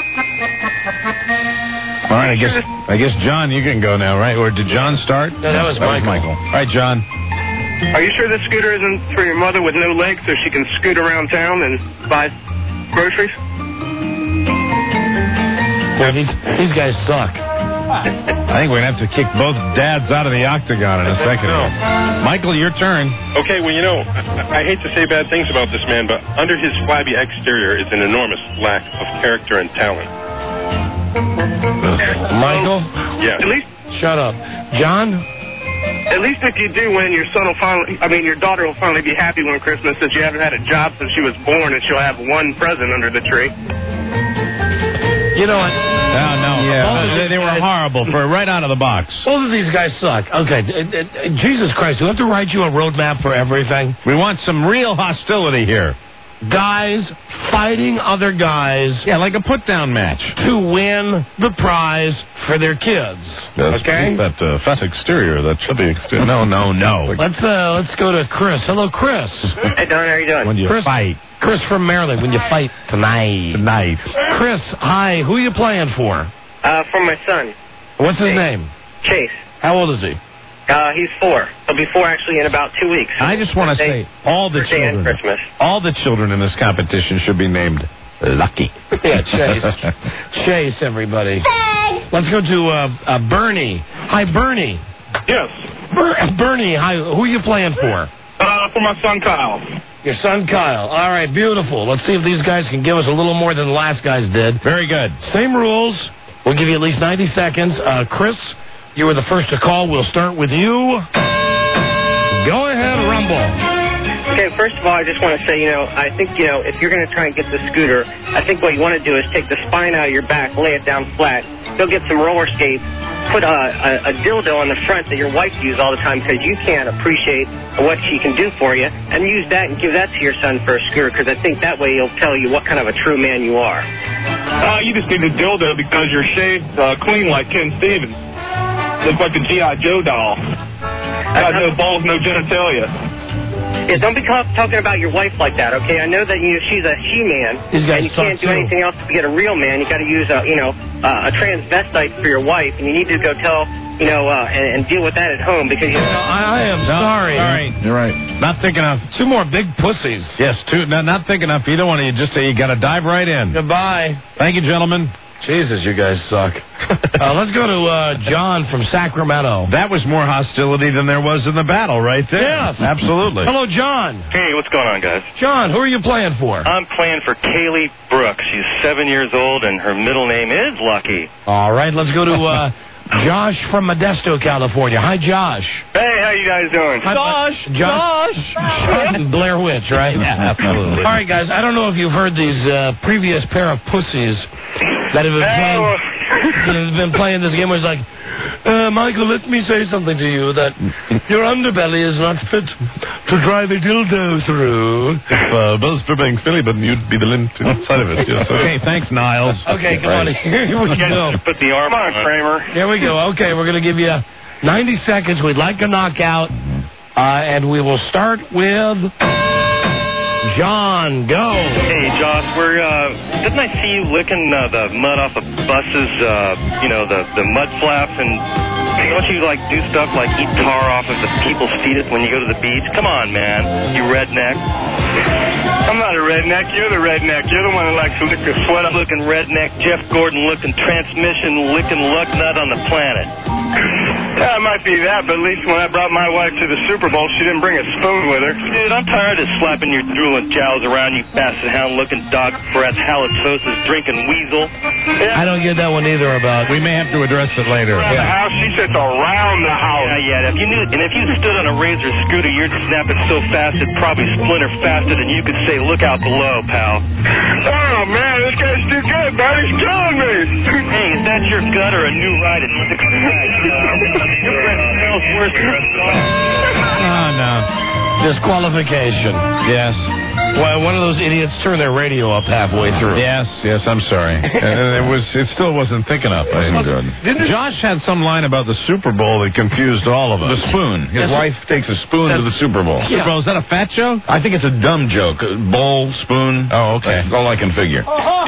All right, I guess, I guess, John, you can go now, right? Or did John start? No, that was that Michael. Was Michael. All right, John. Are you sure this scooter isn't for your mother with no legs so she can scoot around town and buy groceries? Well, these, these guys suck. I think we're going to have to kick both dads out of the octagon in a second. No. Michael, your turn. Okay, well, you know, I, I hate to say bad things about this man, but under his flabby exterior is an enormous lack of character and talent. Michael? Yeah. At least, Shut up. John? at least if you do win, your son will finally, I mean, your daughter will finally be happy one Christmas since you haven't had a job since she was born and she'll have one present under the tree. You know what? Oh, no. Yeah. They, they were horrible for right out of the box. Both of these guys suck. Okay, uh, uh, Jesus Christ, do we have to write you a roadmap for everything? We want some real hostility here. Guys fighting other guys. Yeah, like a put-down match. To win the prize for their kids. That's, okay? That uh, fast exterior, that should be exterior. No, no, no. Let's uh, let's go to Chris. Hello, Chris. Hey, Don, how you doing? When you Chris, fight. Chris from Maryland, when you fight tonight. Tonight. Chris, hi. Who are you playing for? Uh, for my son. What's his Chase. name? Chase. How old is he? Uh, he's four. He'll be four actually in about two weeks. I just want to say all the Birthday and children, Christmas. all the children in this competition should be named Lucky. Yeah, Chase. Chase, everybody. Let's go to uh, uh, Bernie. Hi, Bernie. Yes. Ber- Bernie, hi. Who are you playing for? Uh, for my son Kyle. Your son Kyle. All right, beautiful. Let's see if these guys can give us a little more than the last guys did. Very good. Same rules. We'll give you at least ninety seconds. Uh, Chris, you were the first to call. We'll start with you. Go ahead, rumble. Okay, first of all, I just want to say, you know, I think, you know, if you're going to try and get the scooter, I think what you want to do is take the spine out of your back, lay it down flat, go get some roller skates, put a, a, a dildo on the front that your wife uses all the time because you can't appreciate what she can do for you, and use that and give that to your son for a scooter because I think that way he'll tell you what kind of a true man you are. Uh, you just need a dildo because you're shaved uh, clean like Ken Stevens. Looks like a G I. Joe doll. Got no balls, no genitalia. Yeah, don't be talk, talking about your wife like that, okay? I know that you know, she's a she-man, and you can't do too. anything else to get a real man. You got to use a, you know, uh, a transvestite for your wife, and you need to go tell, you know, uh, and, and deal with that at home because you. know, I, I am no, sorry. Sorry, you're right. Not thick enough. Two more big pussies. Yes, two. Not, not thick enough. Either one of you. Just say you got to dive right in. Goodbye. Thank you, gentlemen. Jesus, you guys suck. uh, let's go to uh, John from Sacramento. That was more hostility than there was in the battle right there. Yes. Absolutely. Hello, John. Hey, what's going on, guys? John, who are you playing for? I'm playing for Kaylee Brooks. She's seven years old, and her middle name is Lucky. All right, let's go to uh, Josh from Modesto, California. Hi, Josh. Hey, how you guys doing? Josh. Josh. Josh. Blair Witch, right? Yeah, absolutely. All right, guys. I don't know if you've heard these uh, previous pair of pussies that have been playing, that have been playing this game where it's like, uh, Michael, let me say something to you that your underbelly is not fit to drive a dildo through. If uh, Buzz Burbank Philly button, you'd be the lint inside of it. Yes. Okay, thanks, Niles. Okay, come on. Here we go. Put the arm on, Kramer. Here we go. Okay, we're going to give you ninety seconds. We'd like a knockout. Uh, and we will start with John. Go. Hey, Josh, we're, uh, didn't I see you licking uh, the mud off of buses, uh, you know, the, the mud flaps, and don't you, like, do stuff like eat tar off of the people's feet when you go to the beach? Come on, man, you redneck. I'm not a redneck. You're the redneck. You're the one that likes to lick your sweat up. Looking redneck, Jeff Gordon looking transmission, licking luck nut on the planet. Yeah, it might be that, but at least when I brought my wife to the Super Bowl, she didn't bring a spoon with her. Dude, I'm tired of slapping your drooling jowls around, you bastard hound looking dog breath, halitosis, drinking weasel. I don't get that one either about. We may have to address it later. Around Yeah. the house, she sits around the house. Yeah, yeah. If you knew, and if you stood on a razor scooter, you'd snap it so fast it'd probably splinter faster than you could say, "Look out below, pal." Oh man, this guy's too good, bud. He's killing me. Hey, is that your gut or a new ride at Six Flags? Your breath smells worse than a Oh, no. Disqualification. Yes. Well, one of those idiots turned their radio up halfway through. Yes, yes, I'm sorry. And it was, it still wasn't thick enough. I Didn't Josh had some line about the Super Bowl that confused all of us. The spoon. His That's wife takes a spoon to the Super Bowl. Super Bowl, is that a fat joke? I think it's a dumb joke. Bowl, spoon. Oh, okay. That's all I can figure.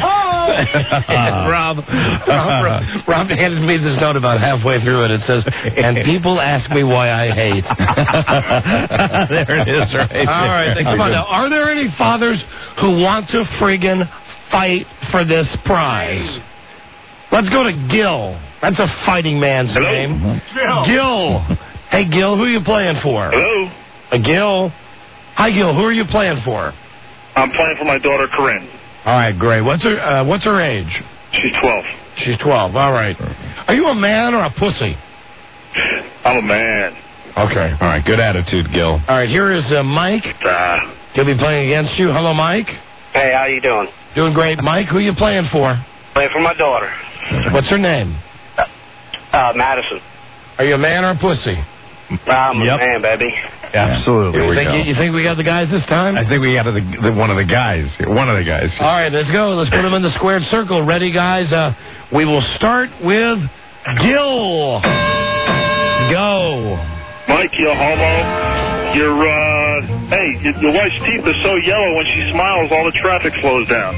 Rob, Rob, Rob handed me this note about halfway through it. It says, and people ask me why I hate. There it is, right? All right, then, come on now. Are there any fathers who want to friggin' fight for this prize? Let's go to Gil. That's a fighting man's Hello? name. Gil. Gil. Hey, Gil, who are you playing for? Hello? Uh, Gil. Hi, Gil. Who are you playing for? I'm playing for my daughter, Corinne. All right, great. What's her uh, What's her age? She's twelve. She's twelve. All right. Are you a man or a pussy? I'm a man. Okay. All right, good attitude, Gil. All right, here is uh, Mike. Uh, He'll be playing against you. Hello, Mike. Hey, how you doing? Doing great. Mike, who you playing for? Playing for my daughter. What's her name? Uh, Madison. Are you a man or a pussy? I'm Yep. a man, baby. Absolutely. You we think, go. you, you think we got the guys this time? I think we got the, the, one of the guys. One of the guys. All right, let's go. Let's put them in the squared circle. Ready, guys? Uh, we will start with Gil. Go. Mike, you homo. Your, uh, hey, your, your wife's teeth are so yellow when she smiles, all the traffic slows down.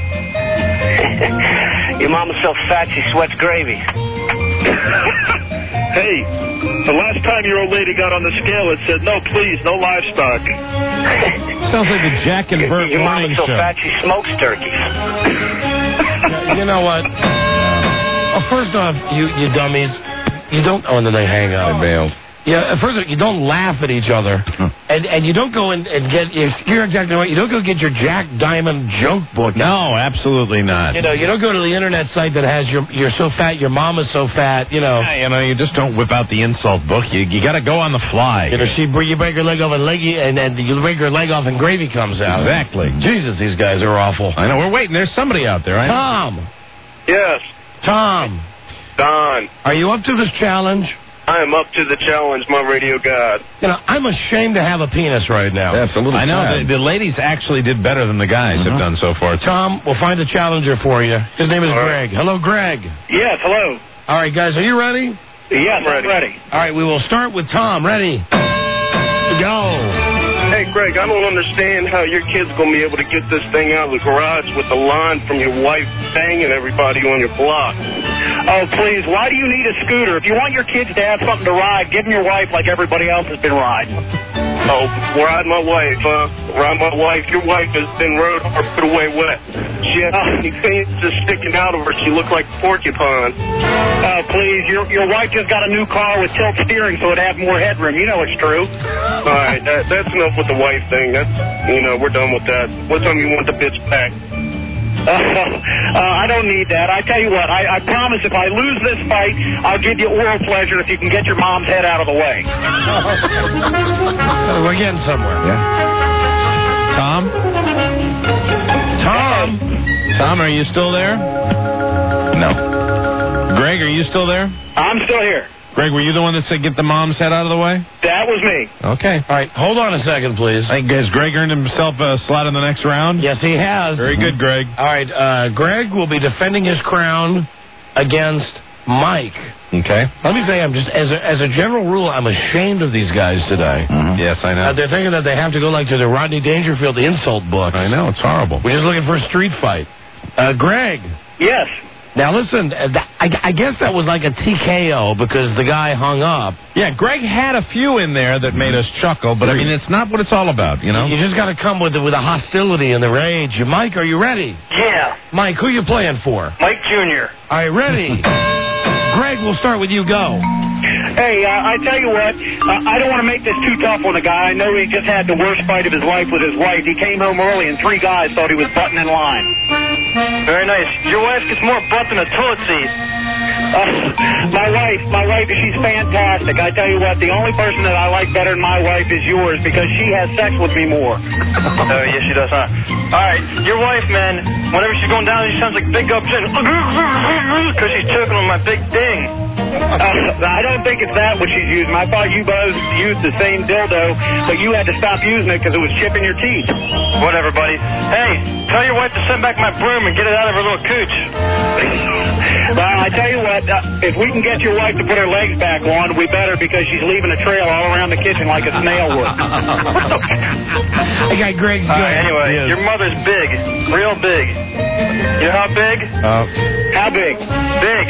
Your mama's so fat she sweats gravy. Hey, the last time your old lady got on the scale, it said, no, please, no livestock. Sounds like the Jack and Bert Your morning mama's so show. fat she smokes turkeys. You know what? Well, first off, you, you dummies, you don't... Oh, and then they hang up. They bailed. Yeah, first of all, you don't laugh at each other, and and you don't go in and get. You're exactly right. You don't go get your Jack Diamond joke book. No, absolutely not. You know, you don't go to the internet site that has your you're so fat, your mama's so fat. You know. Yeah, you know, you just don't whip out the insult book. You you got to go on the fly. You know, she you break her leg off and leggy, and and you break her leg off and gravy comes out. Exactly. Jesus, these guys are awful. I know. We're waiting. There's somebody out there. I know. Tom. Yes. Tom. Don. Are you up to this challenge? I am up to the challenge, my radio god. You know, I'm ashamed to have a penis right now. That's a little I know. The, the ladies actually did better than the guys Uh-huh. have done so far. Tom, we'll find a challenger for you. His name is All right. Greg. Hello, Greg. Yes, hello. All right, guys, are you ready? Yes, I'm ready. ready. All right, we will start with Tom. Ready? Go. Hey, Greg, I don't understand how your kid's going to be able to get this thing out of the garage with the line from your wife banging everybody on your block. Oh, please, why do you need a scooter? If you want your kids to have something to ride, give them your wife like everybody else has been riding. Oh, ride my wife, huh? Ride my wife. Your wife has been rode hard, put away wet. She has things just sticking out of her. She looks like a porcupine. Oh, please, your your wife just got a new car with tilt steering so it had more headroom. You know it's true. All right, that, that's enough with the wife thing. That's, you know, we're done with that. What time you want the bitch back? uh, I don't need that. I tell you what, I, I promise if I lose this fight, I'll give you oral pleasure if you can get your mom's head out of the way. We're getting somewhere. Yeah. Tom? Tom? Tom, are you still there? No. Greg, are you still there? I'm still here. Greg, were you the one that said get the mom's head out of the way? That was me. Okay. All right, hold on a second, please. I think, has Greg earned himself a slot in the next round? Yes, he has. Very good, Greg. All right, uh, Greg will be defending his crown against Mike. Okay. Let me say, I'm just, as a, as a general rule, I'm ashamed of these guys today. Mm-hmm. Yes, I know. Uh, they're thinking that they have to go, like, to the Rodney Dangerfield insult book. I know, it's horrible. We're just looking for a street fight. Uh, Greg. Yes. Now, listen, uh, th- I, I guess that was like a T K O because the guy hung up. Yeah, Greg had a few in there that made us chuckle, but, I mean, it's not what it's all about, you know? You just got to come with, with a hostility and the rage. Mike, are you ready? Yeah. Mike, who you playing for? Mike Junior All right, ready. Greg, we'll start with you. Go. Hey, uh, I tell you what, uh, I don't want to make this too tough on the guy. I know he just had the worst fight of his life with his wife. He came home early and three guys thought he was butting in line. Very nice. Your wife gets more butt than a toilet seat. Uh, my wife, my wife, she's fantastic. I tell you what, the only person that I like better than my wife is yours because she has sex with me more. Oh, yes, she does, huh? All right, your wife, man, whenever she's going down, she sounds like Big Up Jen because she's choking on my big ding. Uh, I don't think it's that what she's using. I thought you both used the same dildo, but you had to stop using it because it was chipping your teeth. Whatever, buddy. Hey, tell your wife to send back my broom and get it out of her little cooch. Well, I tell you what, uh, if we can get your wife to put her legs back on, we better because she's leaving a trail all around the kitchen like a snail would. I got Greg's All good. right, anyway, Yes. your mother's big. Real big. You know how big? Uh, How big? Big.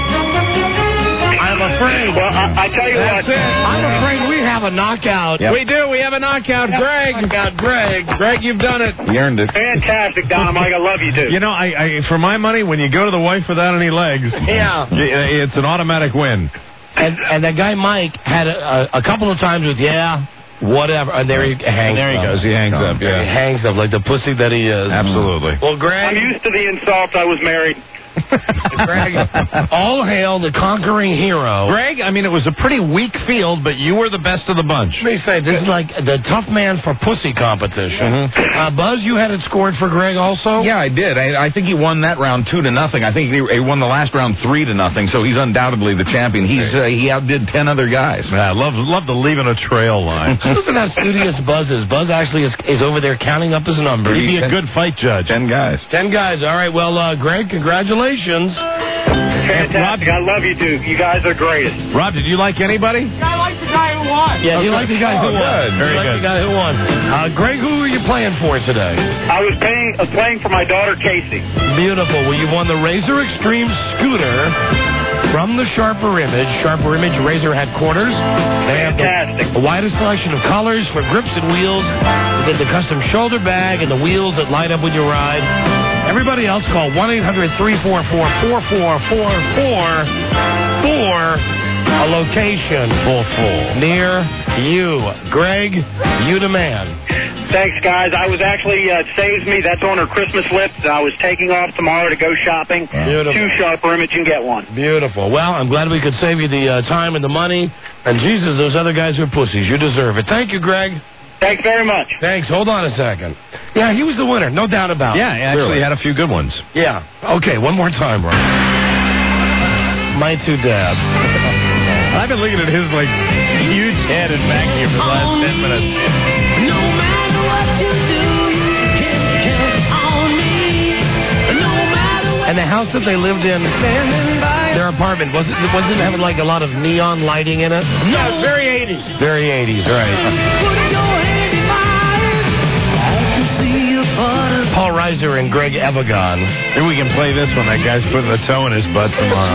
I'm afraid. Well, I, I tell you That's what. it. I'm afraid we have a knockout. Yep. We do. We have a knockout. Greg. Got Greg. Greg, you've done it. he earned it. Fantastic, Dynamite. I love you, too. You know, I, I for my money, when you go to the wife without any legs, Yeah. y- it's an automatic win. And and that guy Mike had a, a, a couple of times with yeah, whatever, and there he hangs. There he up. goes. He hangs up. He Yeah. hangs up like the pussy that he is. Absolutely. Well, Greg. I'm used to the insults. I was married. Greg, all hail the conquering hero. Greg, I mean, it was a pretty weak field, but you were the best of the bunch. Let me say, this is like the tough man for pussy competition. Mm-hmm. Uh, Buzz, you had it scored for Greg also? Yeah, I did. I, I think he won that round two to nothing. I think he, he won the last round three to nothing. So he's undoubtedly the champion. He's uh, he outdid ten other guys. Yeah, I love love the leaving a trail line. Listen how studious Buzz is. Buzz actually is, is over there counting up his numbers. He'd be a good fight judge. Ten guys. Ten guys. All right. Well, uh, Greg, congratulations. Fantastic. I love you, Duke. You guys are greatest. Rob, did you like anybody? I like the guy who won. Yeah, Okay. you like the guy who Oh, won. good. Very you like good. the guy who won. Uh, Greg, who are you playing for today? I was paying, uh, playing for my daughter, Casey. Beautiful. Well, you won the Razor Extreme scooter from the Sharper Image. Sharper Image Razor headquarters. They have Fantastic. the widest selection of colors for grips and wheels. You get the custom shoulder bag and the wheels that light up when you ride. Everybody else call one eight hundred three four four four four four four for a location Full full. near you. Greg, you the man. Thanks, guys. I was actually, uh, saves me. That's on her Christmas list. I was taking off tomorrow to go shopping. Beautiful. Two Sharper Image and get one. Beautiful. Well, I'm glad we could save you the uh, time and the money. And Jesus, those other guys are pussies. You deserve it. Thank you, Greg. Thanks very much. Thanks. Hold on a second. Yeah, he was the winner. No doubt about Yeah, it. he actually Really. had a few good ones. Yeah. Okay, one more time, Ron. My two dads. I've been looking at his like huge head and back here for the last ten minutes. No matter what you do, you can count on me. No matter what And the house that they lived in, their apartment, was it, wasn't it having like a lot of neon lighting in it? Yeah, it's very eighties. Very eighties, right. put your hand in mine, I can see your butter. Paul Reiser and Greg Evagon. Maybe we can play this one. That guy's putting a toe in his butt tomorrow.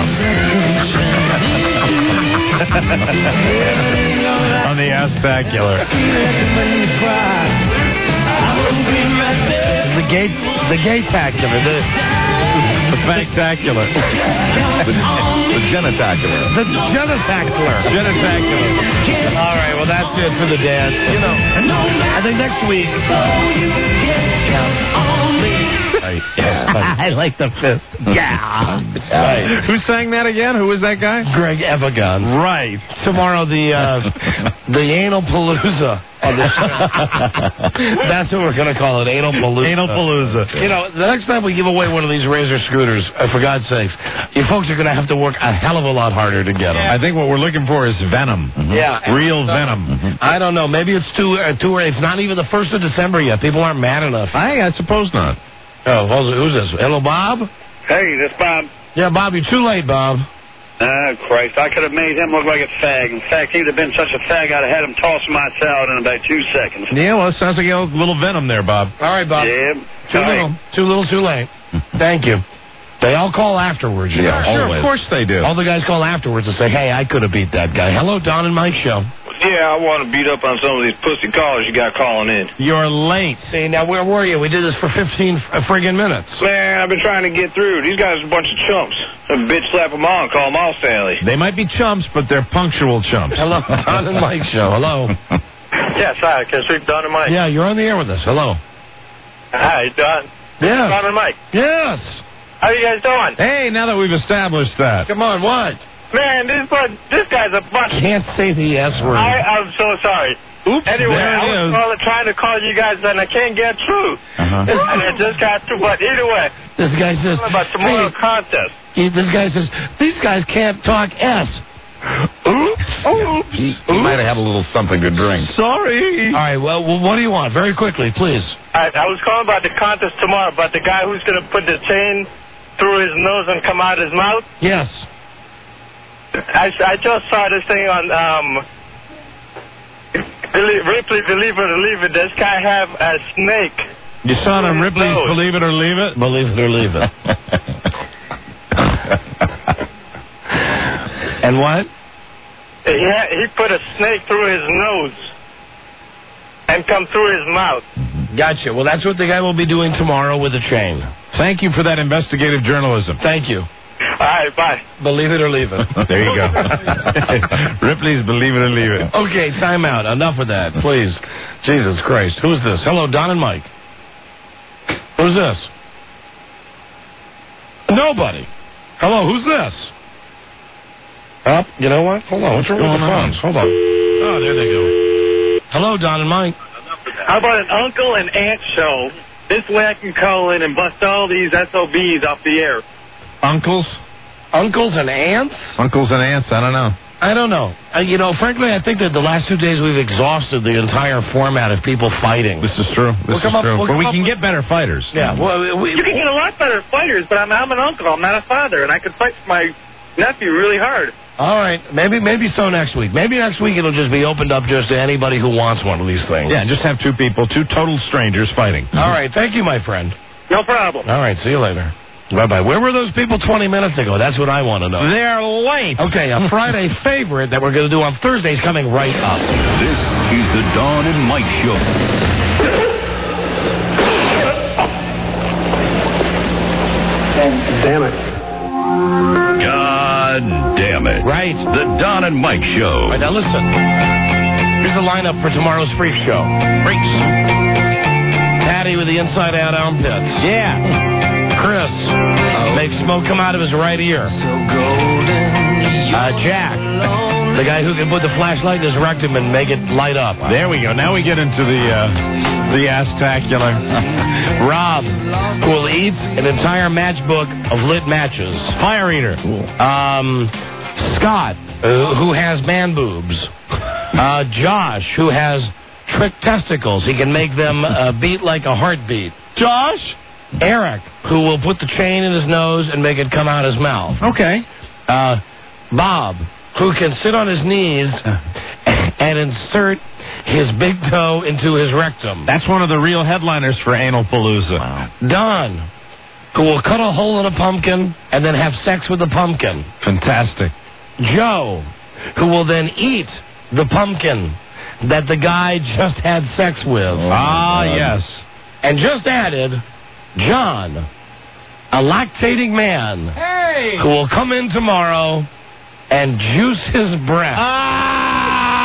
On the Asptacular. The gay, the gay factor. The, The Factacular. The, the genitacular. the genitacular. Genitacular. All right, well, that's it for the dance. You know, I think next week. Right. I like the fist. Yeah. Right. Who sang that again? Who was that guy? Greg Evigan. Right. Tomorrow, the uh, the Anal Palooza. On the show. That's what we're going to call it, Anal Palooza. Anal Palooza. You know, the next time we give away one of these Razor scooters, uh, for God's sakes, you folks are going to have to work a hell of a lot harder to get them. I think what we're looking for is venom. Mm-hmm. Yeah. Real uh, venom. Mm-hmm. I don't know. Maybe it's too, uh, too early. It's not even the first of December yet. People aren't mad enough. I, I suppose not. Oh, who's this? Hello, Bob? Hey, this Bob. Yeah, Bob, you're too late, Bob. Oh, Christ. I could have made him look like a fag. In fact, he'd have been such a fag, I'd have had him toss my salad in about two seconds. Yeah, well, it sounds like a little venom there, Bob. All right, Bob. Yeah. Too All little. right. Too little, too late. Thank you. They all call afterwards, you Yeah, know. sure, Always. of course they do. All the guys call afterwards and say, hey, I could have beat that guy. Hello, Don and Mike show. Yeah, I want to beat up on some of these pussy callers you got calling in. You're late. See, now where were you? We did this for fifteen uh, friggin' minutes. Man, I've been trying to get through. These guys are a bunch of chumps. A bitch slap them on, call them all Stanley. They might be chumps, but they're punctual chumps. Hello, Don and Mike show. Hello. Yes, hi. Can I speak to Don and Mike? Yeah, you're on the air with us. Hello. Hi, Don. Yes. Don and Mike. Yes. How you guys doing? Hey, now that we've established that. Come on, what? Man, this bud, this guy's a bunch. Can't say the S word. I, I'm so sorry. Oops, Anyway, there it I was is. calling, trying to call you guys and I can't get through. Uh-huh. And I just got through. But either way, This guy says, about tomorrow's hey, contest. he- this guy says, these guys can't talk S. Oops. Oops. He, he might have had a little something to drink. Sorry. All right, well, well, what do you want? Very quickly, please. I, I was calling about the contest tomorrow, about the guy who's going to put the chain through his nose and come out his mouth. Yes. I, I just saw this thing on um, Believe, Ripley, Believe It or Leave It. This guy have a snake. You saw it on Ripley's nose. Believe It or Leave It? Believe it or leave it. And what? He, had, he put a snake through his nose and come through his mouth. Gotcha. Well, that's what the guy will be doing tomorrow with a chain. Thank you for that investigative journalism. Thank you. All right, bye. Believe it or leave it. There you go. Ripley's Believe It or Leave It. Okay, time out. Enough of that, please. Jesus Christ. Who's this? Hello, Don and Mike. Who's this? Nobody. Hello, who's this? Oh, you know what? Hold on. What's wrong with the phones? Hold on. Oh, there they go. Hello, Don and Mike. How about an uncle and aunt show? This way I can call in and bust all these S O Bs off the air. Uncles? Uncles and aunts? Uncles and aunts, I don't know. I don't know. Uh, you know, frankly, I think that the last two days we've exhausted the entire format of people fighting. This is true. This We'll come is up- true. we'll but we come can up get better fighters. Yeah, well, we, You can get a lot better fighters, but I'm, I'm an uncle. I'm not a father, and I could fight my nephew really hard. all right. Maybe maybe so next week. Maybe next week it'll just be opened up just to anybody who wants one of these things. Yeah, just have two people, two total strangers fighting. All right. Thank you, my friend. No problem. All right. See you later. Bye-bye. Where were those people twenty minutes ago? That's what I want to know. They're late. Okay, a Friday favorite that we're going to do on Thursday is coming right up. This is the Don and Mike Show. Damn it. God damn it. Right. The Don and Mike Show. All right, now listen. Here's the lineup for tomorrow's Freak Show. Freaks. Patty with the inside-out armpits. Yeah. Chris makes smoke come out of his right ear. Uh, Jack, the guy who can put the flashlight in his rectum and make it light up. There we go. Now we get into the uh, the ass-tacular. Rob, who will eat an entire matchbook of lit matches. Fire eater. Um, Scott, uh, who has man boobs. Uh, Josh, who has trick testicles. He can make them uh, beat like a heartbeat. Josh? Eric, who will put the chain in his nose and make it come out his mouth. Okay. Uh, Bob, who can sit on his knees and insert his big toe into his rectum. That's one of the real headliners for Anal Palooza. Wow. Don, who will cut a hole in a pumpkin and then have sex with the pumpkin. Fantastic. Joe, who will then eat the pumpkin that the guy just had sex with. Oh, ah, yes. And just added, John, a lactating man, hey, who will come in tomorrow and juice his breath. Ah!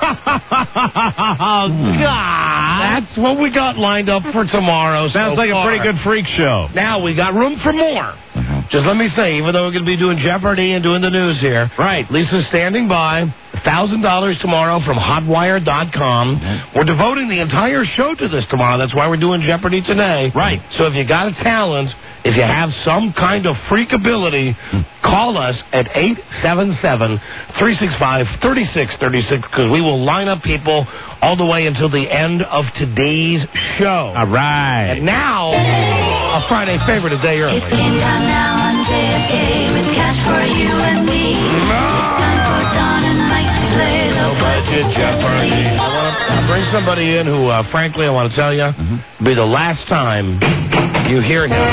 Oh, God. That's what we got lined up for tomorrow. Sounds so like far. a pretty good freak show. Now, we got room for more. Uh-huh. Just let me say, even though we're going to be doing Jeopardy and doing the news here. Right. Lisa's standing by. one thousand dollars tomorrow from hotwire dot com. Mm-hmm. We're devoting the entire show to this tomorrow. That's why we're doing Jeopardy today. Right. So if you got a talent, if you have some kind of freak ability, call us at eight seven seven, three six five, three six three six because we will line up people all the way until the end of today's show. All right. And now, a Friday favorite a day early. It's game time now on J F K with cash for you and me. It's time for Don and Mike to play the Budget Jeopardy. I want to bring somebody in who, uh, frankly, I want to tell you, Mm-hmm. be the last time you hear him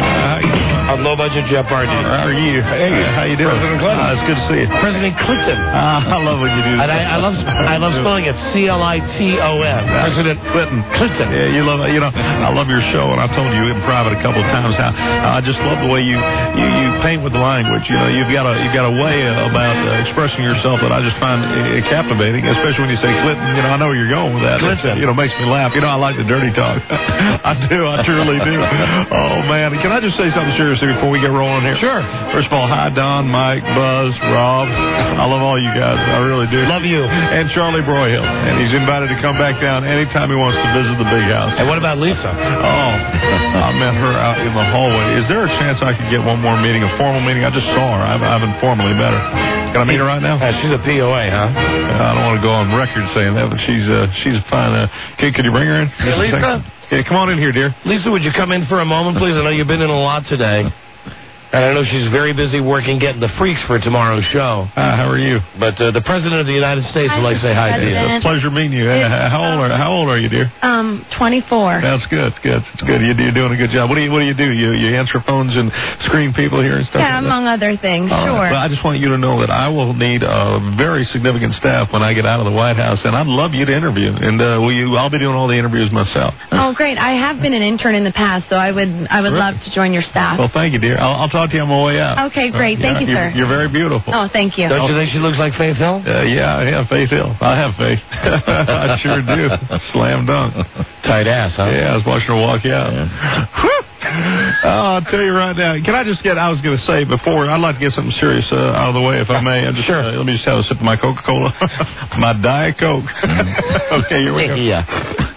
on Low Budget Jeopardy. How are you? Hey, how you doing? President Clinton. Uh, it's good to see you. President Clinton. Uh, I love when you do And that. I, I love I love spelling it C L I T O N. President Clinton. Clinton. Yeah, you love it. You know, I love your show, and I told you in private a couple of times how uh, I just love the way you, you, you paint with the language. You know, you've got a you've got a way about uh, expressing yourself that I just find uh, captivating, especially when you say Clinton. You know, I know where you're going with that. Clinton. It, you know, makes me laugh. You know, I like the dirty talk. I do. I truly do. Oh man, can I just say something seriously before we get rolling here? Sure. First of all, hi Don, Mike, Buzz, Rob. I love all you guys. I really do. Love you. And Charlie Broyhill. And he's invited to come back down anytime he wants to visit the big house. And what about Lisa? Oh, I met her out in the hallway. Is there a chance I could get one more meeting, a formal meeting? I just saw her. I haven't formally met her. Can I meet her right now? Uh, she's a P O A, huh? Uh, I don't want to go on record saying that, but she's uh, she's fine. Uh, okay, could you bring her in? Hey, Lisa? Okay, come on in here, dear. Lisa, would you come in for a moment, please? I know you've been in a lot today. And I know she's very busy working, getting the freaks for tomorrow's show. Uh, how are you? But uh, the President of the United States would like to say hi to you. It's a pleasure meeting you. Uh, how old are How old are you, dear? Um, twenty-four. That's good. It's good. It's good. You, you're doing a good job. What do you What do you do? You You answer phones and screen people here and stuff. Yeah, like among other things. that? All Sure. right. Well, I just want you to know that I will need a very significant staff when I get out of the White House, and I'd love you to interview. And uh, will you? I'll be doing all the interviews myself. Oh, great. I have been an intern in the past, so I would I would love to join your staff. Well, thank you, dear. I'll, I'll talk to you on my way out. Okay, great. Thank you, you're, sir. You're very beautiful. Oh, thank you. Don't you think she looks like Faith Hill? Uh, yeah, yeah, Faith Hill. I have faith. I sure do. Slam dunk. Tight ass, huh? Yeah, I was watching her walk out. Oh, I'll tell you right now. Can I just get, I was going to say before, I'd like to get something serious uh, out of the way, if I may. I'm just, sure. Uh, let me just have a sip of my Coca-Cola. My Diet Coke. Okay, here we go. Yeah.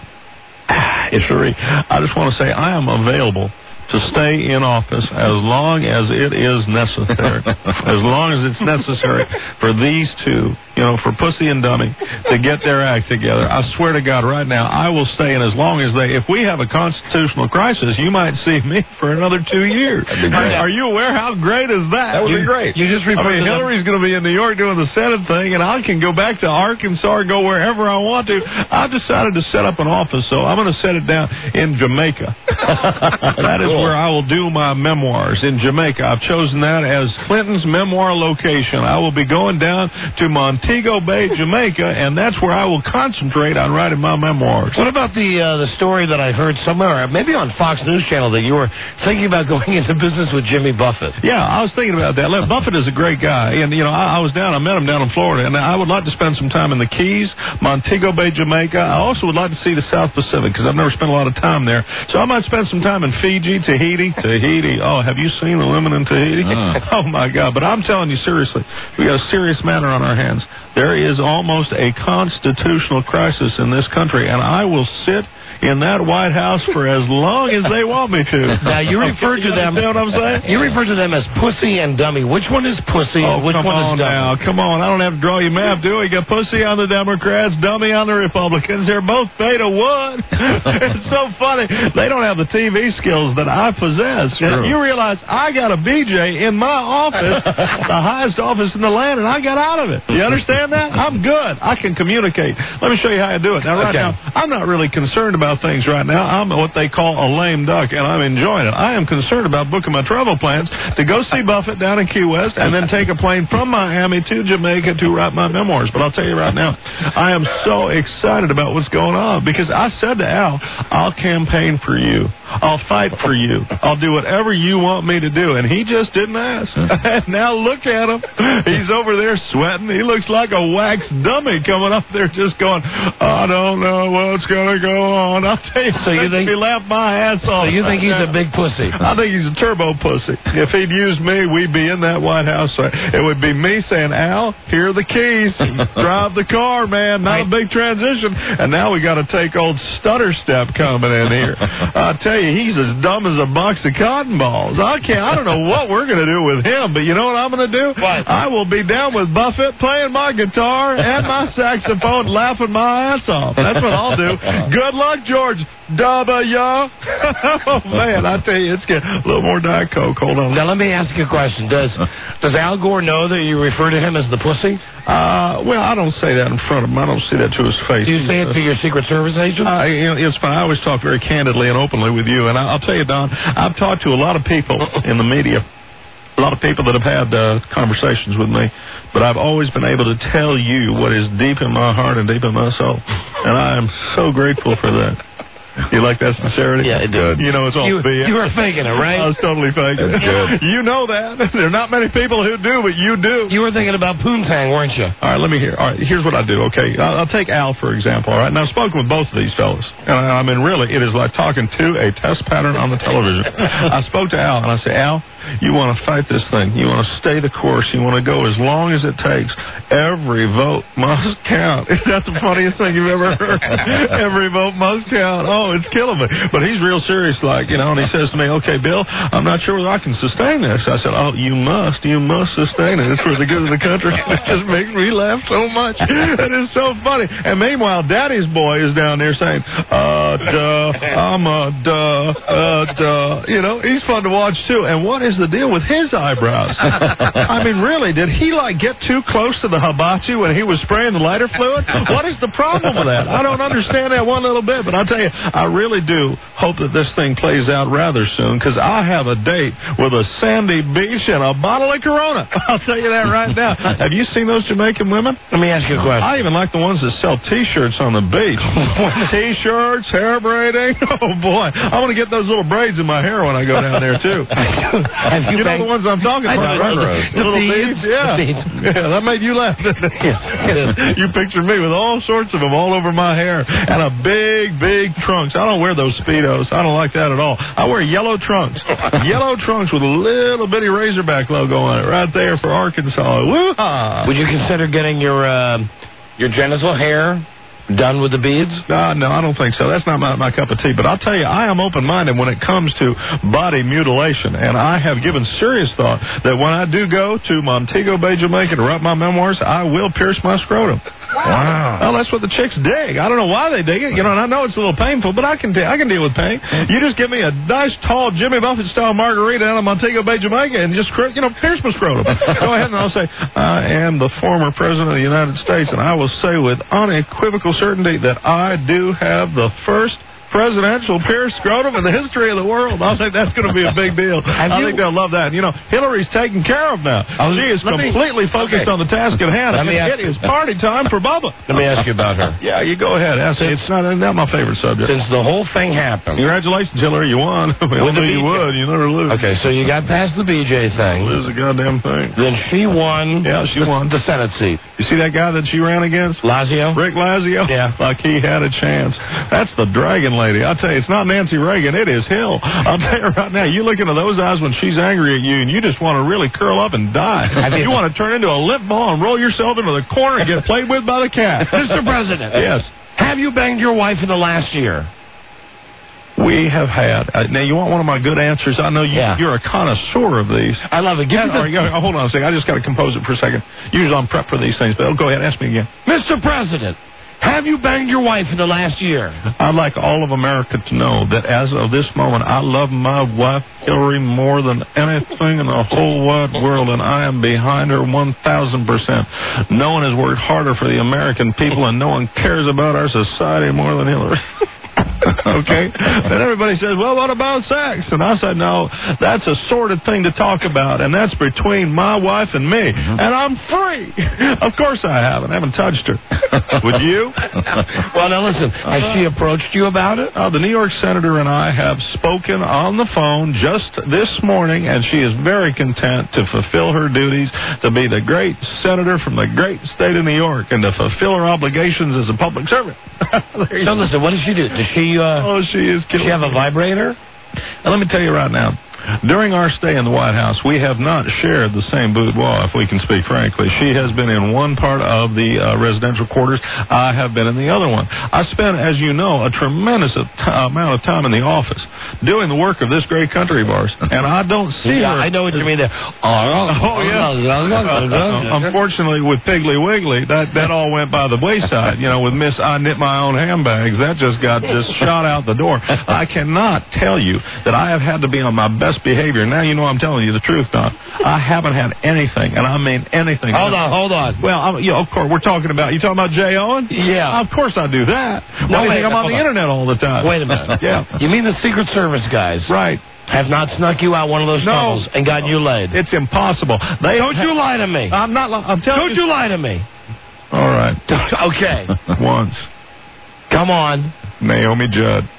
It's Sheree. I just want to say I am available to stay in office as long as it is necessary. As long as it's necessary for these two, you know, for Pussy and Dummy, to get their act together. I swear to God, right now, I will stay in as long as they, if we have a constitutional crisis, you might see me for another two years. Are you aware how great is that? That would you, be great. You just I referred mean, to them- Hillary's going to be in New York doing the Senate thing, and I can go back to Arkansas or go wherever I want to. I've decided to set up an office, so I'm going to set it down in Jamaica. That is where I will do my memoirs, in Jamaica. I've chosen that as Clinton's memoir location. I will be going down to Montego Bay, Jamaica, and that's where I will concentrate on writing my memoirs. What about the uh, the story that I heard somewhere, maybe on Fox News Channel, that you were thinking about going into business with Jimmy Buffett? Yeah, I was thinking about that. Look, Buffett is a great guy, and you know, I, I was down, I met him down in Florida, and I would like to spend some time in the Keys, Montego Bay, Jamaica. I also would like to see the South Pacific because I've never spent a lot of time there. So I might spend some time in Fiji, Tahiti, Tahiti. Oh, have you seen the women in Tahiti? Uh. Oh my God! But I'm telling you seriously, we got a serious matter on our hands. There is almost a constitutional crisis in this country, and I will sit in that White House for as long as they want me to. Now, you refer to them... You know what I'm saying? You refer to them as Pussy and Dummy. Which one is Pussy Oh, and which come one on is Dummy? now. Come on. I don't have to draw you a map, do we? You got Pussy on the Democrats, Dummy on the Republicans. They're both beta one. It's so funny. They don't have the T V skills that I possess. True. You realize I got a B J in my office, the highest office in the land, and I got out of it. You understand that? I'm good. I can communicate. Let me show you how I do it. Now, right Okay. now, I'm not really concerned about things right now. I'm what they call a lame duck, and I'm enjoying it. I am concerned about booking my travel plans to go see Buffett down in Key West and then take a plane from Miami to Jamaica to write my memoirs. But I'll tell you right now, I am so excited about what's going on because I said to Al, I'll campaign for you. I'll fight for you. I'll do whatever you want me to do. And he just didn't ask. Now look at him. He's over there sweating. He looks like a wax dummy coming up there just going, I don't know what's going to go on. I'll tell you, so you think he laughed my ass off. So you think he's a big pussy? I think he's a turbo pussy. If he'd used me, we'd be in that White House. It would be me saying, Al, here are the keys. Drive the car, man. Not a big transition. And now we got to take old Stutter Step coming in here. I tell you, he's as dumb as a box of cotton balls. I can't. I don't know what we're going to do with him, but you know what I'm going to do? What? I will be down with Buffett playing my guitar and my saxophone, laughing my ass off. That's what I'll do. Good luck, George W. Oh man, I tell you, it's getting a little more Diet Coke. Hold on. Now let me ask you a question. Does Does Al Gore know that you refer to him as the pussy? Uh, well, I don't say that in front of him. I don't say that to his face. Do you say it to your Secret Service agent? Uh, you know, it's fine. I always talk very candidly and openly with you. And I, I'll tell you, Don, I've talked to a lot of people in the media, a lot of people that have had uh, conversations with me, but I've always been able to tell you what is deep in my heart and deep in my soul. And I am so grateful for that. You like that sincerity? Yeah, it did. You know it's all you, B S. You were faking it, right? I was totally faking it. Good. You know that. There are not many people who do, but you do. You were thinking about Poontang, weren't you? All right, let me hear. All right, here's what I do, okay? I'll, I'll take Al, for example, all right? Now, I've spoken with both of these fellas. And I, I mean, really, it is like talking to a test pattern on the television. I spoke to Al, and I said, Al, you want to fight this thing. You want to stay the course. You want to go as long as it takes. Every vote must count. Is that the funniest thing you've ever heard? Every vote must count. Oh, it's killing me. But he's real serious, like, you know, and he says to me, okay, Bill, I'm not sure whether I can sustain this. I said, oh, you must. You must sustain it. It's for the good of the country. It just makes me laugh so much. It is so funny. And meanwhile, Daddy's boy is down there saying, uh, duh, I'm a duh, uh, duh. You know, he's fun to watch, too. And what is the deal with his eyebrows? I mean, really, did he, like, get too close to the hibachi when he was spraying the lighter fluid? What is the problem with that? I don't understand that one little bit, but I'll tell you, I really do hope that this thing plays out rather soon, because I have a date with a sandy beach and a bottle of Corona. I'll tell you that right now. Have you seen those Jamaican women? Let me ask you a question. I even like the ones that sell T-shirts on the beach. T-shirts, hair braiding. Oh, boy. I want to get those little braids in my hair when I go down there, too. Have you you know the ones I'm talking about, right? The, the little beads? beads? Yeah. The beads. Yeah, that made you laugh, didn't it? Yeah. You pictured me with all sorts of them all over my hair and a big, big trunks. I don't wear those Speedos. I don't like that at all. I wear yellow trunks. Yellow trunks with a little bitty Razorback logo on it right there for Arkansas. Woo-ha! Would you consider getting your uh, your genital hair done with the beads? Uh, no, I don't think so. That's not my, my cup of tea. But I'll tell you, I am open-minded when it comes to body mutilation. And I have given serious thought that when I do go to Montego Bay, Jamaica to write my memoirs, I will pierce my scrotum. Wow. Well, that's what the chicks dig. I don't know why they dig it. You know, and I know it's a little painful, but I can t- I can deal with pain. You just give me a nice, tall Jimmy Buffett-style margarita out of Montego Bay, Jamaica, and just, you know, pierce my scrotum. Go ahead and I'll say, I am the former president of the United States, and I will say with unequivocal certainty that I do have the first presidential pierced scrotum in the history of the world. I think that's going to be a big deal. Have I you, think they'll love that. You know, Hillary's taken care of now. Oh, she is completely me, focused okay. on the task at hand. Let me it is party time for Bubba. Let me ask you about her. Yeah, you go ahead. Ask me. It's not, not my favorite subject. Since the whole thing happened. Congratulations, Hillary. You won. We all knew you would. You never lose. Okay, so you got past the B J thing. Lose a goddamn thing. Then she won. Yeah, she the, won. The Senate seat. You see that guy that she ran against? Lazio? Rick Lazio? Yeah. Like he had a chance. That's the dragon lady. I'll tell you, it's not Nancy Reagan. It is Hill. I'll tell you right now, you look into those eyes when she's angry at you, and you just want to really curl up and die. You want to turn into a limp ball and roll yourself into the corner and get played with by the cat. Mister President. Yes. Have you banged your wife in the last year? We have had. Uh, now, you want one of my good answers? I know you, yeah. you're a connoisseur of these. I love it. Give yeah, me the... right, hold on a second. I just got to compose it for a second. Usually I'm prepped for these things, but oh, go ahead. Ask me again. Mister President, have you banged your wife in the last year? I'd like all of America to know that as of this moment, I love my wife, Hillary, more than anything in the whole wide world, and I am behind her one thousand percent. No one has worked harder for the American people, and no one cares about our society more than Hillary. Okay? And everybody says, well, what about sex? And I said, no, that's a sordid thing to talk about, and that's between my wife and me. Mm-hmm. And I'm free. Of course I haven't. I haven't touched her. Would you? Well, now listen, has uh, she approached you about it? Uh, the New York senator and I have spoken on the phone just this morning, and she is very content to fulfill her duties, to be the great senator from the great state of New York, and to fulfill her obligations as a public servant. So listen, what does she do? Does she, uh, oh, she is does she have a vibrator? And let me tell you right now, during our stay in the White House, we have not shared the same boudoir, if we can speak frankly. She has been in one part of the uh, residential quarters. I have been in the other one. I spent, as you know, a tremendous t- amount of time in the office doing the work of this great country of ours, and I don't see yeah, her. I know what you mean there. Oh, yeah. uh, unfortunately, with Piggly Wiggly, that, that all went by the wayside. You know, with Miss I Knit My Own Handbags, that just got just shot out the door. I cannot tell you that I have had to be on my best behavior. Now you know I'm telling you the truth, Don. I haven't had anything, and I mean anything. Hold on, hold on. Well, I'm, you know, of course, we're talking about, you talking about Jay Owen? Yeah. Of course I do that. No, Why do you wait, think I'm on the on. internet all the time? Wait a minute. Yeah. You mean the Secret Service guys? Right. Have not snuck you out one of those no. tunnels and got you laid? It's impossible. They Don't you lie to me. I'm not li- I'm telling Don't you. you lie to me. All right. Okay. Once. Come on. Naomi Judd.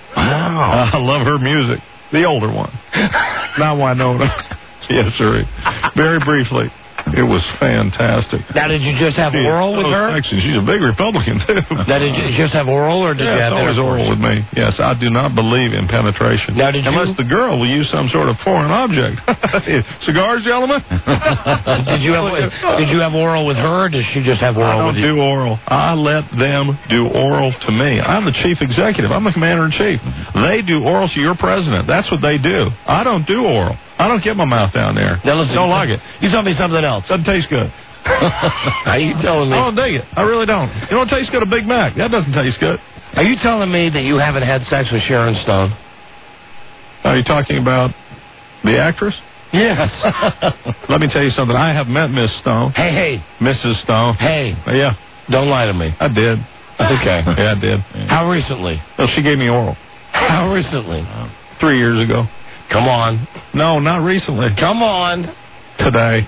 Wow. I love her music. The older one. Not Winona. Yes, sir. Very briefly. It was fantastic. Now, did you just have she oral with so her? Sexy. She's a big Republican, too. Now, did you just have oral, or did yeah, you have it's always oral with me. Yes, I do not believe in penetration. Now, did you... Unless the girl will use some sort of foreign object. Cigars, gentlemen? did you have Did you have oral with her, or did she just have oral I don't with you? do oral. I let them do oral to me. I'm the chief executive. I'm the commander-in-chief. They do oral to your president. That's what they do. I don't do oral. I don't get my mouth down there. Now listen, don't like it. You tell me something else. Doesn't taste good. Are you telling me? I don't dig it. I really don't. You know what tastes good? A Big Mac. That doesn't taste good. Are you telling me that you haven't had sex with Sharon Stone? Are you talking about the actress? Yes. Let me tell you something. I have met Miss Stone. Hey, hey. Missus Stone. Hey. Uh, yeah. Don't lie to me. I did. Okay. Yeah, I did. How recently? Well, she gave me oral. How recently? Three years ago. Come on. No, not recently. Come on. Today.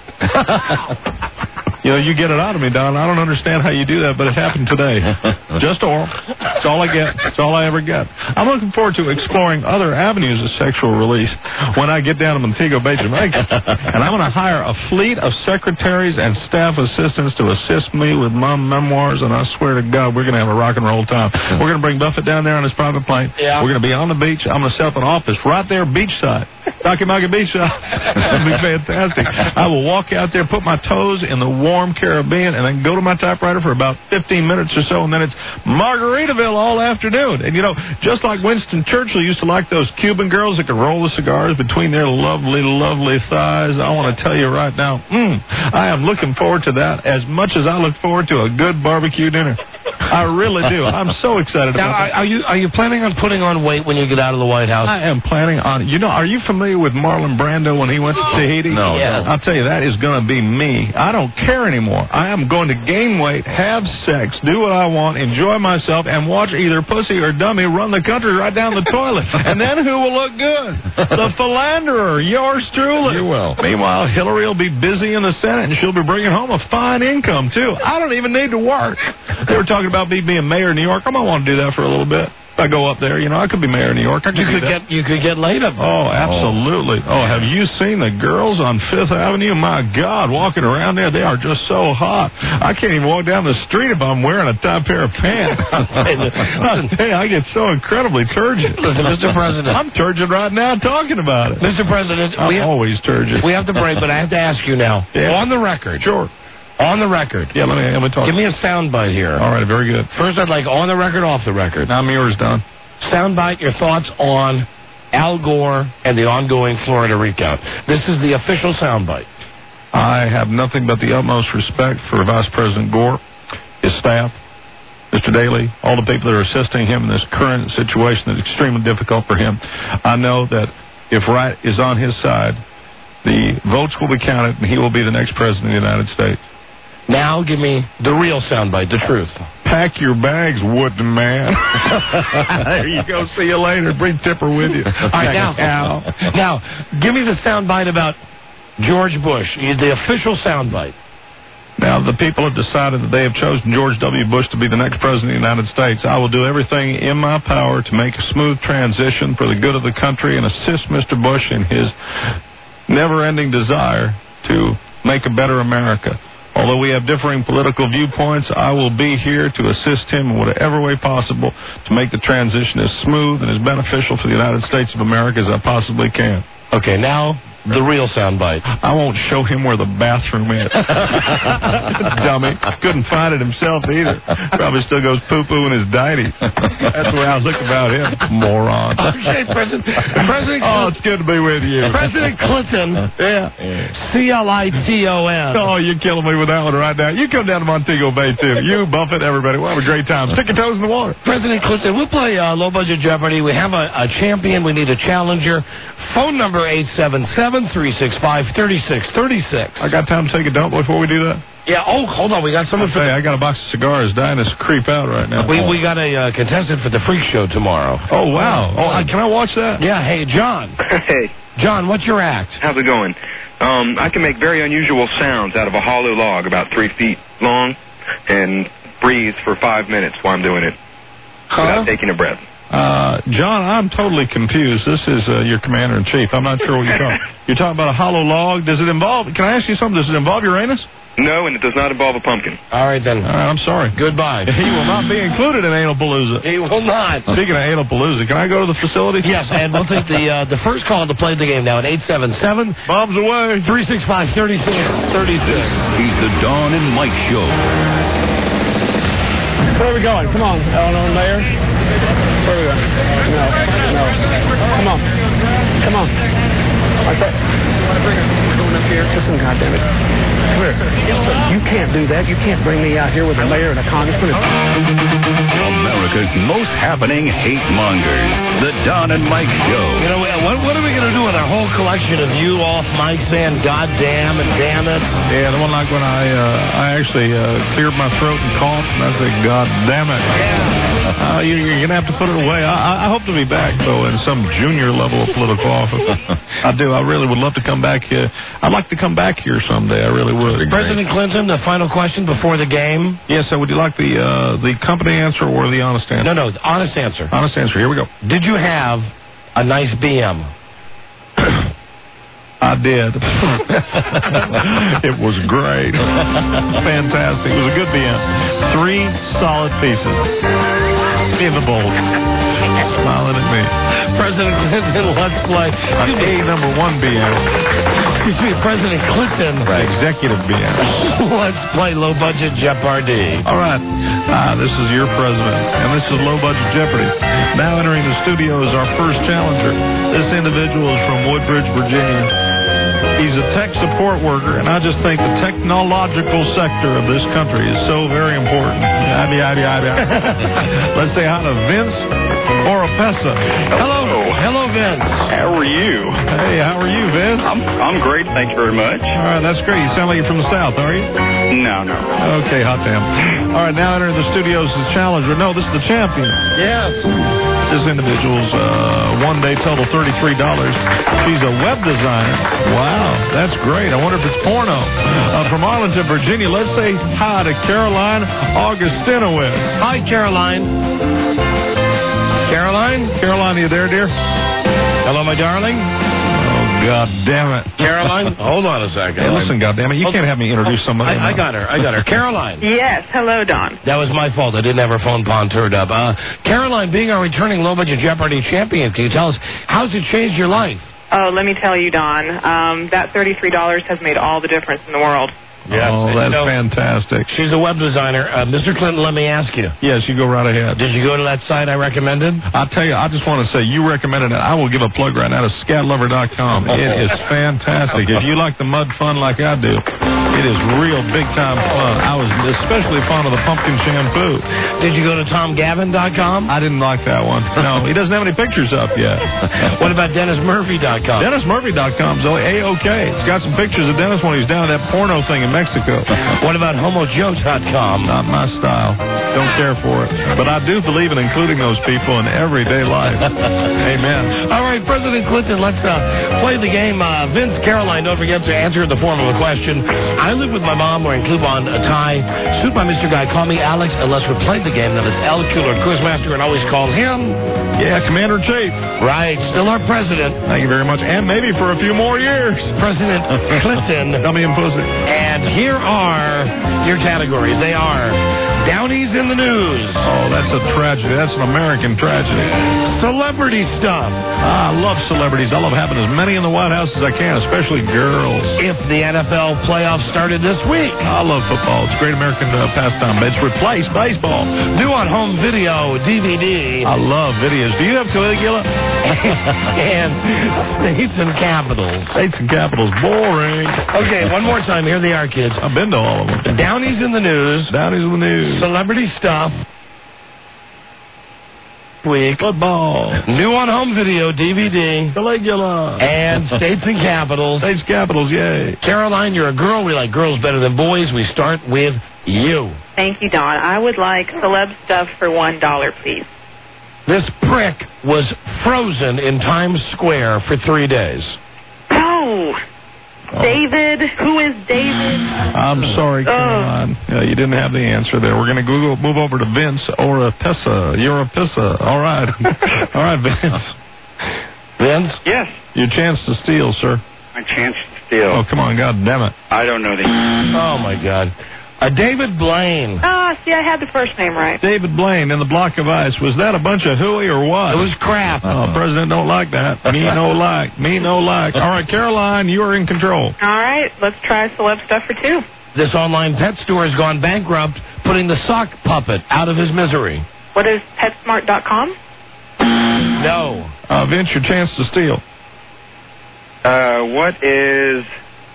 You know, you get it out of me, Don. I don't understand how you do that, but it happened today. Just oral. That's all I get. That's all I ever get. I'm looking forward to exploring other avenues of sexual release when I get down to Montego Bay, Jamaica. And I'm going to hire a fleet of secretaries and staff assistants to assist me with my memoirs, and I swear to God, we're going to have a rock and roll time. We're going to bring Buffett down there on his private plane. Yeah. We're going to be on the beach. I'm going to set up an office right there beachside. Takimaki Beachside. It'll be fantastic. I will walk out there, put my toes in the warm Caribbean, and then go to my typewriter for about fifteen minutes or so, and then it's Margaritaville all afternoon. And, you know, just like Winston Churchill used to like those Cuban girls that could roll the cigars between their lovely, lovely thighs, I want to tell you right now, mm, I am looking forward to that as much as I look forward to a good barbecue dinner. I really do. I'm so excited now, about that. Are you, are you planning on putting on weight when you get out of the White House? I am planning on, you know, are you familiar with Marlon Brando when he went to Tahiti? No. Yeah. I'll tell you, that is going to be me. I don't care anymore. I am going to gain weight, have sex, do what I want, enjoy myself, and watch either Pussy or Dummy run the country right down the toilet. And then who will look good? The philanderer, yours truly. You will. Meanwhile, Hillary will be busy in the Senate, and she'll be bringing home a fine income, too. I don't even need to work. They were talking about me being mayor of New York. I might want to do that for a little bit. If I go up there, you know, I could be mayor of New York. I could You do could that. get you could get laid up. Oh, absolutely. Oh, have you seen the girls on Fifth Avenue? My God, walking around there, they are just so hot. I can't even walk down the street if I'm wearing a tight pair of pants. Listen, hey, I get so incredibly turgid. Listen, Mister President. I'm turgid right now talking about it. Mister President, I'm we have, always turgid. we have to break, but I have to ask you now. Yeah. On the record. Sure. On the record. Yeah, let me, let me talk. Give me a soundbite here. All right, very good. First, I'd like on the record, off the record. I'm yours, Don. Soundbite, your thoughts on Al Gore and the ongoing Florida recount. This is the official soundbite. I have nothing but the utmost respect for Vice President Gore, his staff, Mister Daley, all the people that are assisting him in this current situation that's extremely difficult for him. I know that if right is on his side, the votes will be counted and he will be the next president of the United States. Now give me the real soundbite, the truth. Pack your bags, wooden man. There you go. See you later. Bring Tipper with you. All right, now, now, give me the soundbite about George Bush, the official soundbite. Now, the people have decided that they have chosen George W. Bush to be the next president of the United States. I will do everything in my power to make a smooth transition for the good of the country and assist Mister Bush in his never-ending desire to make a better America. Although we have differing political viewpoints, I will be here to assist him in whatever way possible to make the transition as smooth and as beneficial for the United States of America as I possibly can. Okay, now the real soundbite. I won't show him where the bathroom is. Dummy. Couldn't find it himself either. Probably still goes poo-poo in his dighties. That's the way I look about him. Moron. Okay, President. President oh, it's good to be with you. President Clinton. Yeah. C L I T O N. Oh, you're killing me with that one right now. You come down to Montego Bay, too. You, Buffett, everybody. We'll have a great time. Stick your toes in the water. President Clinton, we'll play uh, Low Budget Jeopardy. We have a, a champion. We need a challenger. Phone number eight seven seven, three six five, three six three six. I got time to take a dump before we do that? Yeah, oh, hold on. We got someone for Hey, the... I got a box of cigars dying to creep out right now. We, we got a uh, contestant for the freak show tomorrow. Oh, wow. Oh, uh, can I watch that? Yeah, hey, John. Hey. John, what's your act? How's it going? Um, I can make very unusual sounds out of a hollow log about three feet long and breathe for five minutes while I'm doing it huh? without taking a breath. Uh, John, I'm totally confused. This is uh, your commander-in-chief. I'm not sure what you're talking about. You're talking about a hollow log. Does it involve, can I ask you something? Does it involve Uranus? No, and it does not involve a pumpkin. All right, then. All right, I'm sorry. Goodbye. He will not be included in Anal Palooza. He will not. Speaking of Anal Palooza, can I go to the facility? Yes, and we'll take the uh, the first call to play the game now at eight seven seven, Bombs away, three six five, three six three six. He's the Dawn and Mike Show. Where are we going? Come on, Eleanor Mayor. Where are we going? No, no. Come on. Come on. Like that. We're going up here. Listen, goddammit. Come here. You can't do that. You can't bring me out here with a mayor and a congressman. America's most happening hate mongers. The Dawn and Mike Show. You know, what, what are we going to do with our whole collection of you off Mike saying goddamn and damn it? Yeah, the one like when I uh, I actually uh, cleared my throat and coughed, and I said, God damn it. Yeah. Uh, you, you're going to have to put it away. I, I hope to be back, though, in some junior level of political office. I do. I really would love to come back here. I'd like to come back here someday. I really would. President Clinton, the final question before the game. Yes, sir. Would you like the uh, the company answer or the honest answer? No, no, the honest answer. Honest answer. Here we go. Did you have a nice B M? I did. It was great. Fantastic. It was a good B M. Three solid pieces. In the bowl. Smiling at me. President Clinton, let's play. A number one B M. Excuse me, President Clinton. Right. Executive B M. Let's play Low Budget Jeopardy. All right. Uh, this is your president, and this is Low Budget Jeopardy. Now entering the studio is our first challenger. This individual is from Woodbridge, Virginia. He's a tech support worker, and I just think the technological sector of this country is so very important. Yada, yada, yada. Let's say hi to Vince Oropesa. Hello. Hello, Vince. How are you? Hey, how are you, Vince? I'm I'm great. Thank you very much. All right, that's great. You sound like you're from the South, are you? No, no. Okay, hot damn. All right, now entering the studio is the challenger. No, this is the champion. Yes. This individual's uh, one-day total thirty-three dollars. She's a web designer. Wow, that's great. I wonder if it's porno. Uh, from Arlington, Virginia, let's say hi to Caroline Augustinowitz. Hi, Caroline. Caroline? Caroline, are you there, dear? Hello, my darling. Oh, God damn it. Caroline? Hold on a second. Hey, listen, God damn it. You okay. can't have me introduce somebody. I, I got her. I got her. Caroline. Yes. Hello, Don. That was my fault. I didn't have her phone pawn turned up. Uh, Caroline, being our returning Low Budget Jeopardy champion, can you tell us, how's it changed your life? Oh, let me tell you, Don, um, that thirty-three dollars has made all the difference in the world. Yes, oh, that's no, fantastic. She's a web designer. Uh, Mister Clinton, let me ask you. Yes, you go right ahead. Did you go to that site I recommended? I'll tell you, I just want to say you recommended it. I will give a plug right now to scat lover dot com. It is fantastic. If you like the mud fun like I do, it is real big-time fun. I was especially fond of the pumpkin shampoo. Did you go to tom gavin dot com? I didn't like that one. No, he doesn't have any pictures up yet. What about dennis murphy dot com? dennis murphy dot com is A-OK. It's got some pictures of Dennis when he's down at that porno thing in Mexico. What about homo joke dot com? Not my style. Don't care for it. But I do believe in including those people in everyday life. Amen. All right, President Clinton, let's uh, play the game. Uh, Vince, Caroline, don't forget to answer in the form of a question. I live with my mom wearing clip-on a tie. Suit by Mister Guy. Call me Alex unless we played the game. That is Al Kuhler, Quizmaster, and always call him. Yeah, Commander-in-Chief. Right, still our president. Thank you very much. And maybe for a few more years. President Clinton. Dummy and pussy. And here are your categories. They are Downies in the News. Oh, that's a tragedy. That's an American tragedy. Celebrity Stuff. Ah, I love celebrities. I love having as many in the White House as I can, especially girls. If the N F L playoffs started this week. I love football. It's a great American uh, pastime. It's replaced baseball. New on home video, D V D. I love videos. Do you have Caligula? And States and Capitals. States and Capitals. Boring. Okay, one more time. Here they are, kids. I've been to all of them. Downies in the News. Downies in the News. Celebrity Stuff. Week. Football. New on home video, D V D. Caligula. And States and Capitals. States Capitals, yay. Caroline, you're a girl. We like girls better than boys. We start with you. Thank you, Don. I would like celeb stuff for one dollar, please. This prick was frozen in Times Square for three days. No. Oh. David, who is David? I'm sorry, Caroline. Uh, you didn't have the answer there. We're going to Google, move over to Vince Oropesa. Oropesa. All right. All right, Vince. Vince? Yes. Your chance to steal, sir. My chance to steal. Oh, come on. God damn it. I don't know the Oh, my God. Uh, David Blaine. Ah, see, I had the first name right. David Blaine in the block of ice. Was that a bunch of hooey or what? It was crap. Oh, President don't like that. Me no like. Me no like. All right, Caroline, you are in control. All right, let's try celeb stuff for two. This online pet store has gone bankrupt, putting the sock puppet out of his misery. What is PetSmart dot com? No. Uh, Vince, your chance to steal. Uh, what is...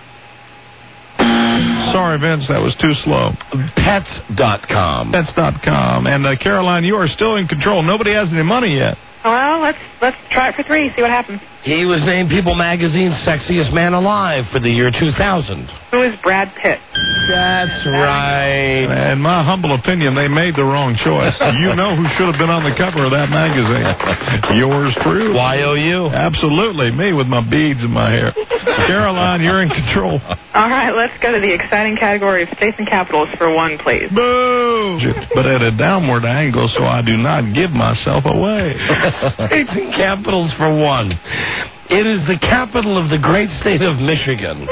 Sorry, Vince, that was too slow. Pets dot com. Pets dot com. And, uh, Caroline, you are still in control. Nobody has any money yet. Well, let's let's try it for three, see what happens. He was named People Magazine's Sexiest Man Alive for the year two thousand. Who is Brad Pitt? That's right. In my humble opinion, they made the wrong choice. You know who should have been on the cover of that magazine. Yours true. Y O U. Absolutely. Me with my beads in my hair. Caroline, you're in control. All right, let's go to the exciting category of states and capitals for one, please. Boo! But at a downward angle so I do not give myself away. States and capitals for one. It is the capital of the great state of Michigan.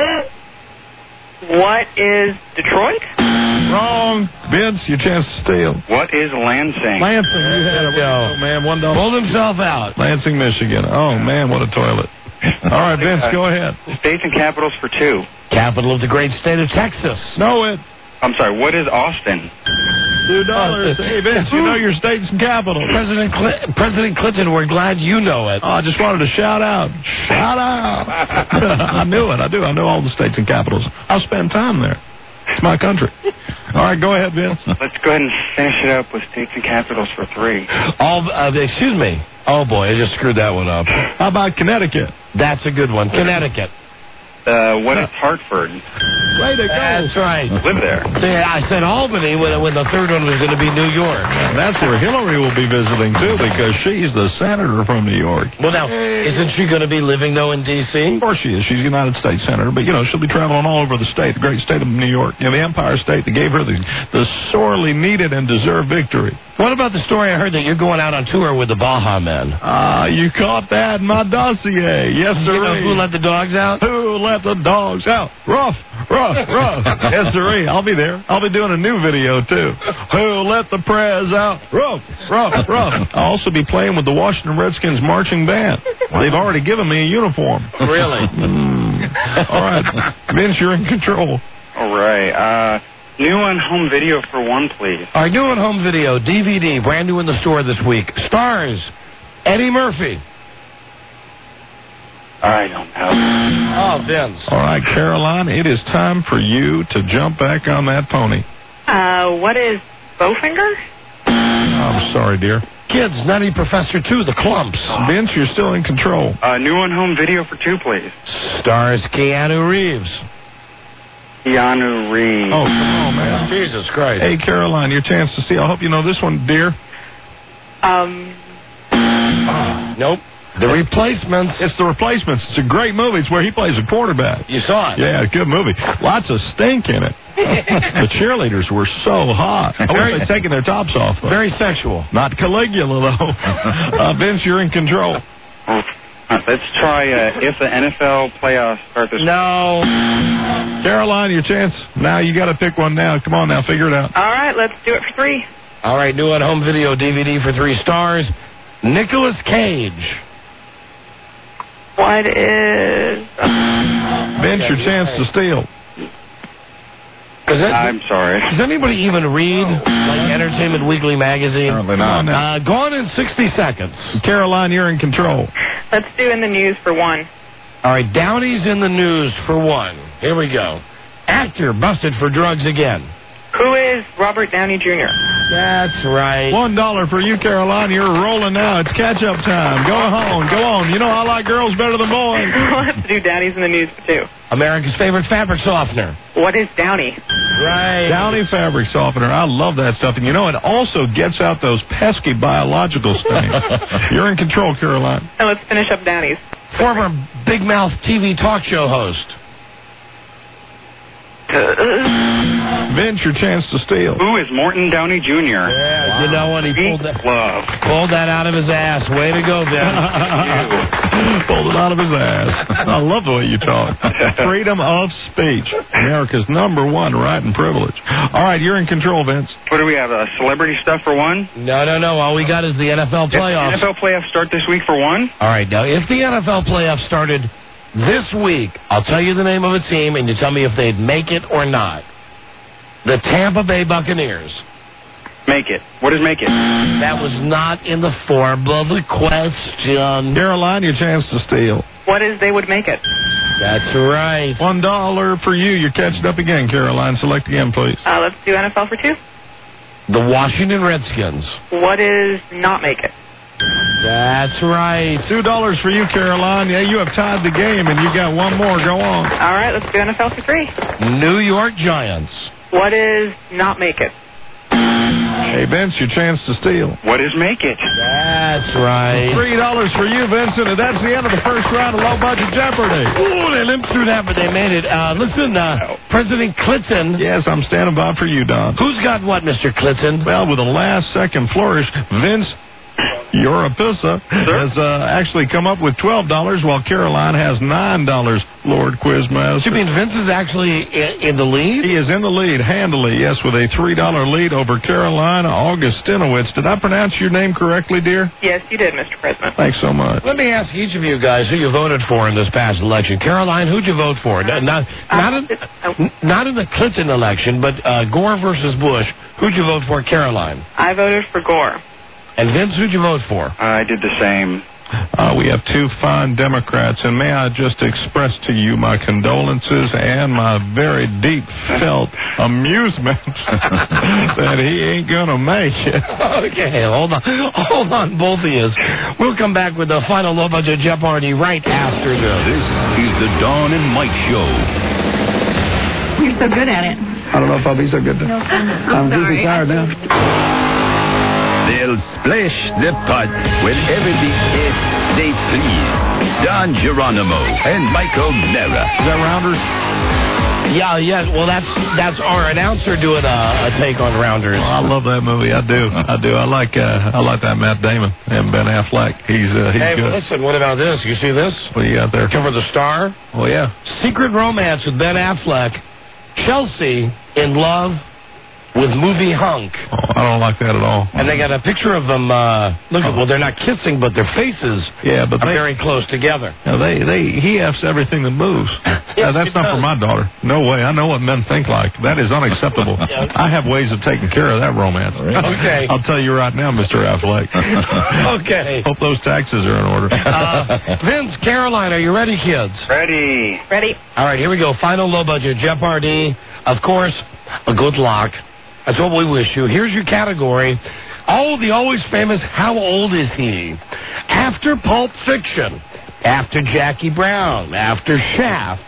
What is Detroit? Wrong. Vince, your chance to steal. What is Lansing? Lansing, you had it. Oh, man, one dollar. Pulled himself out. Lansing, Michigan. Oh, man, what a toilet. All right, Vince, go ahead. States and capitals for two. Capital of the great state of Texas. Know it. I'm sorry, what is Austin? Two dollars. Hey, Vince, you know your states and capitals. President Cl- President Clinton, we're glad you know it. Oh, I just wanted to shout out. Shout out. I knew it. I do. I know all the states and capitals. I'll spend time there. It's my country. All right, go ahead, Vince. Let's go ahead and finish it up with states and capitals for three. All, uh, excuse me. Oh, boy, I just screwed that one up. How about Connecticut? That's a good one. Connecticut. Uh, what is Hartford? Way to go. That's right. Live there. See, I said Albany when, when the third one was going to be New York. That's where Hillary will be visiting, too, because she's the senator from New York. Well, now, isn't she going to be living, though, in D C? Of course she is. She's a United States senator, but, you know, she'll be traveling all over the state, the great state of New York, you know, the Empire State that gave her the, the sorely needed and deserved victory. What about the story I heard that you're going out on tour with the Baja Men? Ah, uh, you caught that in my dossier. Yes, sir. You know who let the dogs out? Who let the dogs out? Rough, rough, rough. Yes, sir. I'll be there. I'll be doing a new video, too. Who let the prez out? Rough, rough, rough. I'll also be playing with the Washington Redskins marching band. They've already given me a uniform. Really? Mm. All right. Vince, you're in control. All right. Uh... New on home video for one, please. Our new on home video, D V D, brand new in the store this week. Stars Eddie Murphy. I don't know. Oh, Vince. All right, Caroline, it is time for you to jump back on that pony. Uh, what is Bowfinger? I'm sorry, dear. Kids, Nutty Professor two, The Clumps. Vince, you're still in control. Uh, new on home video for two, please. Stars Keanu Reeves. Keanu Reeves. Oh, come on, man. Jesus Christ. Hey, Caroline, your chance to steal. I hope you know this one, dear. Um, Nope. The Replacements. It's The Replacements. It's a great movie. It's where he plays a quarterback. You saw it? Yeah, good movie. Lots of stink in it. The cheerleaders were so hot. I wish they'd taken their tops off. Though. Very sexual. Not Caligula, though. uh, Vince, you're in control. Uh, let's try uh, if the N F L playoffs start this. No. Caroline, your chance. Now you got to pick one now. Come on now, figure it out. all right, let's do it for three. All right, new at-home video D V D for three stars. Nicolas Cage. What is... Vince, your chance to steal. That, I'm sorry. Does anybody even read like Entertainment Weekly magazine? Apparently not. Uh, gone in sixty seconds. Caroline, you're in control. Let's do in the news for one. All right, Downey's in the news for one. Here we go. Actor busted for drugs again. Who is Robert Downey Junior? That's right. One dollar for you, Caroline. You're rolling now. It's catch-up time. Go on, go on. You know I like girls better than boys. We'll have to do Downey's in the news for two. America's favorite fabric softener. What is Downey? Right. Downy fabric softener. I love that stuff. And you know, it also gets out those pesky biological stains. You're in control, Caroline. And let's finish up Downey's. Former Big Mouth T V talk show host. Vince, your chance to steal. Who is Morton Downey Junior? Yeah, you know what? He pulled that, Love. pulled that out of his ass. Way to go, Vince. Pulled it out of his ass. I love the way you talk. Freedom of speech. America's number one right and privilege. All right, you're in control, Vince. What do we have? Uh, celebrity stuff for one? No, no, no. All we got is the N F L playoffs. If the N F L playoffs start this week for one? All right, now, if the N F L playoffs started this week, I'll tell you the name of a team, and you tell me if they'd make it or not. The Tampa Bay Buccaneers. Make it. What does make it? That was not in the form of the question. Caroline, your chance to steal. What is they would make it? That's right. One dollar for you. You're catching up again, Caroline. Select again, please. Uh, let's do N F L for two. The Washington Redskins. What is not make it? That's right. Two dollars for you, Caroline. Yeah, you have tied the game, and you got one more. Go on. All right, let's do N F L for three. New York Giants. What is not make it? Hey, Vince, your chance to steal. What is make it? That's right. Three dollars for you, Vincent, and that's the end of the first round of Low Budget Jeopardy. Ooh, they limped through that, but they made it. Uh, listen, uh, President Clinton. Yes, I'm standing by for you, Don. Who's got what, Mister Clinton? Well, with a last-second flourish, Vince Europissa has uh, actually come up with twelve dollars, while Caroline has nine dollars, Lord Quizmaster. You mean Vince is actually in, in the lead? He is in the lead, handily, yes, with a three dollar lead over Carolina Augustinowitz. Did I pronounce your name correctly, dear? Yes, you did, Mister President. Thanks so much. Let me ask each of you guys who you voted for in this past election. Caroline, who'd you vote for? Not, not, not, in, not in the Clinton election, but uh, Gore versus Bush. Who'd you vote for, Caroline? I voted for Gore. And Vince, who'd you vote for? I did the same. Uh, we have two fine Democrats, and may I just express to you my condolences and my very deep felt amusement that he ain't gonna make it. Okay, hold on. Hold on, both of you. We'll come back with the final Low Budget Jeopardy right after this. This is the Dawn and Mike Show. You're so good at it. I don't know if I'll be so good. To, No, I'm, I'm sorry. just tired now. They'll splash the pot wherever the kids they please. Don Geronimo and Michael Mara. Is that Rounders? Yeah, yeah. Well, that's that's our announcer doing a, a take on Rounders. Oh, I love that movie. I do. I do. I like uh, I like that Matt Damon and Ben Affleck. He's uh, he's hey, good. listen. What about this? You see this? What do you got there? Cover the Star. Oh yeah. Secret romance with Ben Affleck. Chelsea in love with movie hunk. Oh, I don't like that at all. And they got a picture of them. Uh, look, well, they're not kissing, but their faces yeah, but are they, very close together. Now they they he F's everything that moves. Yes, now, that's it not does. for my daughter. No way. I know what men think like. That is unacceptable. Yeah. I have ways of taking care of that romance. Okay. I'll tell you right now, Mister Affleck. Okay. Hope those taxes are in order. Uh, Vince, Caroline, are you ready, kids? Ready. Ready? All right, here we go. Final Low Budget Jeopardy. Of course, a good luck. That's what we wish you. Here's your category. Oh, the always famous How Old Is He? After Pulp Fiction, after Jackie Brown, after Shaft,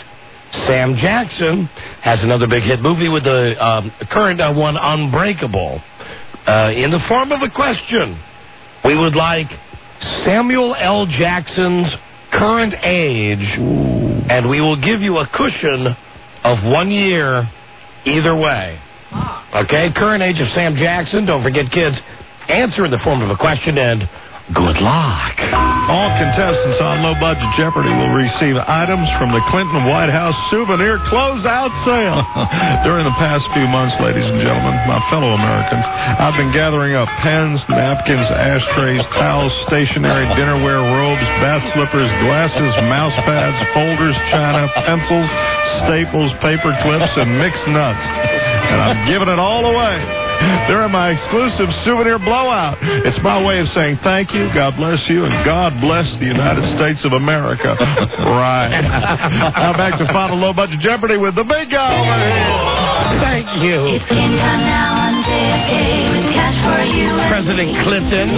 Sam Jackson has another big hit movie with the um, current uh, one, Unbreakable. Uh, in the form of a question, we would like Samuel L. Jackson's current age, Ooh. and we will give you a cushion of one year either way. Okay, current age of Sam Jackson. Don't forget, kids, answer in the form of a question, and good luck. All contestants on Low Budget Jeopardy will receive items from the Clinton White House souvenir closeout sale. During the past few months, ladies and gentlemen, my fellow Americans, I've been gathering up pens, napkins, ashtrays, towels, stationery, dinnerware, robes, bath slippers, glasses, mouse pads, folders, china, pencils, staples, paper clips, and mixed nuts. And I'm giving it all away during my exclusive souvenir blowout. It's my way of saying thank you, God bless you, and God bless the United States of America. Right. Now back to Final Low Budget Jeopardy with the big guy over here. Thank you. President Clinton.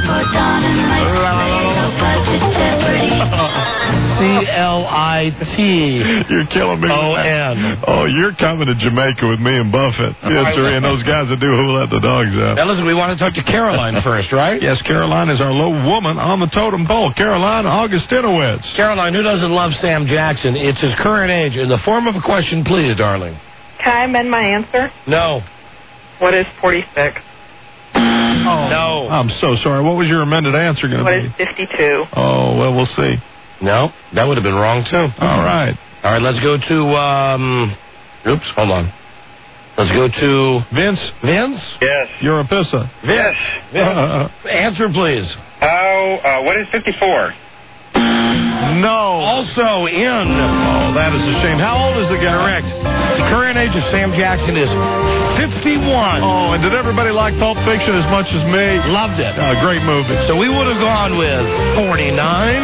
C L I T. You're killing me. O N. Oh, you're coming to Jamaica with me and Buffett. Yes, sir. And those guys that do Who Let the Dogs Out. Now, listen, we want to talk to Caroline first, right? Yes, Caroline is our low woman on the totem pole. Caroline Augustinowitz. Caroline, who doesn't love Sam Jackson? It's his current age. In the form of a question, please, darling. Can I amend my answer? No. What is forty-six? Oh, no. I'm so sorry. What was your amended answer going to What be? is fifty-two? Oh, well, we'll see. No, that would have been wrong, too. All right. All right, let's go to, um, oops, hold on. Let's go to... Vince. Vince? Yes. You're a pissa. Yes. Vince. Uh, answer, please. How, uh, what is fifty-four? No. Also in... Oh, that is a shame. How old is the guy? Correct. The current age of Sam Jackson is fifty-one. Oh, and did everybody like Pulp Fiction as much as me? Loved it. Uh, great movie. So we would have gone with forty-nine.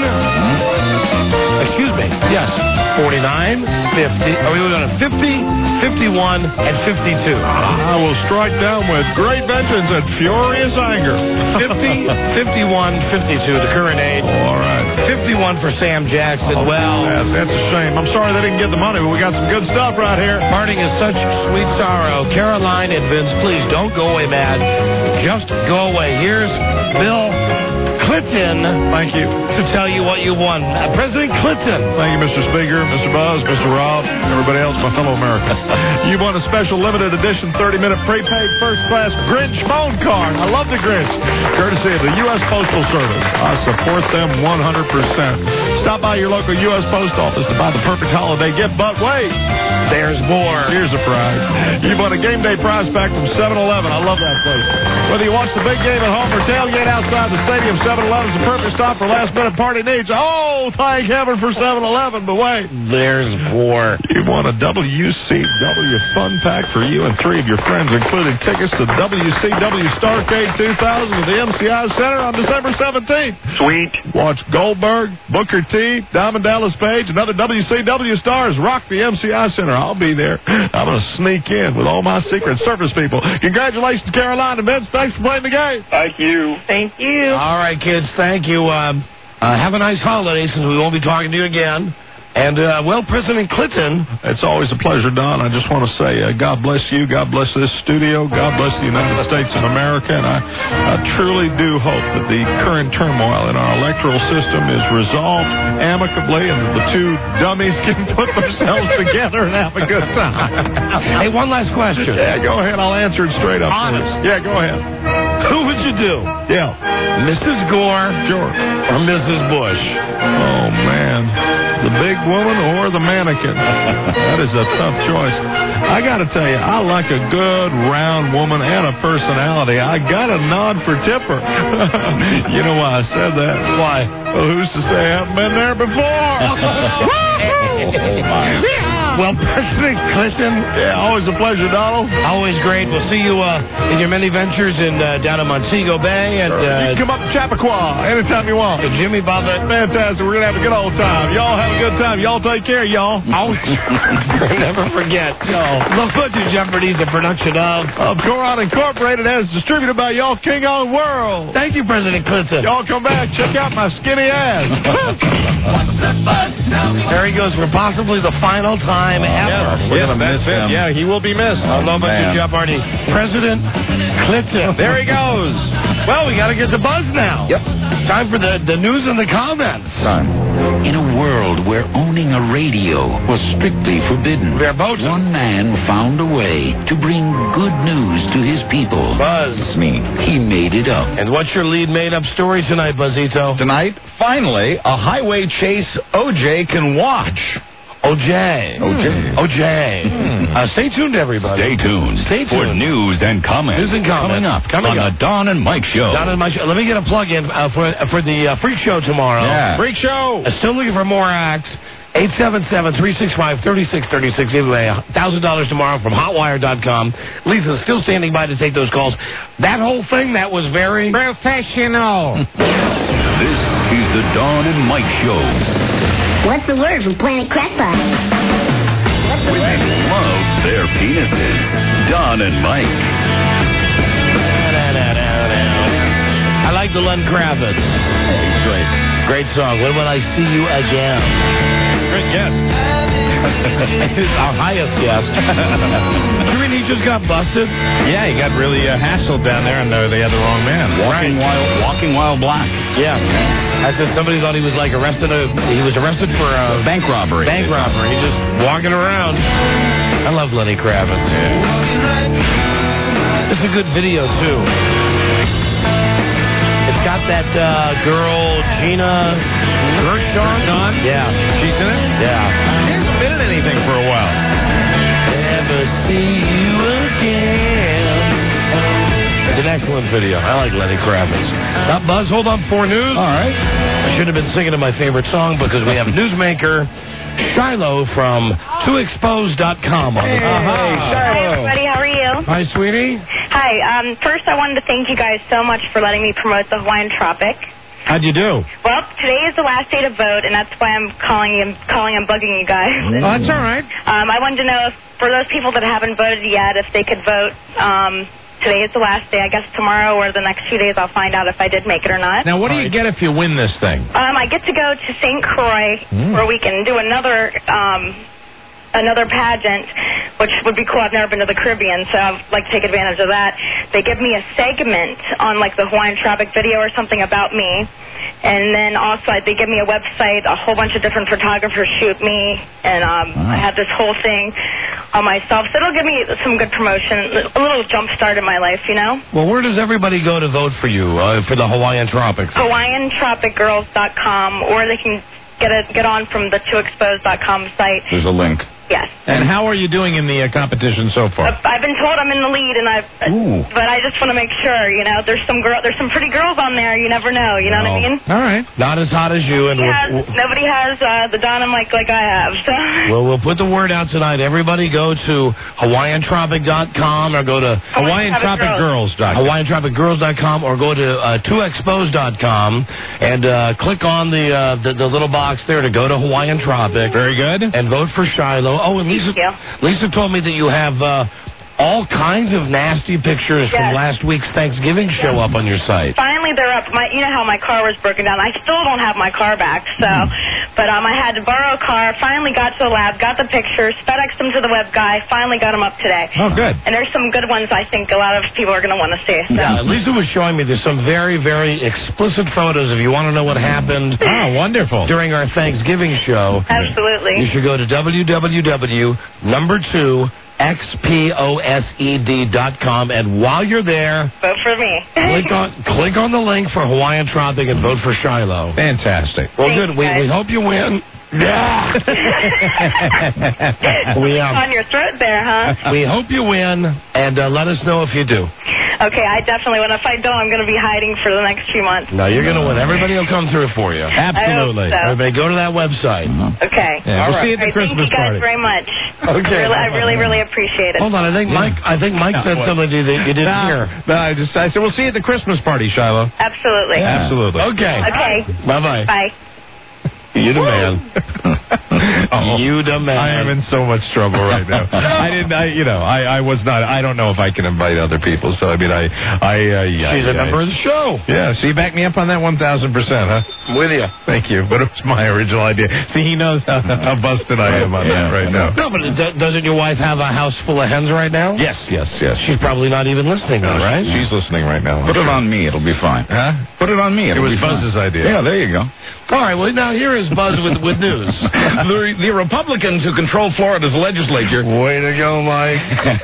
Excuse me. Yes. forty-nine, fifty. Are we going to fifty, fifty-one, and fifty-two? I will strike down with great vengeance and furious anger. fifty, fifty-one, fifty-two, the current age. Oh, all right. fifty-one for Sam Jackson. Oh, well, yes, that's a shame. I'm sorry they didn't get the money, but we got some good stuff right here. Parting is such sweet sorrow. Caroline and Vince, please don't go away mad. Just go away. Here's Bill Clinton. Thank you. To tell you what you won. Uh, President Clinton. Thank you, Mister Speaker, Mister Buzz, Mister Rob, everybody else, my fellow Americans. You won a special limited edition thirty-minute prepaid first-class Grinch phone card. I love the Grinch. Courtesy of the U S Postal Service. I support them one hundred percent. Stop by your local U S Post Office to buy the perfect holiday gift, but wait. There's more. Here's a prize. You won a game day prize pack from seven eleven. I love that place. Whether you watch the big game at home or tailgate outside the stadium, seven eleven is the perfect stop for last-minute party needs. Oh, thank heaven for seven eleven, but wait. There's more. You won a W C W fun pack for you and three of your friends, including tickets to W C W Starrcade two thousand at the M C I Center on December seventeenth. Sweet. Watch Goldberg, Booker T, Diamond Dallas Page, and other W C W stars rock the M C I Center. I'll be there. I'm going to sneak in with all my Secret Service people. Congratulations, Caroline and Vince. Thanks for playing the game. Thank you. Thank you. All right, kids. Thank you. Um, uh, have a nice holiday since we won't be talking to you again. And, uh, well, President Clinton. It's always a pleasure, Don. I just want to say uh, God bless you. God bless this studio. God bless the United States of America. And I, I truly do hope that the current turmoil in our electoral system is resolved amicably and that the two dummies can put themselves together and have a good time. Hey, one last question. Yeah, go ahead. I'll answer it straight up. Honest. Yeah, go ahead. Who would you do? Yeah. Missus Gore Sure. or Missus Bush? Oh, man. The big woman or the mannequin? That is a tough choice. I got to tell you, I like a good, round woman and a personality. I got a nod for Tipper. You know why I said that? Why? Well, who's to say I haven't been there before? Oh, my. Well, President Clinton. Yeah, always a pleasure, Donald. Always great. We'll see you uh, in your many ventures in uh, down in Montego Bay. And, uh, you can come up to Chappaqua anytime you want. And Jimmy Buffett. Fantastic. We're going to have a good old time. Y'all have a good time. Y'all take care, y'all. I'll never forget. Y'all. Look to Jeopardy, the production of... Of Coron Incorporated, as distributed by Y'all King on World. Thank you, President Clinton. Y'all come back. Check out my skinny ass. There he goes for possibly the final time ever. Yes, yes that's it. Yeah, he will be missed. I love Man. you, Jeopardy. President Clinton. There he goes. Well, we got to get the buzz now. Yep. Time for the, the news and the comments. Time. In a world where owning a radio was strictly forbidden, one man found a way to bring good news to his people. Buzz. Me. He made it up. And what's your lead made-up story tonight, Buzzito? Tonight, finally, a highway chase O J can watch. O J. O J. O J. Hmm. Uh, stay tuned, everybody. Stay tuned. Stay tuned. For news and comments. News and comments. Coming up Coming on up. the Don and Mike Show. Don and Mike Show. Let me get a plug-in uh, for, uh, for the uh, Freak Show tomorrow. Yeah. Freak show. Uh, still looking for more acts. eight seven seven, three six five, three six three six. Give away one thousand dollars tomorrow from hotwire dot com. Lisa's still standing by to take those calls. That whole thing, that was very... Professional. This is the Don and Mike Show. What's the word from Planet Crackpot? What's the Women word? love their penises. Don and Mike. I like the Len Kravitz. He's great. Great song. What about I See You Again? Great guest. Our highest guest. You mean he just got busted? Yeah, he got really uh, hassled down there, and uh, they had the wrong man. Walking Right. while walking while black. Yeah. I said somebody thought he was like arrested. Uh, he was arrested for uh, Bank robbery. bank robbery. He's just walking around. I love Lenny Kravitz. It's a good video, too. It's got that uh, girl, Gina Gershon. Yeah. She's in it? Yeah. She hasn't been in anything for a while. Never see you again. It's an excellent video. I like Lenny Kravitz. Now, Buzz, hold on for news. All right. I should have been singing to my favorite song because we have newsmaker Shiloh from two exposed dot com on the Hey, Hi, everybody. How are you? Hi, sweetie. Hi. Um, first, I wanted to thank you guys so much for letting me promote the Hawaiian Tropic. How'd you do? Well, today is the last day to vote, and that's why I'm calling you, calling and bugging you guys. Oh, that's all right. Um, I wanted to know if, for those people that haven't voted yet, if they could vote. Um, today is the last day. I guess tomorrow or the next few days I'll find out if I did make it or not. Now, what do you get if you win this thing? Um, I get to go to Saint Croix Mm. where we can do another um, another pageant, which would be cool. I've never been to the Caribbean, so I'd like to take advantage of that. They give me a segment on like the Hawaiian Tropic video or something about me. And then also they give me a website, a whole bunch of different photographers shoot me, and um, I have this whole thing on myself. So it'll give me some good promotion, a little jump start in my life, you know? Well, where does everybody go to vote for you uh, for the Hawaiian Tropics? Hawaiian Tropic Girls dot com, or they can get a, get on from the two exposed dot com site. There's a link. Yes. And how are you doing in the uh, competition so far? Uh, I've been told I'm in the lead, and I've, Ooh. but I just want to make sure, you know, there's some girl, there's some pretty girls on there. You never know, you know what I mean? All right. Not as hot as you. And Yeah, we'll, we'll, nobody has uh, the dynamite like I have. So. well, we'll put the word out tonight. Everybody go to Hawaiian Tropic dot com or go to Hawaiian Tropic Girls. Hawaiian Tropic Girls dot com or go to uh, two expos dot com and uh, click on the, uh, the the little box there to go to Hawaiian Tropic. Very good. And vote for Shiloh. Oh, and Lisa, Lisa told me that you have uh, all kinds of nasty pictures Yes. from last week's Thanksgiving show up on your site. Finally, they're up. My, you know how my car was broken down. I still don't have my car back. So, but um, I had to borrow a car. Finally, got to the lab, got the pictures, FedExed them to the web guy. Finally, got them up today. Oh, good. And there's some good ones. I think a lot of people are going to want to see. So. Yeah, Lisa was showing me there's some very, very explicit photos if you want to know what happened. Oh, wonderful. During our Thanksgiving show. Absolutely. You should go to www number two X-P-O-S-E-D dot com, and while you're there, Vote for me. click on click on the link for Hawaiian Tropic and vote for Shiloh. Fantastic. Well, Thanks, good. We, we guys. hope you win. Yeah. we, um, on your throat there, huh? we hope you win, and uh, let us know if you do. Okay, I definitely will. If I don't, I'm going to be hiding for the next few months. No, you're going to win. Everybody will come through for you. Absolutely. so. Everybody go to that website. Okay. Yeah, we'll All see you at the right, Christmas thank you guys party. very much. Okay. Really, I really, really appreciate it. Hold on, I think Mike. I think Mike said what? something to you that you didn't No, hear. no, I just I said we'll see you at the Christmas party, Shiloh. Absolutely. Absolutely. Okay. Okay. Bye bye. Bye. You the man. Oh, you the man. I am in so much trouble right now. I didn't. I you know I, I was not. I don't know if I can invite other people. So I mean I I uh, yeah. She's a yeah, member of the show. Yeah. So you back me up on that one thousand percent, huh? With you. Thank you. But it was my original idea. See, he knows how, how busted I am on Yeah. that right now. No, but do- doesn't your wife have a house full of hens right now? Yes, yes, yes. She's probably not even listening, No, though, right? She's listening right now. Put it on me. It'll be fine. Huh? Put it on me. It It'll was be fine. Buzz's idea. Yeah, there you go. All right, well, now here is Buzz with, with news. the, the Republicans who control Florida's legislature... Way to go, Mike.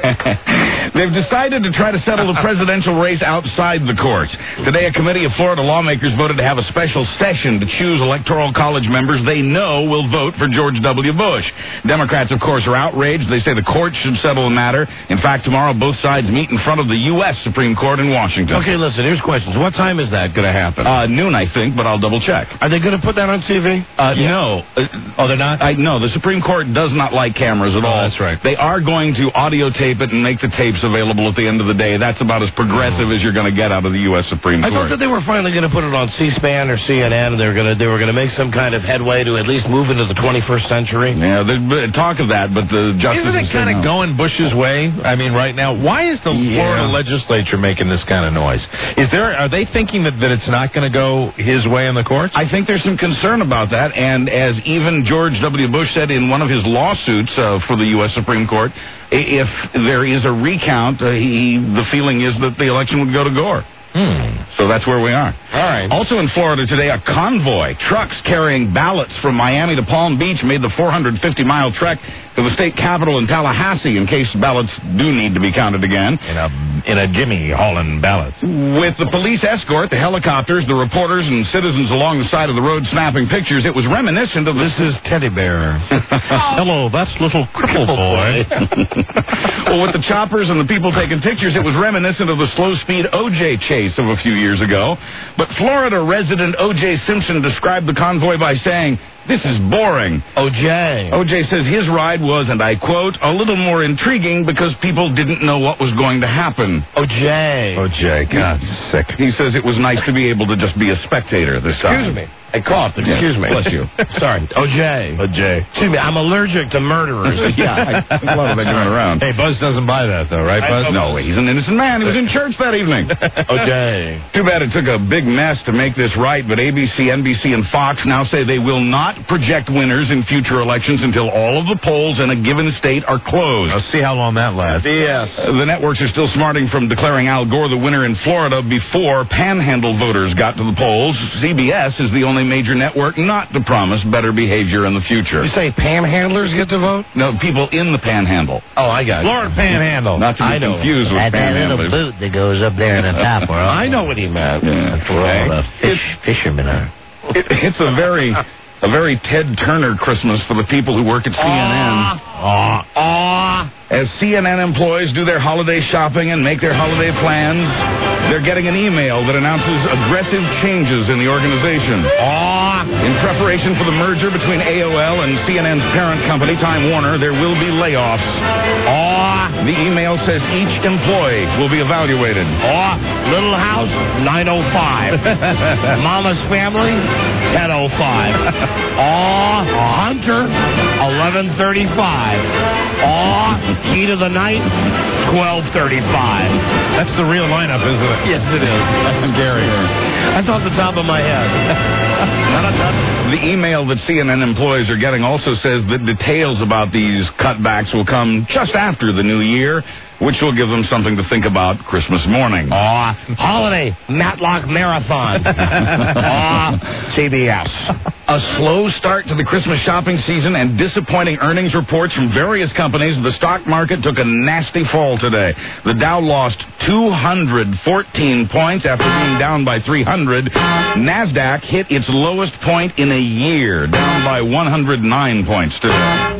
They've decided to try to settle the presidential race outside the courts. Today, a committee of Florida lawmakers voted to have a special session to choose electoral college members they know will vote for George W. Bush. Democrats, of course, are outraged. They say the courts should settle the matter. In fact, tomorrow, both sides meet in front of the U S Supreme Court in Washington. Okay, listen, here's questions. What time is that going to happen? Uh, noon, I think, but I'll double check. Are they going to put that on T V? Uh, No. Uh, oh, they're not? I, no, the Supreme Court does not like cameras at Oh, all. that's right. They are going to audio tape it and make the tapes available at the end of the day. That's about as progressive as you're going to get out of the U S Supreme I Court. thought that they were finally going to put it on C-SPAN or C N N, and they were going to they were going to make some kind of headway to at least move into the twenty-first century. Yeah, there's been talk of that, but the justice Isn't it is kind saying of no. going Bush's way? I mean, right now, why is the Yeah. Florida legislature making this kind of noise? Is there? Are they thinking that, that it's not going to go his way in the courts? I think there's some concern about that, and as even George W. Bush said in one of his lawsuits uh, for the U S Supreme Court, i- if there is a recount, uh, he, the feeling is that the election would go to Gore. Hmm. So that's where we are. All right. Also in Florida today, a convoy, trucks carrying ballots from Miami to Palm Beach, made the four hundred fifty mile trek to the state capitol in Tallahassee in case ballots do need to be counted again. In a in a Jimmy hauling ballots. With the police escort, the helicopters, the reporters, and citizens along the side of the road snapping pictures, it was reminiscent of This is Teddy Bear. Hello, that's little cripple boy. Well, with the choppers and the people taking pictures, it was reminiscent of the slow-speed O J chase of a few years ago. But Florida resident O J Simpson described the convoy by saying, "This is boring." O J. O J says his ride was, and I quote, "a little more intriguing because people didn't know what was going to happen." O J. Oh, Jay, God, sick. He says it was nice to be able to just be a spectator this time. Excuse me. I coughed. Excuse me. Bless you. Sorry. O J. Oh, Jay. Excuse me. I'm allergic to murderers. Yeah, I love that going around. Hey, Buzz doesn't buy that, though, right, Buzz? No, he's an innocent man. He was in church that evening. O J. Too bad it took a big mess to make this right, but A B C, N B C, and Fox now say they will not project winners in future elections until all of the polls in a given state are closed. I'll see how long that lasts. Yes. Uh, the networks are still smarting from declaring Al Gore the winner in Florida before panhandle voters got to the polls. C B S is the only major network not to promise better behavior in the future. You say panhandlers get to vote? No, people in the panhandle. Oh, I got it. Florida Panhandle. Not to be I know. confused with That, that little panhandlers. boot that goes up there in the top where all, I know what he meant. Yeah. where all the fish, fishermen are. It, it's a very, a very Ted Turner Christmas for the people who work at C N N. Aw. Aw. As C N N employees do their holiday shopping and make their holiday plans, they're getting an email that announces aggressive changes in the organization. Aw. In preparation for the merger between A O L and C N N's parent company, Time Warner, there will be layoffs. Aw. The email says each employee will be evaluated. Aw. Little house, nine oh five. Mama's family, ten oh five. Aw. Hunter, eleven thirty-five. Aw. Key to the night, twelve thirty-five. That's the real lineup, isn't it? Yes, it is. That's scary. That's off the top of my head. The email that C N N employees are getting also says that details about these cutbacks will come just after the new year, which will give them something to think about Christmas morning. Aw. Holiday, Matlock Marathon. Aw. C B S. A slow start to the Christmas shopping season and disappointing earnings reports from various companies. The stock market took a nasty fall today. The Dow lost two hundred fourteen points after being down by three hundred. NASDAQ hit its lowest point in a year, down by one hundred nine points today.